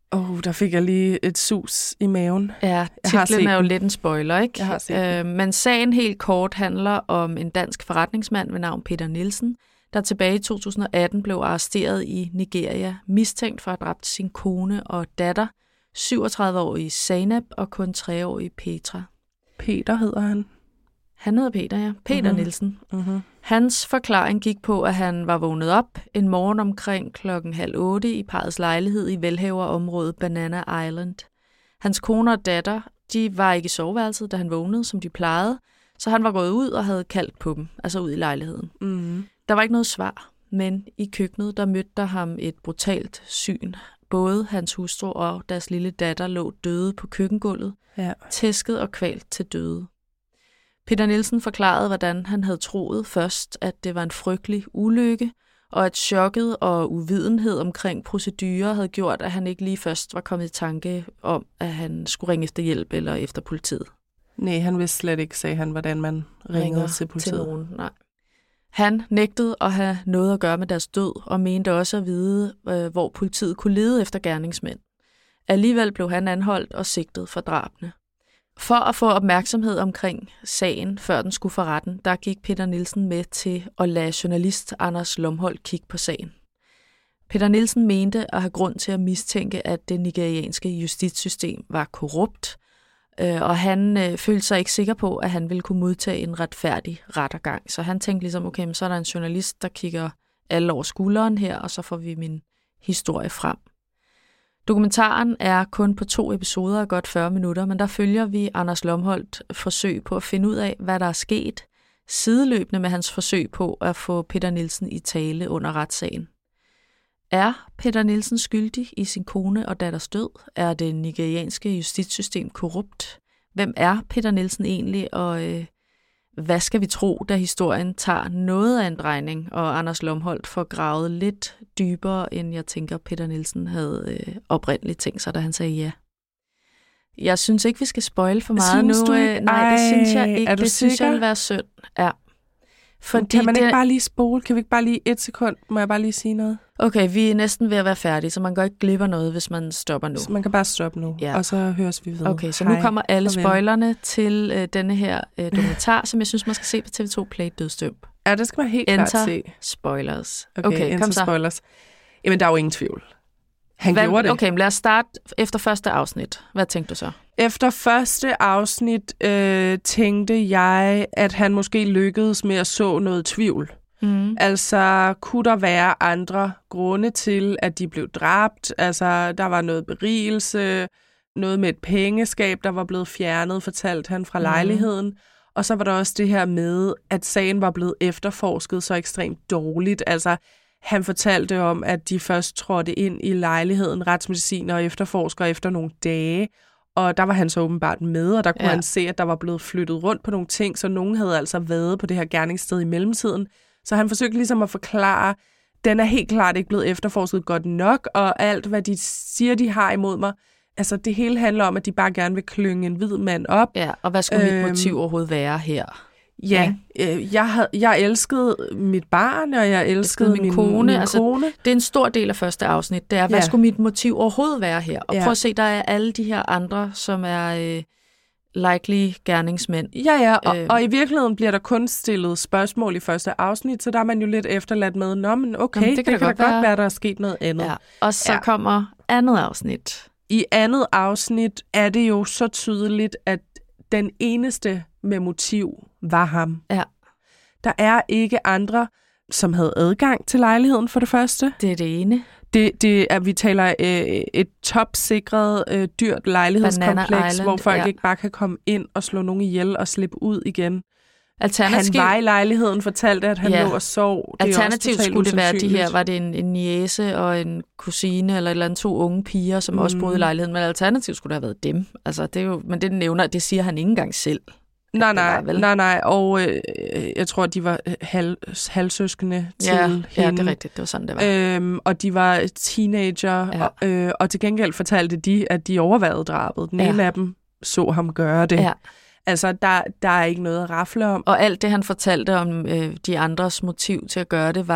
Speaker 2: Åh, oh, der fik jeg lige et sus i maven.
Speaker 1: Ja, titlen er jo lidt en spoiler, ikke?
Speaker 2: Jeg har set
Speaker 1: øh, men sagen helt kort handler om en dansk forretningsmand ved navn Peter Nielsen, der tilbage i to tusind og atten blev arresteret i Nigeria, mistænkt for at have dræbt sin kone og datter, syvogtredive-årige Zainab og kun tre-årige Petra.
Speaker 2: Peter hedder han.
Speaker 1: Han hedder Peter, ja. Peter mm-hmm. Nielsen.
Speaker 2: Mm-hmm.
Speaker 1: Hans forklaring gik på, at han var vågnet op en morgen omkring klokken halv otte i parrets lejlighed i velhaverområdet Banana Island. Hans kone og datter, de var ikke i soveværelset, da han vågnede, som de plejede, så han var gået ud og havde kaldt på dem, altså ud i lejligheden.
Speaker 2: Mm-hmm.
Speaker 1: Der var ikke noget svar, men i køkkenet, der mødte der ham et brutalt syn. Både hans hustru og deres lille datter lå døde på køkkengulvet,
Speaker 2: ja.
Speaker 1: tæsket og kvalt til døde. Peter Nielsen forklarede, hvordan han havde troet først, at det var en frygtelig ulykke, og at chokket og uvidenhed omkring procedurer havde gjort, at han ikke lige først var kommet i tanke om, at han skulle ringe efter hjælp eller efter politiet.
Speaker 2: Nej, han vidste slet ikke, sagde han, hvordan man ringede
Speaker 1: Ringer
Speaker 2: til politiet.
Speaker 1: Til nogen, nej. Han nægtede at have noget at gøre med deres død, og mente også at vide, hvor politiet kunne lede efter gerningsmænd. Alligevel blev han anholdt og sigtet for drabene. For at få opmærksomhed omkring sagen, før den skulle for retten, der gik Peter Nielsen med til at lade journalist Anders Lomholt kigge på sagen. Peter Nielsen mente at have grund til at mistænke, at det nigerianske justitssystem var korrupt, og han øh, følte sig ikke sikker på, at han ville kunne modtage en retfærdig rettergang. Så han tænkte ligesom, okay, så er der en journalist, der kigger alle over skulderen her, og så får vi min historie frem. Dokumentaren er kun på to episoder af godt fyrre minutter, men der følger vi Anders Lomholt forsøg på at finde ud af, hvad der er sket, sideløbende med hans forsøg på at få Peter Nielsen i tale under retssagen. Er Peter Nielsen skyldig i sin kone og datters død? Er det nigerianske justitssystem korrupt? Hvem er Peter Nielsen egentlig, og øh, hvad skal vi tro, da historien tager noget af en drejning, og Anders Lomholt får gravet lidt dybere, end jeg tænker, Peter Nielsen havde øh, oprindeligt tænkt sig, da han sagde ja. Jeg synes ikke, vi skal spoile for meget
Speaker 2: synes
Speaker 1: nu.
Speaker 2: Du ikke?
Speaker 1: Nej, det synes jeg ikke.
Speaker 2: Er du
Speaker 1: det
Speaker 2: sikker?
Speaker 1: synes jeg vil være synd. Ja.
Speaker 2: Fordi kan man ikke det... bare lige spole? Kan vi ikke bare lige et sekund? Må jeg bare lige sige noget?
Speaker 1: Okay, vi er næsten ved at være færdige, så man går ikke glip af noget, hvis man stopper nu.
Speaker 2: Så man kan bare stoppe nu, ja. Og så høres vi videre.
Speaker 1: Okay, så
Speaker 2: Hej.
Speaker 1: Nu kommer alle spoilerne til øh, denne her øh, dokumentar, som jeg synes, man skal se på T V to Play Dødsdømt.
Speaker 2: Ja, det skal man helt
Speaker 1: Enter
Speaker 2: klart se.
Speaker 1: spoilers.
Speaker 2: Okay,
Speaker 1: okay
Speaker 2: enter
Speaker 1: kom så.
Speaker 2: spoilers. Jamen, der er jo ingen tvivl. Han
Speaker 1: Hvad,
Speaker 2: gjorde det.
Speaker 1: Okay, men lad os starte efter første afsnit. Hvad tænkte du så?
Speaker 2: Efter første afsnit øh, tænkte jeg, at han måske lykkedes med at så noget tvivl.
Speaker 1: Mm.
Speaker 2: Altså, kunne der være andre grunde til, at de blev dræbt? Altså, der var noget berigelse, noget med et pengeskab, der var blevet fjernet, fortalte han fra mm. lejligheden. Og så var der også det her med, at sagen var blevet efterforsket så ekstremt dårligt. Altså, han fortalte om, at de først trådte ind i lejligheden, retsmediciner og efterforskere efter nogle dage. Og der var han så åbenbart med, og der kunne ja. han se, at der var blevet flyttet rundt på nogle ting, så nogen havde altså været på det her gerningssted i mellemtiden. Så han forsøgte ligesom at forklare, den er helt klart ikke blevet efterforsket godt nok, og alt, hvad de siger, de har imod mig, altså det hele handler om, at de bare gerne vil klynge en hvid mand op.
Speaker 1: Ja, og hvad skulle øhm, mit motiv overhovedet være her?
Speaker 2: Ja, øh, jeg, havde, jeg elskede mit barn, og jeg elskede min, min kone. Min
Speaker 1: altså,
Speaker 2: kone.
Speaker 1: Det er en stor del af første afsnit, det er, hvad ja. skulle mit motiv overhovedet være her? Og ja. prøv at se, der er alle de her andre, som er øh, likely gerningsmænd.
Speaker 2: Ja, ja, og, øh. og i virkeligheden bliver der kun stillet spørgsmål i første afsnit, så der er man jo lidt efterladt med, nå, men okay, Jamen, det kan det da godt, godt være. være, der er sket noget andet. Ja.
Speaker 1: Og så ja. kommer andet afsnit.
Speaker 2: I andet afsnit er det jo så tydeligt, at den eneste med motiv var ham.
Speaker 1: Ja.
Speaker 2: Der er ikke andre, som havde adgang til lejligheden for det første.
Speaker 1: Det er det ene.
Speaker 2: Det, det er, vi taler øh, et topsikret, øh, dyrt lejlighedskompleks, hvor folk ja. ikke bare kan komme ind og slå nogen ihjel og slippe ud igen.
Speaker 1: Alternativ...
Speaker 2: Han var i lejligheden, fortalte, at han ja. lå og sov. Det
Speaker 1: Alternativt skulle det være de her, var det en, en niece og en kusine, eller et eller andet to unge piger, som mm. også boede i lejligheden, men alternativt skulle det have været dem. Altså, det er jo, men det nævner, det siger han ikke engang selv.
Speaker 2: Nej, nej, nej, nej, og øh, jeg tror, de var halv, halvsøskende til
Speaker 1: ja,
Speaker 2: hende.
Speaker 1: Ja, det er rigtigt, det var sådan, det var.
Speaker 2: Øhm, og de var teenager, ja. og, øh, og til gengæld fortalte de, at de overvejede drabet. Den ja. ene af dem så ham gøre det. Ja. Altså, der, der er ikke noget at rafle om.
Speaker 1: Og alt det, han fortalte om øh, de andres motiv til at gøre det, var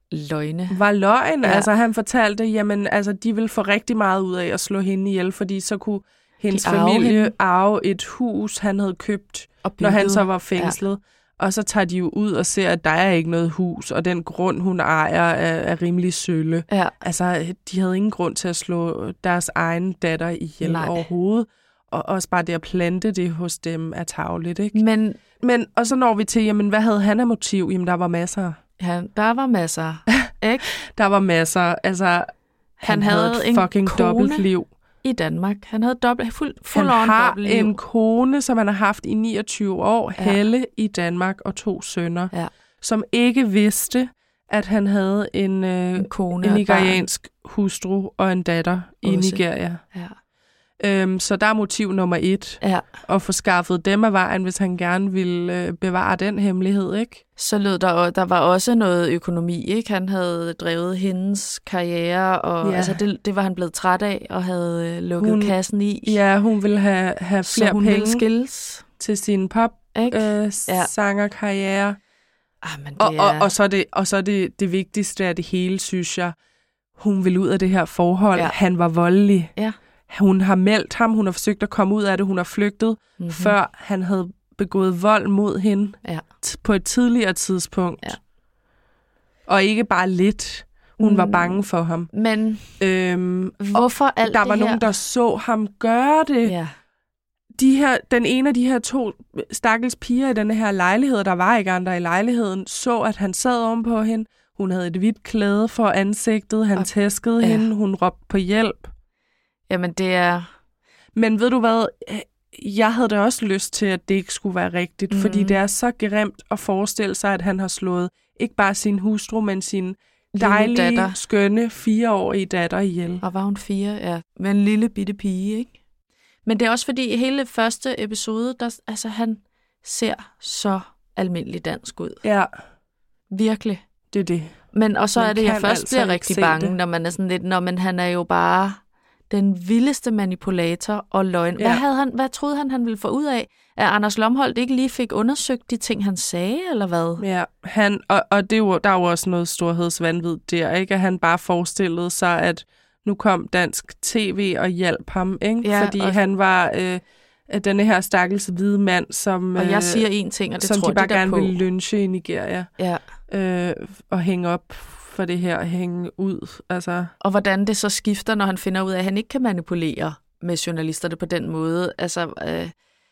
Speaker 1: løgne.
Speaker 2: var løgn.
Speaker 1: Ja.
Speaker 2: Ja. Altså han fortalte, jamen altså de ville få rigtig meget ud af at slå hende ihjel, fordi så kunne hendes
Speaker 1: De arve
Speaker 2: familie
Speaker 1: hende.
Speaker 2: arve et hus, han havde købt,
Speaker 1: Og
Speaker 2: når han
Speaker 1: bygget.
Speaker 2: så var fængslet. Ja. Og så tager de jo ud og ser, at der er ikke noget hus, og den grund, hun ejer, er, er rimelig sølle.
Speaker 1: Ja.
Speaker 2: Altså, de havde ingen grund til at slå deres egen datter ihjel
Speaker 1: Nej.
Speaker 2: overhovedet. Og også bare det at plante det hos dem er tarveligt, ikke?
Speaker 1: Men
Speaker 2: Men, og så når vi til, jamen, hvad havde han af motiv? Jamen, der var masser.
Speaker 1: han, der var masser. Ikke?
Speaker 2: Der var masser. Altså, han,
Speaker 1: Han
Speaker 2: havde
Speaker 1: havde
Speaker 2: et
Speaker 1: en
Speaker 2: fucking
Speaker 1: kone.
Speaker 2: dobbeltliv.
Speaker 1: I Danmark. Han havde dobbelt, fuld, fuld
Speaker 2: Han
Speaker 1: on
Speaker 2: har
Speaker 1: dobbeltliv.
Speaker 2: en kone, som han har haft i niogtyve år,
Speaker 1: Ja.
Speaker 2: Helle i Danmark, og to sønner,
Speaker 1: Ja.
Speaker 2: som ikke vidste, at han havde en, øh,
Speaker 1: En kone
Speaker 2: en
Speaker 1: og et barn.
Speaker 2: nigeriansk hustru og en datter i
Speaker 1: Også.
Speaker 2: Nigeria.
Speaker 1: Ja.
Speaker 2: Øhm, så der er motiv nummer et,
Speaker 1: Ja.
Speaker 2: at få skaffet dem af vejen, hvis han gerne ville øh, bevare den hemmelighed, ikke?
Speaker 1: Så lød der, og der var også noget økonomi, ikke? Han havde drevet hendes karriere, og
Speaker 2: Ja.
Speaker 1: altså det, det var han blevet træt af, og havde øh, lukket
Speaker 2: Hun-
Speaker 1: kassen i.
Speaker 2: Ja, hun ville have, have
Speaker 1: så
Speaker 2: flere
Speaker 1: hun
Speaker 2: penge
Speaker 1: ville skilles.
Speaker 2: til sin pop
Speaker 1: Ikke?
Speaker 2: øh,
Speaker 1: Ja.
Speaker 2: sangerkarriere.
Speaker 1: Ah, men det
Speaker 2: Og,
Speaker 1: er...
Speaker 2: og, og så er det, og så er det, det vigtigste af det hele, synes jeg. Hun vil ud af det her forhold.
Speaker 1: Ja.
Speaker 2: Han var voldelig.
Speaker 1: Ja.
Speaker 2: Hun har meldt ham. Hun har forsøgt at komme ud af det. Hun har flygtet,
Speaker 1: Mhm.
Speaker 2: mm-hmm. før han havde begået vold mod hende
Speaker 1: Ja.
Speaker 2: t- på et tidligere tidspunkt.
Speaker 1: Ja.
Speaker 2: Og ikke bare lidt. Hun mm. var
Speaker 1: Mm.
Speaker 2: bange for ham.
Speaker 1: Men
Speaker 2: Øhm,
Speaker 1: hvorfor alt
Speaker 2: der
Speaker 1: det
Speaker 2: var
Speaker 1: her?
Speaker 2: nogen, der så ham gøre det.
Speaker 1: Ja.
Speaker 2: De her, den ene af de her to stakkels piger i denne her lejlighed, der var ikke andre i lejligheden, så, at han sad ovenpå hende. Hun havde et hvidt klæde for ansigtet. Han
Speaker 1: Og-
Speaker 2: tæskede
Speaker 1: ja.
Speaker 2: hende. Hun råbte på hjælp.
Speaker 1: Jamen, det er...
Speaker 2: Men ved du hvad? Jeg havde da også lyst til, at det ikke skulle være rigtigt,
Speaker 1: Mhm.
Speaker 2: mm. fordi det er så grimt at forestille sig, at han har slået ikke bare sin hustru, men sin
Speaker 1: Lille
Speaker 2: dejlige,
Speaker 1: datter.
Speaker 2: skønne, fireårige datter ihjel.
Speaker 1: Og var hun fire, ja. Med en lille bitte pige, ikke? Men det er også fordi, i hele første episode, der, altså, han ser så almindelig dansk ud.
Speaker 2: Ja,
Speaker 1: Virkelig.
Speaker 2: det er det.
Speaker 1: Men og så
Speaker 2: Man
Speaker 1: er det, jeg
Speaker 2: kan
Speaker 1: først
Speaker 2: altså
Speaker 1: bliver
Speaker 2: ikke
Speaker 1: rigtig
Speaker 2: se
Speaker 1: bange,
Speaker 2: det.
Speaker 1: når man er sådan lidt, når men han er jo bare den vildeste manipulator og løgn. Hvad,
Speaker 2: Ja.
Speaker 1: havde han, hvad troede han, han ville få ud af? At Anders Lomholdt ikke lige fik undersøgt de ting, han sagde, eller hvad?
Speaker 2: Ja, han, og, og det er jo, der er jo også noget storhedsvanvid der, ikke? At han bare forestillede sig, at nu kom dansk tv og hjalp ham, ikke?
Speaker 1: Ja,
Speaker 2: Fordi
Speaker 1: og-
Speaker 2: han var øh, denne her stakkels hvide mand, som,
Speaker 1: Og
Speaker 2: øh,
Speaker 1: jeg siger én ting, og det
Speaker 2: som
Speaker 1: tror
Speaker 2: de bare
Speaker 1: de der
Speaker 2: gerne
Speaker 1: på.
Speaker 2: ville lynche i Nigeria.
Speaker 1: Ja.
Speaker 2: Øh, og hænge op for det her, hænge ud. Altså,
Speaker 1: Og hvordan det så skifter, når han finder ud af, at han ikke kan manipulere med journalisterne på den måde. Altså, øh,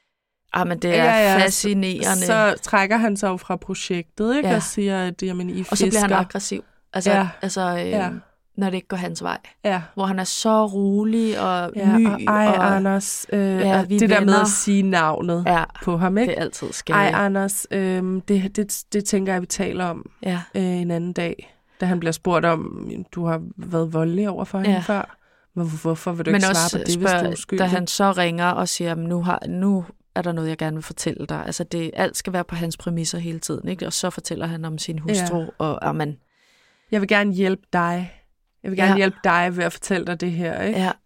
Speaker 1: ah, men det er
Speaker 2: Ja, ja,
Speaker 1: fascinerende.
Speaker 2: så trækker han sig jo fra projektet, ikke?
Speaker 1: Ja.
Speaker 2: Og siger, at jamen, I
Speaker 1: og så bliver han
Speaker 2: fisker.
Speaker 1: aggressiv. Altså,
Speaker 2: Ja.
Speaker 1: altså øh,
Speaker 2: Ja.
Speaker 1: når det ikke går hans vej.
Speaker 2: Ja.
Speaker 1: Hvor han er så rolig og
Speaker 2: Ja,
Speaker 1: my.
Speaker 2: og ej,
Speaker 1: og,
Speaker 2: Anders, øh,
Speaker 1: Ja,
Speaker 2: og
Speaker 1: vi
Speaker 2: det der med
Speaker 1: venner.
Speaker 2: at sige navnet
Speaker 1: ja,
Speaker 2: på ham, ikke?
Speaker 1: det er altid
Speaker 2: Ej,
Speaker 1: skægt.
Speaker 2: Anders, øh, det, det, det tænker jeg, vi taler om
Speaker 1: Ja.
Speaker 2: øh, en anden dag, da han bliver spurgt om, du har været voldelig over for
Speaker 1: Ja.
Speaker 2: hende før. Hvor, hvorfor vil du
Speaker 1: Men
Speaker 2: ikke
Speaker 1: også
Speaker 2: svare på det, hvis du er
Speaker 1: spørg,
Speaker 2: uskyldig?
Speaker 1: da han så ringer og siger, "Men nu, har, nu er der noget, jeg gerne vil fortælle dig. Altså, det, alt skal være på hans præmisser hele tiden. Ikke? Og så fortæller han om sin hustru.
Speaker 2: Ja.
Speaker 1: Og, amen,
Speaker 2: Jeg vil gerne hjælpe dig. Jeg vil gerne
Speaker 1: Ja.
Speaker 2: hjælpe dig ved at fortælle dig det her, ikke?
Speaker 1: ja.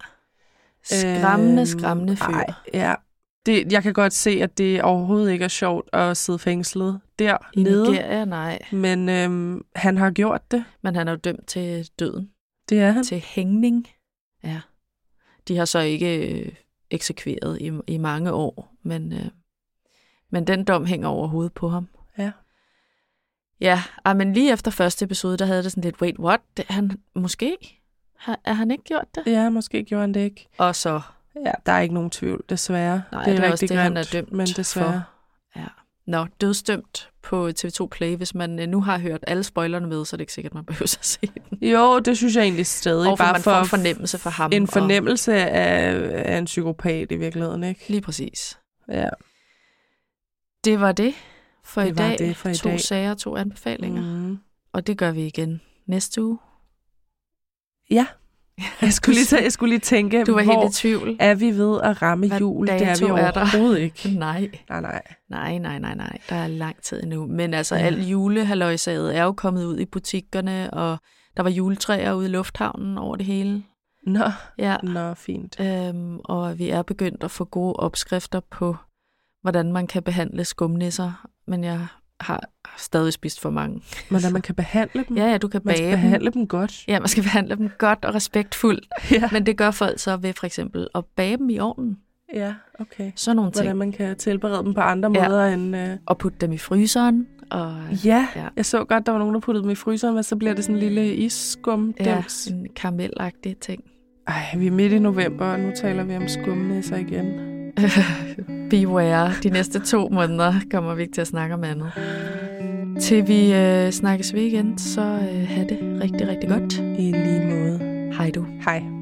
Speaker 1: Skræmmende,
Speaker 2: Øhm,
Speaker 1: skræmmende fyr.
Speaker 2: ej, ja. Det, jeg kan godt se, at det overhovedet ikke er sjovt at sidde fængslet
Speaker 1: I
Speaker 2: dernede.
Speaker 1: Nigeria, nej.
Speaker 2: Men øhm, han har gjort det.
Speaker 1: Men han er jo dømt til døden.
Speaker 2: Det er han.
Speaker 1: Til hængning. Ja. De har så ikke øh, eksekveret i, i mange år, men, øh, men den dom hænger over hovedet på ham.
Speaker 2: Ja.
Speaker 1: Ja, ah, men lige efter første episode, der havde det sådan lidt, wait, what? Det, han, måske? Har, er han ikke gjort det?
Speaker 2: Ja, måske gjorde han det ikke.
Speaker 1: Og så,
Speaker 2: Ja, der er ikke nogen tvivl, desværre.
Speaker 1: nej,
Speaker 2: det er,
Speaker 1: det er
Speaker 2: rigtig
Speaker 1: også det,
Speaker 2: grimt,
Speaker 1: han er dømt
Speaker 2: men desværre.
Speaker 1: for. Ja. Nå, dødsdømt på T V to Play. Hvis man øh, nu har hørt alle spoilerne med, så er det ikke sikkert, man behøver at se den.
Speaker 2: Jo, det synes jeg egentlig stadig.
Speaker 1: Og for
Speaker 2: bare
Speaker 1: man
Speaker 2: for
Speaker 1: får en fornemmelse for ham.
Speaker 2: en
Speaker 1: og,
Speaker 2: fornemmelse af, af en psykopat i virkeligheden, ikke?
Speaker 1: lige præcis.
Speaker 2: Ja.
Speaker 1: Det var det for
Speaker 2: Det
Speaker 1: i
Speaker 2: var
Speaker 1: dag.
Speaker 2: det for i
Speaker 1: to
Speaker 2: dag.
Speaker 1: sager, to anbefalinger.
Speaker 2: Mm.
Speaker 1: Og det gør vi igen næste uge.
Speaker 2: Ja. Jeg skulle lige, tæ- jeg skulle lige tænke,
Speaker 1: Du var
Speaker 2: hvor
Speaker 1: helt i tvivl.
Speaker 2: er vi ved at ramme
Speaker 1: Hvad
Speaker 2: jul? Det er vi
Speaker 1: dato er der?
Speaker 2: overhovedet ikke.
Speaker 1: Nej,
Speaker 2: Nej, nej.
Speaker 1: nej, nej, nej, nej. Der er lang tid endnu. Men altså,
Speaker 2: Ja.
Speaker 1: ja. al julehalløjsaget er jo kommet ud i butikkerne, og der var juletræer ude i lufthavnen over det hele.
Speaker 2: Nå,
Speaker 1: Ja.
Speaker 2: nå, fint.
Speaker 1: Øhm, og vi er begyndt at få gode opskrifter på, hvordan man kan behandle skumnisser. Men jeg har stadig spist for mange.
Speaker 2: Men man kan behandle dem.
Speaker 1: Ja, ja, du kan
Speaker 2: man
Speaker 1: bage
Speaker 2: skal
Speaker 1: dem.
Speaker 2: behandle dem godt.
Speaker 1: Ja, man skal behandle dem godt og respektfuldt.
Speaker 2: Ja.
Speaker 1: Men det gør folk så ved for eksempel at bage dem i ovnen.
Speaker 2: Ja, okay.
Speaker 1: Sådan nogle ting.
Speaker 2: Hvordan man kan tilberede dem på andre
Speaker 1: Ja.
Speaker 2: måder end... Øh...
Speaker 1: Og putte dem i fryseren. Og,
Speaker 2: Ja,
Speaker 1: ja,
Speaker 2: jeg så godt, der var nogen, der puttede dem i fryseren, men så bliver det sådan en lille isskum.
Speaker 1: ja, en karamelagtig ting.
Speaker 2: Ej, vi er midt i november, og nu taler vi om skumnæsser igen.
Speaker 1: Beware. De næste to måneder kommer vi ikke til at snakke om andet. Til vi øh, snakkes ved igen, så øh, have det rigtig, rigtig godt.
Speaker 2: I lige måde.
Speaker 1: Hej du.
Speaker 2: Hej.